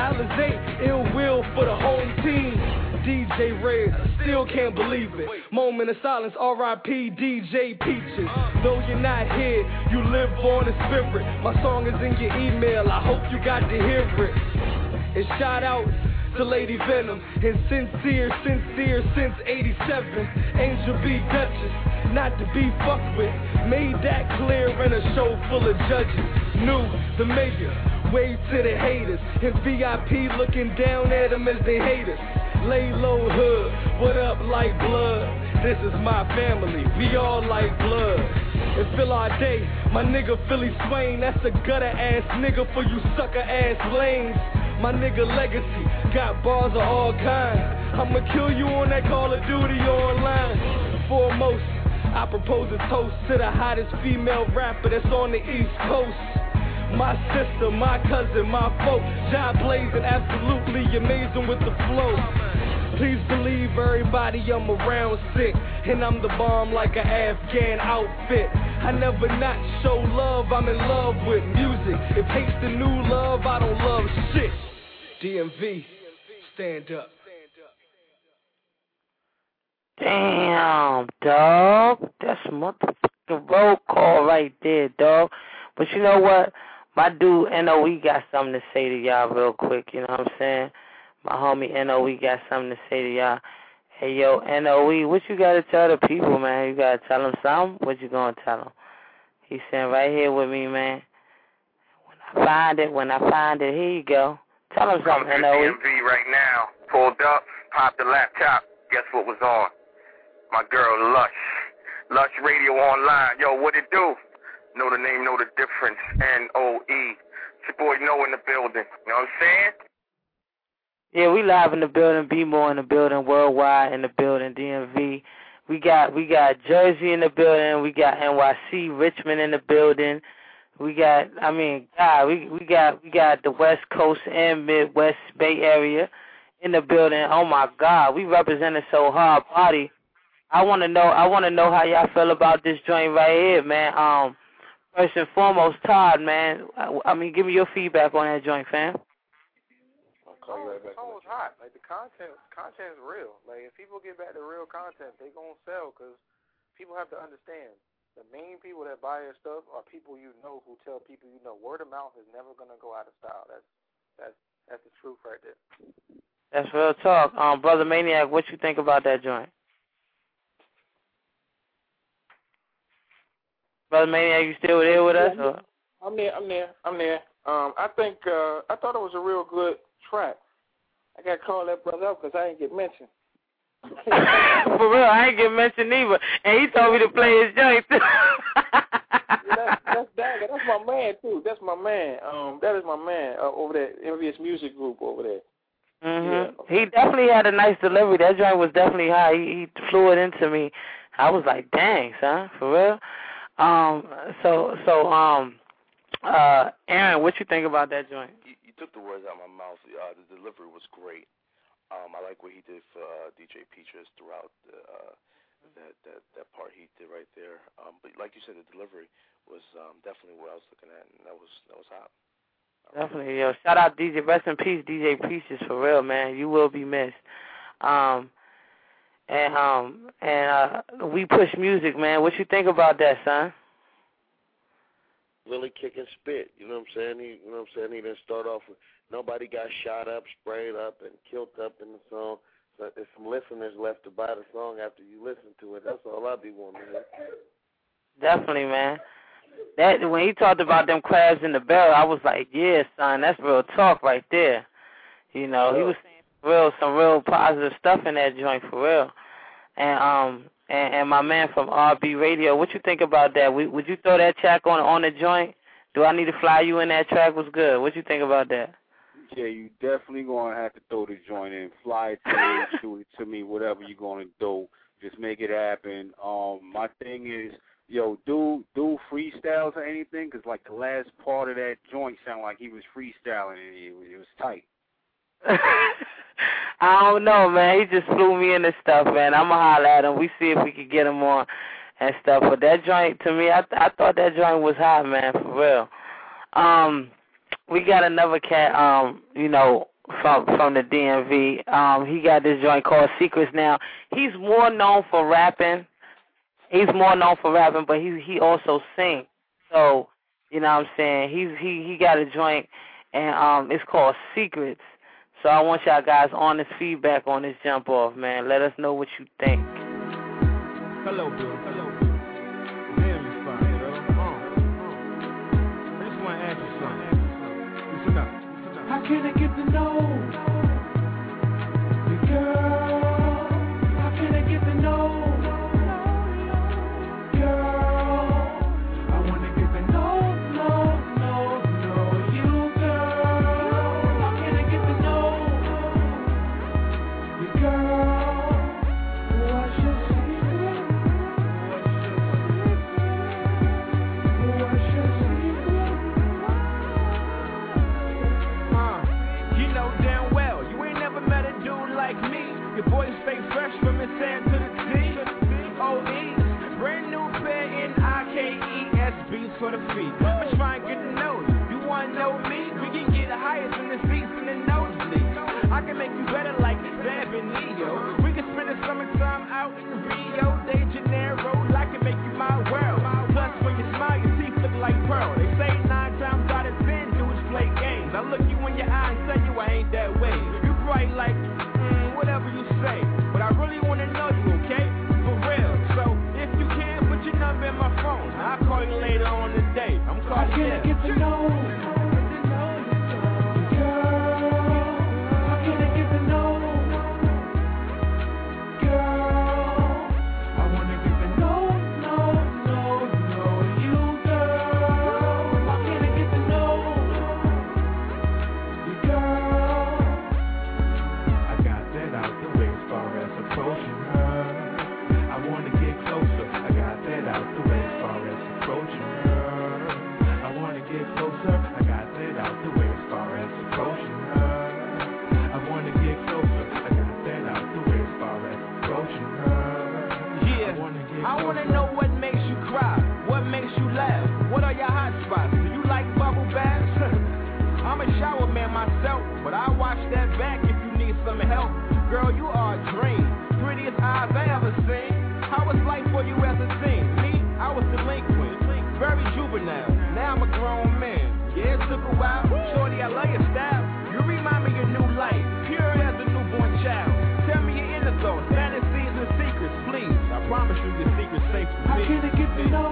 Alizé, Ill Will for the home team. D J Red, still can't believe it. Moment of silence, R I P D J Peaches. Though you're not here, you live on in spirit. My song is in your email, I hope you got to hear it. And shout out to Lady Venom. And sincere, sincere since eighty-seven. Angel B. Duchess, not to be fucked with. Made that clear in a show full of judges. Knew the mayor, wave to the haters. And V I P looking down at them as they hate us. Lay low hood, what up like blood? This is my family, we all like blood. And Phil our day, my nigga Philly Swain. That's a gutter ass nigga for you sucker ass lanes. My nigga Legacy, got bars of all kinds. I'ma kill you on that Call of Duty online. Foremost, I propose a toast to the hottest female rapper that's on the East Coast. My sister, my cousin, my folk, job blazing, absolutely amazing with the flow. Please believe everybody I'm around sick, and I'm the bomb like an Afghan outfit. I never not show love, I'm in love with music. If hate's the new love, I don't love shit. D M V, stand up.
Damn, dog. That's a motherfucking roll call right there, dog. But you know what? My dude N O E got something to say to y'all real quick, you know what I'm saying? My homie N O E got something to say to y'all. Hey, yo, N O E, what you got to tell the people, man? You got to tell them something? What you going to tell them? He's sitting right here with me, man. When I find it, when I find it, here you go. Tell them something, N O E.
D M V right now. Pulled up, popped the laptop. Guess what was on? My girl, Lush. Lush Radio Online. Yo, what it do? Know the name, know the difference. N O E. It's your boy No in the building. You know what I'm saying?
Yeah, we live in the building, B-More in the building, Worldwide in the building, D M V. We got we got Jersey in the building. We got N Y C, Richmond in the building. We got, I mean, God, we we got we got the West Coast and Midwest Bay Area in the building. Oh my God, we represented so hard, party. I want to know, I want to know how y'all feel about this joint right here, man. Um, first and foremost, Todd, man. I, I mean, give me your feedback on that joint, fam.
Oh, the song was hot. Like, the content, content is real. Like, if people get back to real content, they gonna sell, because people have to understand. The main people that buy your stuff are people you know who tell people you know. Word of mouth is never gonna go out of style. That's that's that's the truth right there.
That's real talk. Um, Brother Maniac, what you think about that joint? Brother Maniac, you still there with us? Or?
I'm there. I'm there. I'm there. Um, I think uh, I thought it was a real good track. I got to call that brother up because I didn't get mentioned.
For real, I ain't get mentioned either. And he told me to play his joint too.
Yeah, that's that's Dagger. That's my man too. That's my man. Um, that is my man uh, over there, Envious Music Group over there.
Mhm.
Yeah.
He definitely had a nice delivery. That joint was definitely high. He, he flew it into me. I was like, dang, son, for real. Um, so so um, uh, Aaron, what you think about that joint?
You, you took the words out of my mouth. Uh, the delivery was great. Um, I like what he did for uh, D J Peaches throughout the, uh, that, that that part he did right there. Um, but like you said, the delivery was um, definitely what I was looking at, and that was that was hot.
Definitely, yo. Shout out D J, rest in peace, D J Peaches, for real, man. You will be missed. Um, and um, and uh, We Push Music, man. What you think about that, son?
Really kick and spit, you know what I'm saying? He, you know what I'm saying? He didn't start off with nobody got shot up, sprayed up, and killed up in the song. So there's some listeners left to buy the song after you listen to it. That's all I be wanting to hear.
Definitely, man. That when he talked about them crabs in the barrel, I was like, yeah, son, that's real talk right there. You know, he was saying real some real positive stuff in that joint for real. And um and, and my man from R B Radio, what you think about that? Would, would you throw that track on on the joint? Do I need to fly you in that track? Was good. What you think about that?
Yeah, you definitely gonna have to throw the joint in, fly it to me, shoot it to me, whatever you're gonna do. Just make it happen. Um, my thing is, yo, do do freestyles or anything, cause like the last part of that joint sounded like he was freestyling and it, it was tight.
I don't know, man. He just flew me in this stuff, man. I'ma holler at him. We see if we can get him on and stuff. But that joint, to me, I th- I thought that joint was hot, man, for real. Um, we got another cat, um, you know, from from the D M V. Um, he got this joint called Secrets. Now, he's more known for rapping. He's more known for rapping, but he he also sings. So, you know what I'm saying? He's he he got a joint, and um, it's called Secrets. So I want y'all guys honest feedback on this jump off, man. Let us know what you think.
Hello, Bill. Hello. Damn, you fine, bro. Uh, uh. I just want to ask you something. Listen up. Listen up. How can I get to know the girl? How can I get to know? For the feet, I'm trying to get to know you. You wanna know me? We can get the highest in the seats and the nosebleeds. I can make you better like Zab and Neo. We can spend the summertime out in Rio de Janeiro. I can make you my world. Plus, when you smile, your teeth look like pearl. They say nine times out of ten, dudes play games. I look you in your eye and tell you I ain't that way. You bright like mm, whatever you say, but I really wanna know you, okay? For real. So if you can, put your number in my phone. I'll call you later on the day. I'm calling you. How can I get to know? Girl, how can I get to know? Girl, I wanna get to know, know, know, know you, girl. How can I get to know you, girl? I got that out the way as far as approaching her. I wanna get closer. I got that out the way as far as approaching her. I wanna get closer. I got that out the way as far as approaching her. I wanna get closer. I got that out the way as far as approaching her. Yeah, I wanna, get I wanna know what makes you cry, what makes you laugh, what are your hot spots? Do you like bubble baths? I'm a shower man myself, but I watch that back if you need some help. Girl, you are a dream, prettiest eyes I ever seen. How was life for you as a teen? Me, I was delinquent, very juvenile. Now I'm a grown man. Yeah, it took a while. Shorty, I love your style. You remind me of your new life, pure as a newborn child. Tell me your inner thoughts, fantasies and secrets, please. I promise you your secret's safe with me. How can I get to know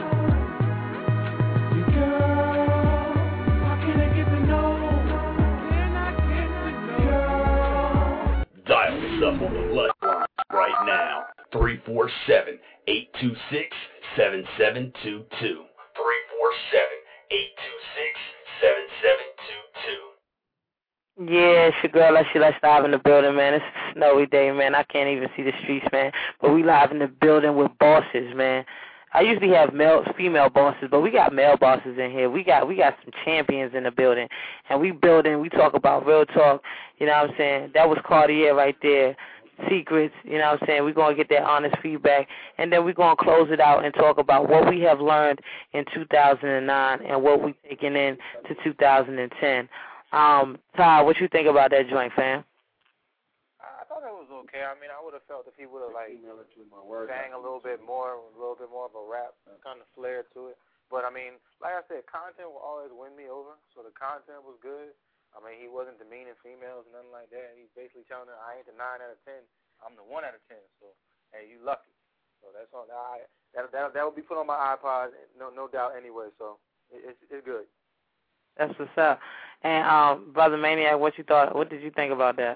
you, girl? How can I get to know? Can I get to know? Girl.
Dial us up on the Lush line right now. three four seven, eight two six, seven seven two two. three four seven, eight two six, seven seven two two.
Yeah, it's your girl, Let's Let's live in the building, man. It's a snowy day, man. I can't even see the streets, man. But we live in the building with bosses, man. I usually have male, female bosses, but we got male bosses in here. We got we got some champions in the building, and we building. We talk about real talk. You know what I'm saying? That was Cartier right there. Secrets, you know what I'm saying? We're going to get that honest feedback, and then we're going to close it out and talk about what we have learned in two thousand nine and what we're taking in to two thousand ten. Um, Todd, what you think about that joint, fam?
I thought that was okay. I mean, I would have felt if he would have, like, sang a little bit more, a little bit more of a rap kind of flair to it. But, I mean, like I said, content will always win me over, so the content was good. I mean, he wasn't demeaning females, nothing like that. He's basically telling them, I ain't the nine out of ten. I'm the one out of ten. So, hey, you lucky. So that's all. I, that that that will be put on my iPod, no no doubt. Anyway, so it, it's it's good.
That's what's up. And um, Brother Maniac, what you thought? What did you think about that?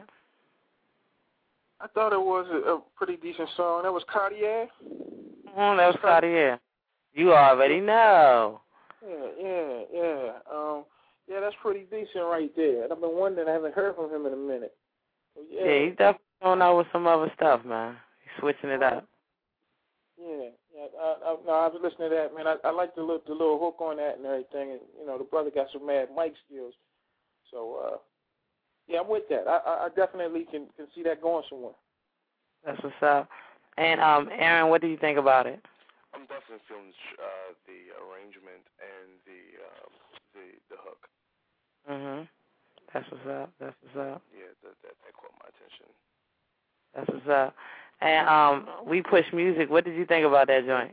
I thought it was a, a pretty decent song. That was Cartier.
Mm, that was Cartier. You already know.
Yeah, yeah, yeah. Um. Yeah, that's pretty decent right there. And I've been wondering, I haven't heard from him in a minute. So, yeah.
yeah, he's definitely going out with some other stuff, man. He's switching it up.
Yeah, yeah. I, I, no, I was listening to that, man. I, I like the little, the little hook on that and everything. And, you know, the brother got some mad mic skills. So, uh, yeah, I'm with that. I, I definitely can, can see that going somewhere.
That's what's up. And, um, Aaron, what do you think about it?
I'm definitely feeling uh, the arrangement and the um, the the hook.
Mhm. That's what's up. That's what's up.
Yeah, that that, that caught my attention.
That's what's up. And um, We Push Music. What did you think about that joint?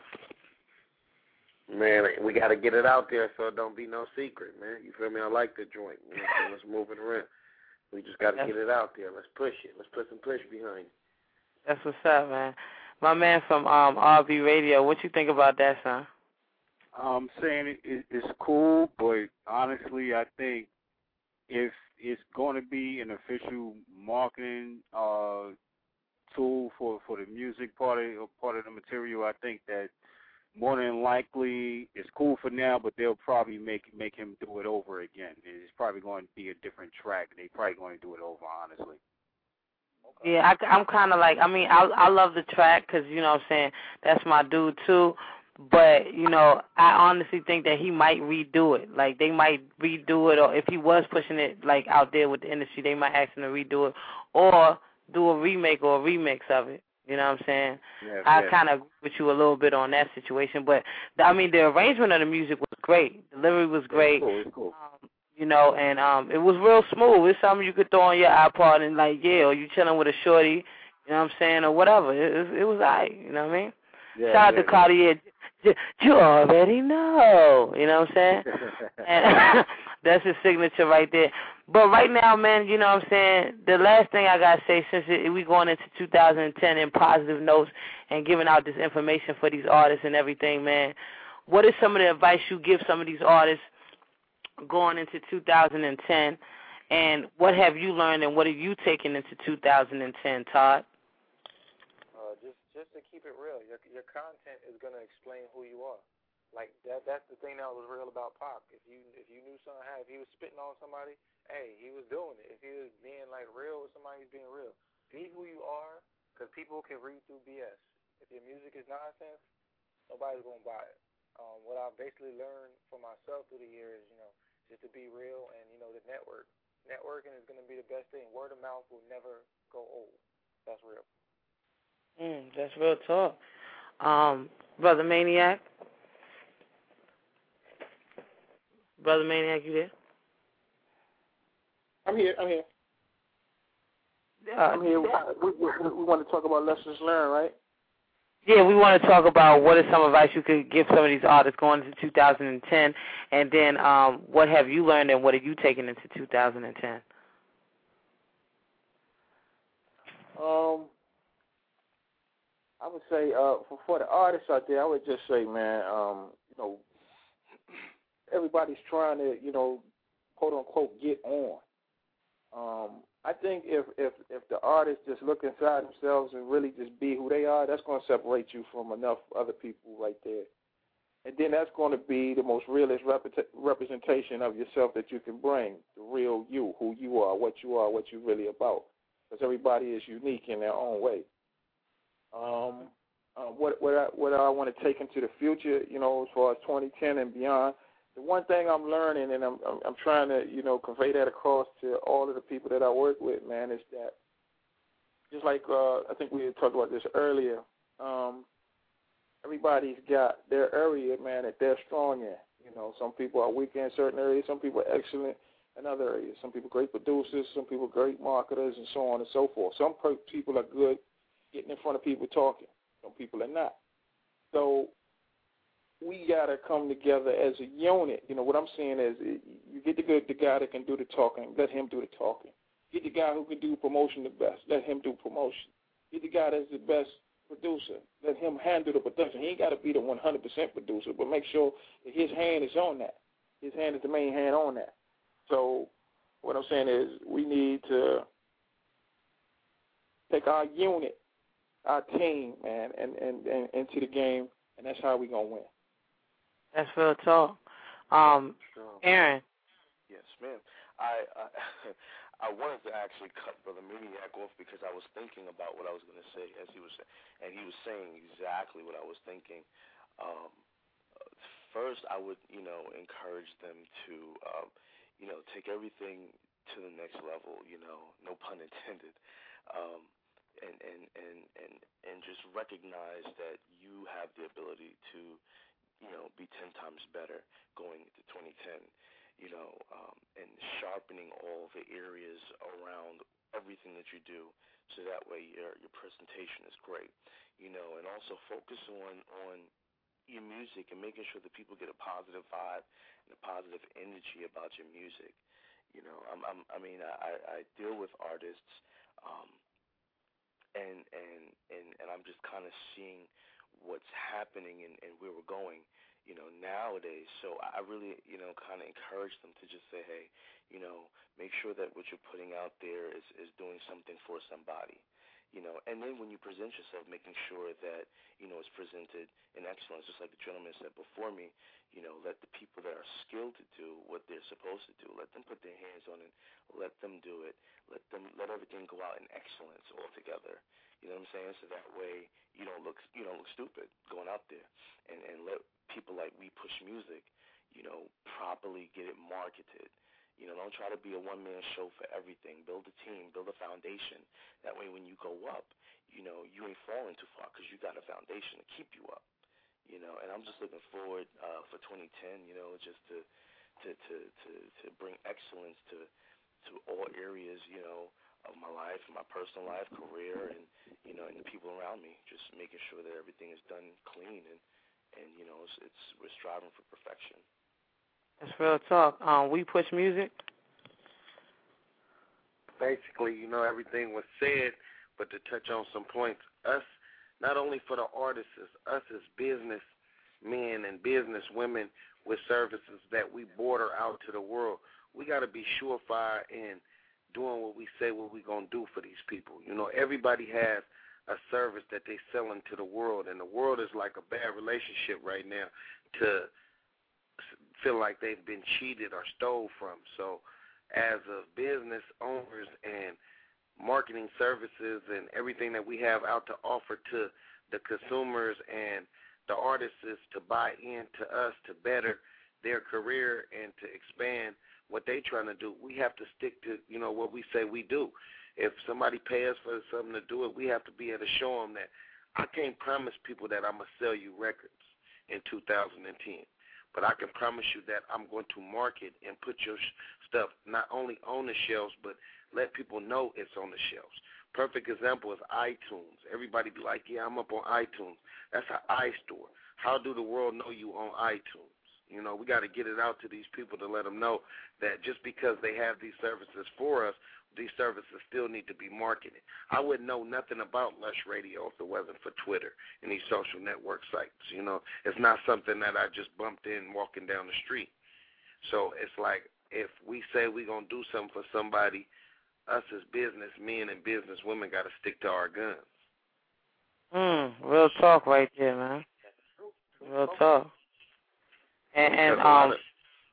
Man, we got to get it out there so it don't be no secret, man. You feel me? I like the joint. You know, let's move it around. We just got to
That's,
get it out there. Let's push it. Let's put some push behind it.
That's what's up, man. My man from um, R B Radio, what you think about that, son?
I'm saying it, it, it's cool, but honestly, I think if it's going to be an official marketing uh, tool for, for the music part of part of the material, I think that more than likely it's cool for now, but they'll probably make make him do it over again. It's probably going to be a different track. They're probably going to do it over, honestly.
Yeah, I, I'm kind of like, I mean, I I love the track because, you know what I'm saying, that's my dude too. But, you know, I honestly think that he might redo it. Like, they might redo it, or if he was pushing it, like, out there with the industry, they might ask him to redo it or do a remake or a remix of it. You know what I'm saying?
Yeah,
I
yeah.
kind of agree with you a little bit on that situation. But, I mean, the arrangement of the music was great. The delivery was great.
It's cool, it's cool.
Um, you know, and um, it was real smooth. It's something you could throw on your iPod and, like, yeah, or you chilling with a shorty, you know what I'm saying, or whatever. It, it, it was all right, you know what I mean?
Yeah,
Shout
yeah,
out to Cartier. You already know. You know what I'm saying? And that's his signature right there. But right now, man, you know what I'm saying, the last thing I got to say, since it, we going into two thousand ten in positive notes and giving out this information for these artists and everything, man, what is some of the advice you give some of these artists going into two thousand ten? And what have you learned and what are you taking into two thousand ten, Todd?
Uh, just just to keep it real, your your content is gonna explain who you are. Like that that's the thing that was real about Pac. If you if you knew something, if he was spitting on somebody, hey, he was doing it. If he was being like real with somebody, he's being real. Be who you are, because people can read through B S. If your music is nonsense, nobody's gonna buy it. Um, what I've basically learned for myself through the years, you know, just to be real and you know the network. Networking is gonna be the best thing. Word of mouth will never go old. That's real.
Mm, that's real talk. Um, Brother Maniac? Brother Maniac, you there?
I'm here. I'm here.
Uh,
I'm here. We, we, we want to talk about lessons learned, right?
Yeah, we want to talk about what is some advice you could give some of these artists going into two thousand ten, and then um, what have you learned and what are you taking into two thousand ten?
Um, I would say uh, for, for the artists out there, I would just say, man, um, you know, everybody's trying to, you know, quote unquote, get on. Um, I think if, if if the artists just look inside themselves and really just be who they are, that's going to separate you from enough other people right there. And then that's going to be the most realist rep- representation of yourself that you can bring, the real you, who you are, what you are, what you're really about. Because everybody is unique in their own way. Um, uh, what what I, what I want to take into the future, you know, as far as twenty ten and beyond, the one thing I'm learning, and I'm, I'm I'm trying to, you know, convey that across to all of the people that I work with, man, is that just like uh, I think we had talked about this earlier, um, everybody's got their area, man, that they're strong in. You know, some people are weak in certain areas, some people are excellent in other areas. Some people are great producers, some people are great marketers, and so on and so forth. Some people are good getting in front of people talking. Some people are not. So we got to come together as a unit. You know, what I'm saying is you get the good, the guy that can do the talking, let him do the talking. Get the guy who can do promotion the best, let him do promotion. Get the guy that's the best producer, let him handle the production. He ain't got to be the one hundred percent producer, but make sure that his hand is on that. His hand is the main hand on that. So what I'm saying is we need to take our unit, our team, man, and, and, and into the game, and that's how we're going to win.
That's real talk. Um,
Sure.
Aaron.
Yes, ma'am. I, I I wanted to actually cut Brother Maniac off because I was thinking about what I was going to say as he was, and he was saying exactly what I was thinking. Um, first, I would, you know, encourage them to, um, you know, take everything to the next level. You know, no pun intended. Um, and, and, and, and, and just recognize that you have the ability to, you know, be ten times better going into twenty ten, you know, um, and sharpening all the areas around everything that you do so that way your your presentation is great, you know, and also focus on, on your music and making sure that people get a positive vibe and a positive energy about your music. You know, I'm, I'm I mean, I, I deal with artists, um, and and and and I'm just kind of seeing what's happening and, and where we're going, you know, nowadays. So I really, you know, kind of encourage them to just say, hey, you know, make sure that what you're putting out there is is doing something for somebody. You know, and then when you present yourself, making sure that, you know, it's presented in excellence, just like the gentleman said before me, you know, let the people that are skilled to do what they're supposed to do, let them put their hands on it, let them do it, let them, let everything go out in excellence altogether. You know what I'm saying? So that way you don't look, you don't look stupid going out there, and, and let people like We Push Music, you know, properly get it marketed. You know, don't try to be a one-man show for everything. Build a team, build a foundation. That way when you go up, you know, you ain't falling too far because you got a foundation to keep you up. You know, and I'm just looking forward uh, for twenty ten, you know, just to to, to, to, to bring excellence to to all areas, you know, of my life, my personal life, career, and, you know, and the people around me. Just making sure that everything is done clean, and, and you know, it's, it's we're striving for perfection.
That's real talk. Um, We Push Music.
Basically, you know, everything was said, but to touch on some points, us, not only for the artists, us as business men and business women with services that we border out to the world, we got to be surefire in doing what we say what we're going to do for these people. You know, everybody has a service that they selling to the world, and the world is like a bad relationship right now to feel like they've been cheated or stole from. So as a business owners and marketing services and everything that we have out to offer to the consumers and the artists is to buy into us to better their career and to expand what they're trying to do, we have to stick to, you know, what we say we do. If somebody pay us for something to do it, we have to be able to show them that I can't promise people that I'm going to sell you records in two thousand ten. But I can promise you that I'm going to market and put your stuff not only on the shelves, but let people know it's on the shelves. Perfect example is iTunes. Everybody be like, yeah, I'm up on iTunes. That's an iStore. How do the world know you on iTunes? You know, we got to get it out to these people to let them know that just because they have these services for us, these services still need to be marketed. I wouldn't know nothing about Lush Radio if it wasn't for Twitter and these social network sites. You know, it's not something that I just bumped in walking down the street. So it's like if we say we're going to do something for somebody, us as business men and business women got to stick to our guns.
Mm, real talk right there, man. Real talk. And, and um,
of,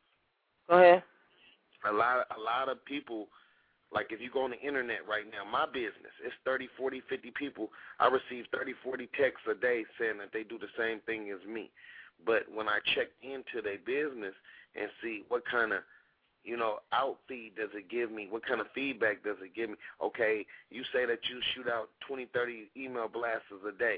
go ahead.
A lot, a lot of people, like if you go on the internet right now, my business, it's thirty, forty, fifty people. I receive thirty, forty texts a day saying that they do the same thing as me. But when I check into their business and see what kind of, you know, outfeed does it give me, what kind of feedback does it give me? Okay, you say that you shoot out twenty, thirty email blasts a day.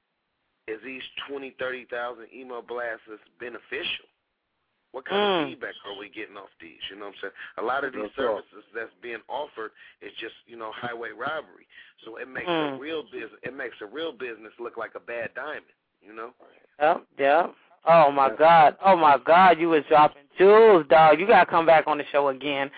Is these twenty, thirty thousand email blasts beneficial? What kind
mm.
of feedback are we getting off these? You know what I'm saying? A lot of these services that's being offered is just, you know, highway robbery. So it makes
mm.
a real business. It makes a real business look like a bad diamond. You know?
Yep, yep. Oh my God! Oh my God! You was dropping jewels, dog. You gotta come back on the show again.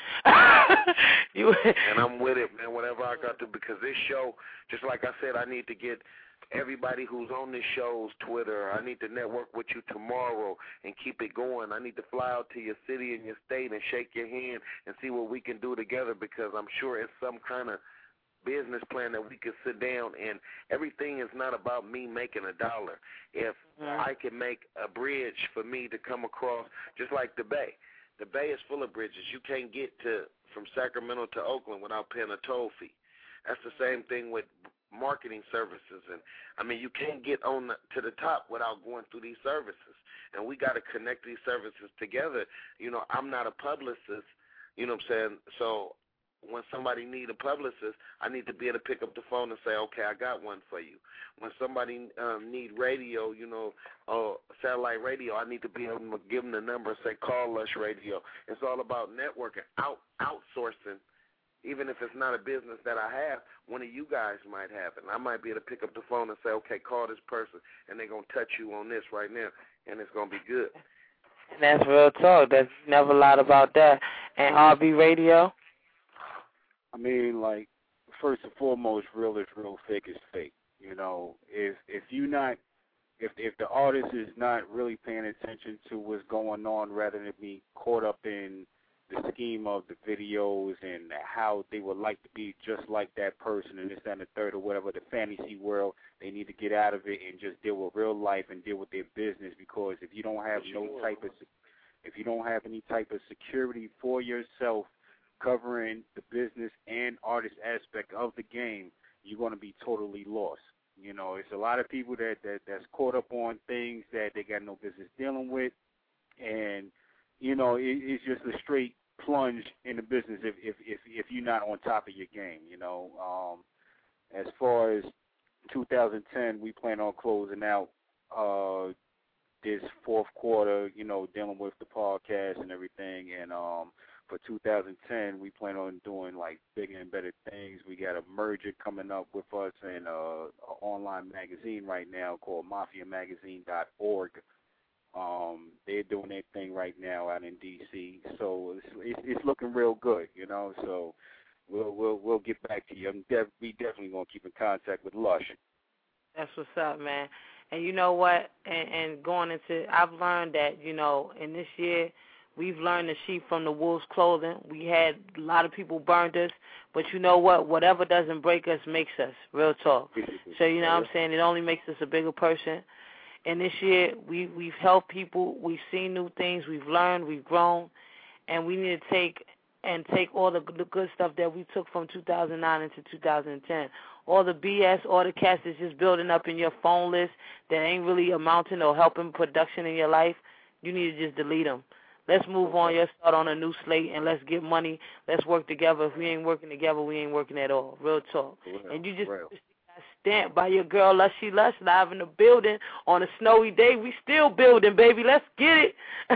you.
And I'm with it, man. Whatever I got to, because this show, just like I said, I need to get everybody who's on this show's Twitter. I need to network with you tomorrow and keep it going. I need to fly out to your city and your state and shake your hand and see what we can do together, because I'm sure it's some kind of business plan that we can sit down, and everything is not about me making a dollar. If mm-hmm. I can make a bridge for me to come across, just like the Bay. The Bay is full of bridges. You can't get to from Sacramento to Oakland without paying a toll fee. That's the same thing with marketing services, and I mean, you can't get on the, to the top without going through these services, and we got to connect these services together. You know, I'm not a publicist, you know what I'm saying, so when somebody need a publicist, I need to be able to pick up the phone and say, okay, I got one for you. When somebody um, need radio, you know, uh, satellite radio, I need to be able to give them the number and say, call Lush Radio. It's all about networking, out outsourcing. Even if it's not a business that I have, one of you guys might have it. And I might be able to pick up the phone and say, okay, call this person, and they're going to touch you on this right now, and it's going to be good.
That's real talk. That's never lied about that. And R B Radio?
I mean, like, first and foremost, real is real, fake is fake. You know, if if you not, if if the artist is not really paying attention to what's going on, rather than be caught up in the scheme of the videos and how they would like to be just like that person and this, that, and the third, or whatever, the fantasy world, they need to get out of it and just deal with real life and deal with their business. Because if you don't have no type of, if you don't have any type of security for yourself covering the business and artist aspect of the game, you're going to be totally lost. You know, it's a lot of people that, that that's caught up on things that they got no business dealing with, and you know, it, it's just a straight plunge in the business if if if, if you're not on top of your game. You know, um, as far as two thousand ten, we plan on closing out uh, this fourth quarter. You know, dealing with the podcast and everything, and um. For two thousand ten, we plan on doing like bigger and better things. We got a merger coming up with us and uh, an online magazine right now called Mafia Magazine dot org. Um, they're doing their thing right now out in D C, so it's, it's, it's looking real good, you know. So we'll we'll we'll get back to you. I'm def- we definitely gonna keep in contact with Lush.
That's what's up, man. And you know what? And, and going into, I've learned that, you know, in this year, we've learned the sheep from the wolf's clothing. We had a lot of people burned us, but you know what? Whatever doesn't break us makes us. Real talk. So, you know what I'm saying? It only makes us a bigger person. And this year, we, we've helped people. We've seen new things. We've learned. We've grown. And we need to take and take all the, the good stuff that we took from two thousand nine into two thousand ten. All the B S, all the cats that's just building up in your phone list that ain't really amounting or helping production in your life, you need to just delete them. Let's move on. Let's start on a new slate, and let's get money. Let's work together. If we ain't working together, we ain't working at all. Real talk. Real, and you just got stamped by your girl, Lushy Lush, live in the building on a snowy day. We still building, baby. Let's get it.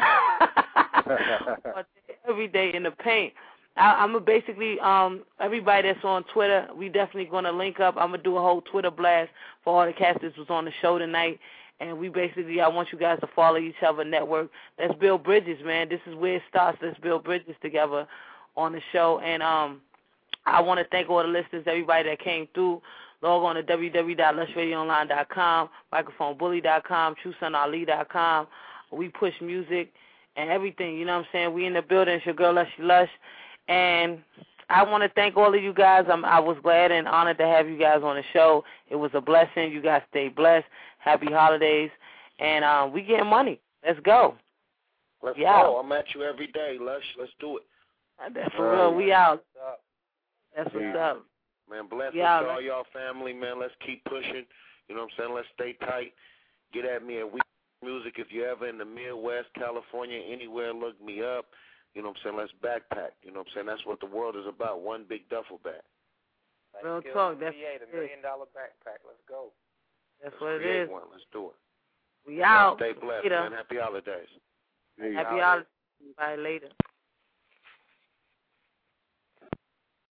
Every day in the paint. I, I'm going to basically, um, everybody that's on Twitter, we definitely going to link up. I'm going to do a whole Twitter blast for all the cast that was on the show tonight. And we basically, I want you guys to follow each other, network. Let's build bridges, man. This is where it starts. Let's build bridges together on the show. And um, I want to thank all the listeners, everybody that came through. Log on to w w w dot lush radio online dot com, microphone bully dot com, true son ali dot com. We push music and everything, you know what I'm saying? We in the building. It's your girl, Lushy Lush. And I want to thank all of you guys. I'm, I was glad and honored to have you guys on the show. It was a blessing. You guys stay blessed. Happy holidays. And um, we getting money. Let's go.
Let's
yeah.
go. I'm at you every day, Lush. Let's do it.
That's for real. We out. That's what's
yeah.
up.
Man, bless
we
us
out.
to all y'all family, man. Let's keep pushing. You know what I'm saying? Let's stay tight. Get at me at We Music. If you're ever in the Midwest, California, anywhere, look me up. You know what I'm saying? Let's backpack. You know what I'm saying? That's what the world is about, one big duffel bag.
Real talk. That's
the million dollar backpack. Let's go.
That's
Let's
what it
create
is.
One. Let's do it.
We out.
Stay blessed,
later.
man. Happy holidays.
Happy holidays. Bye later.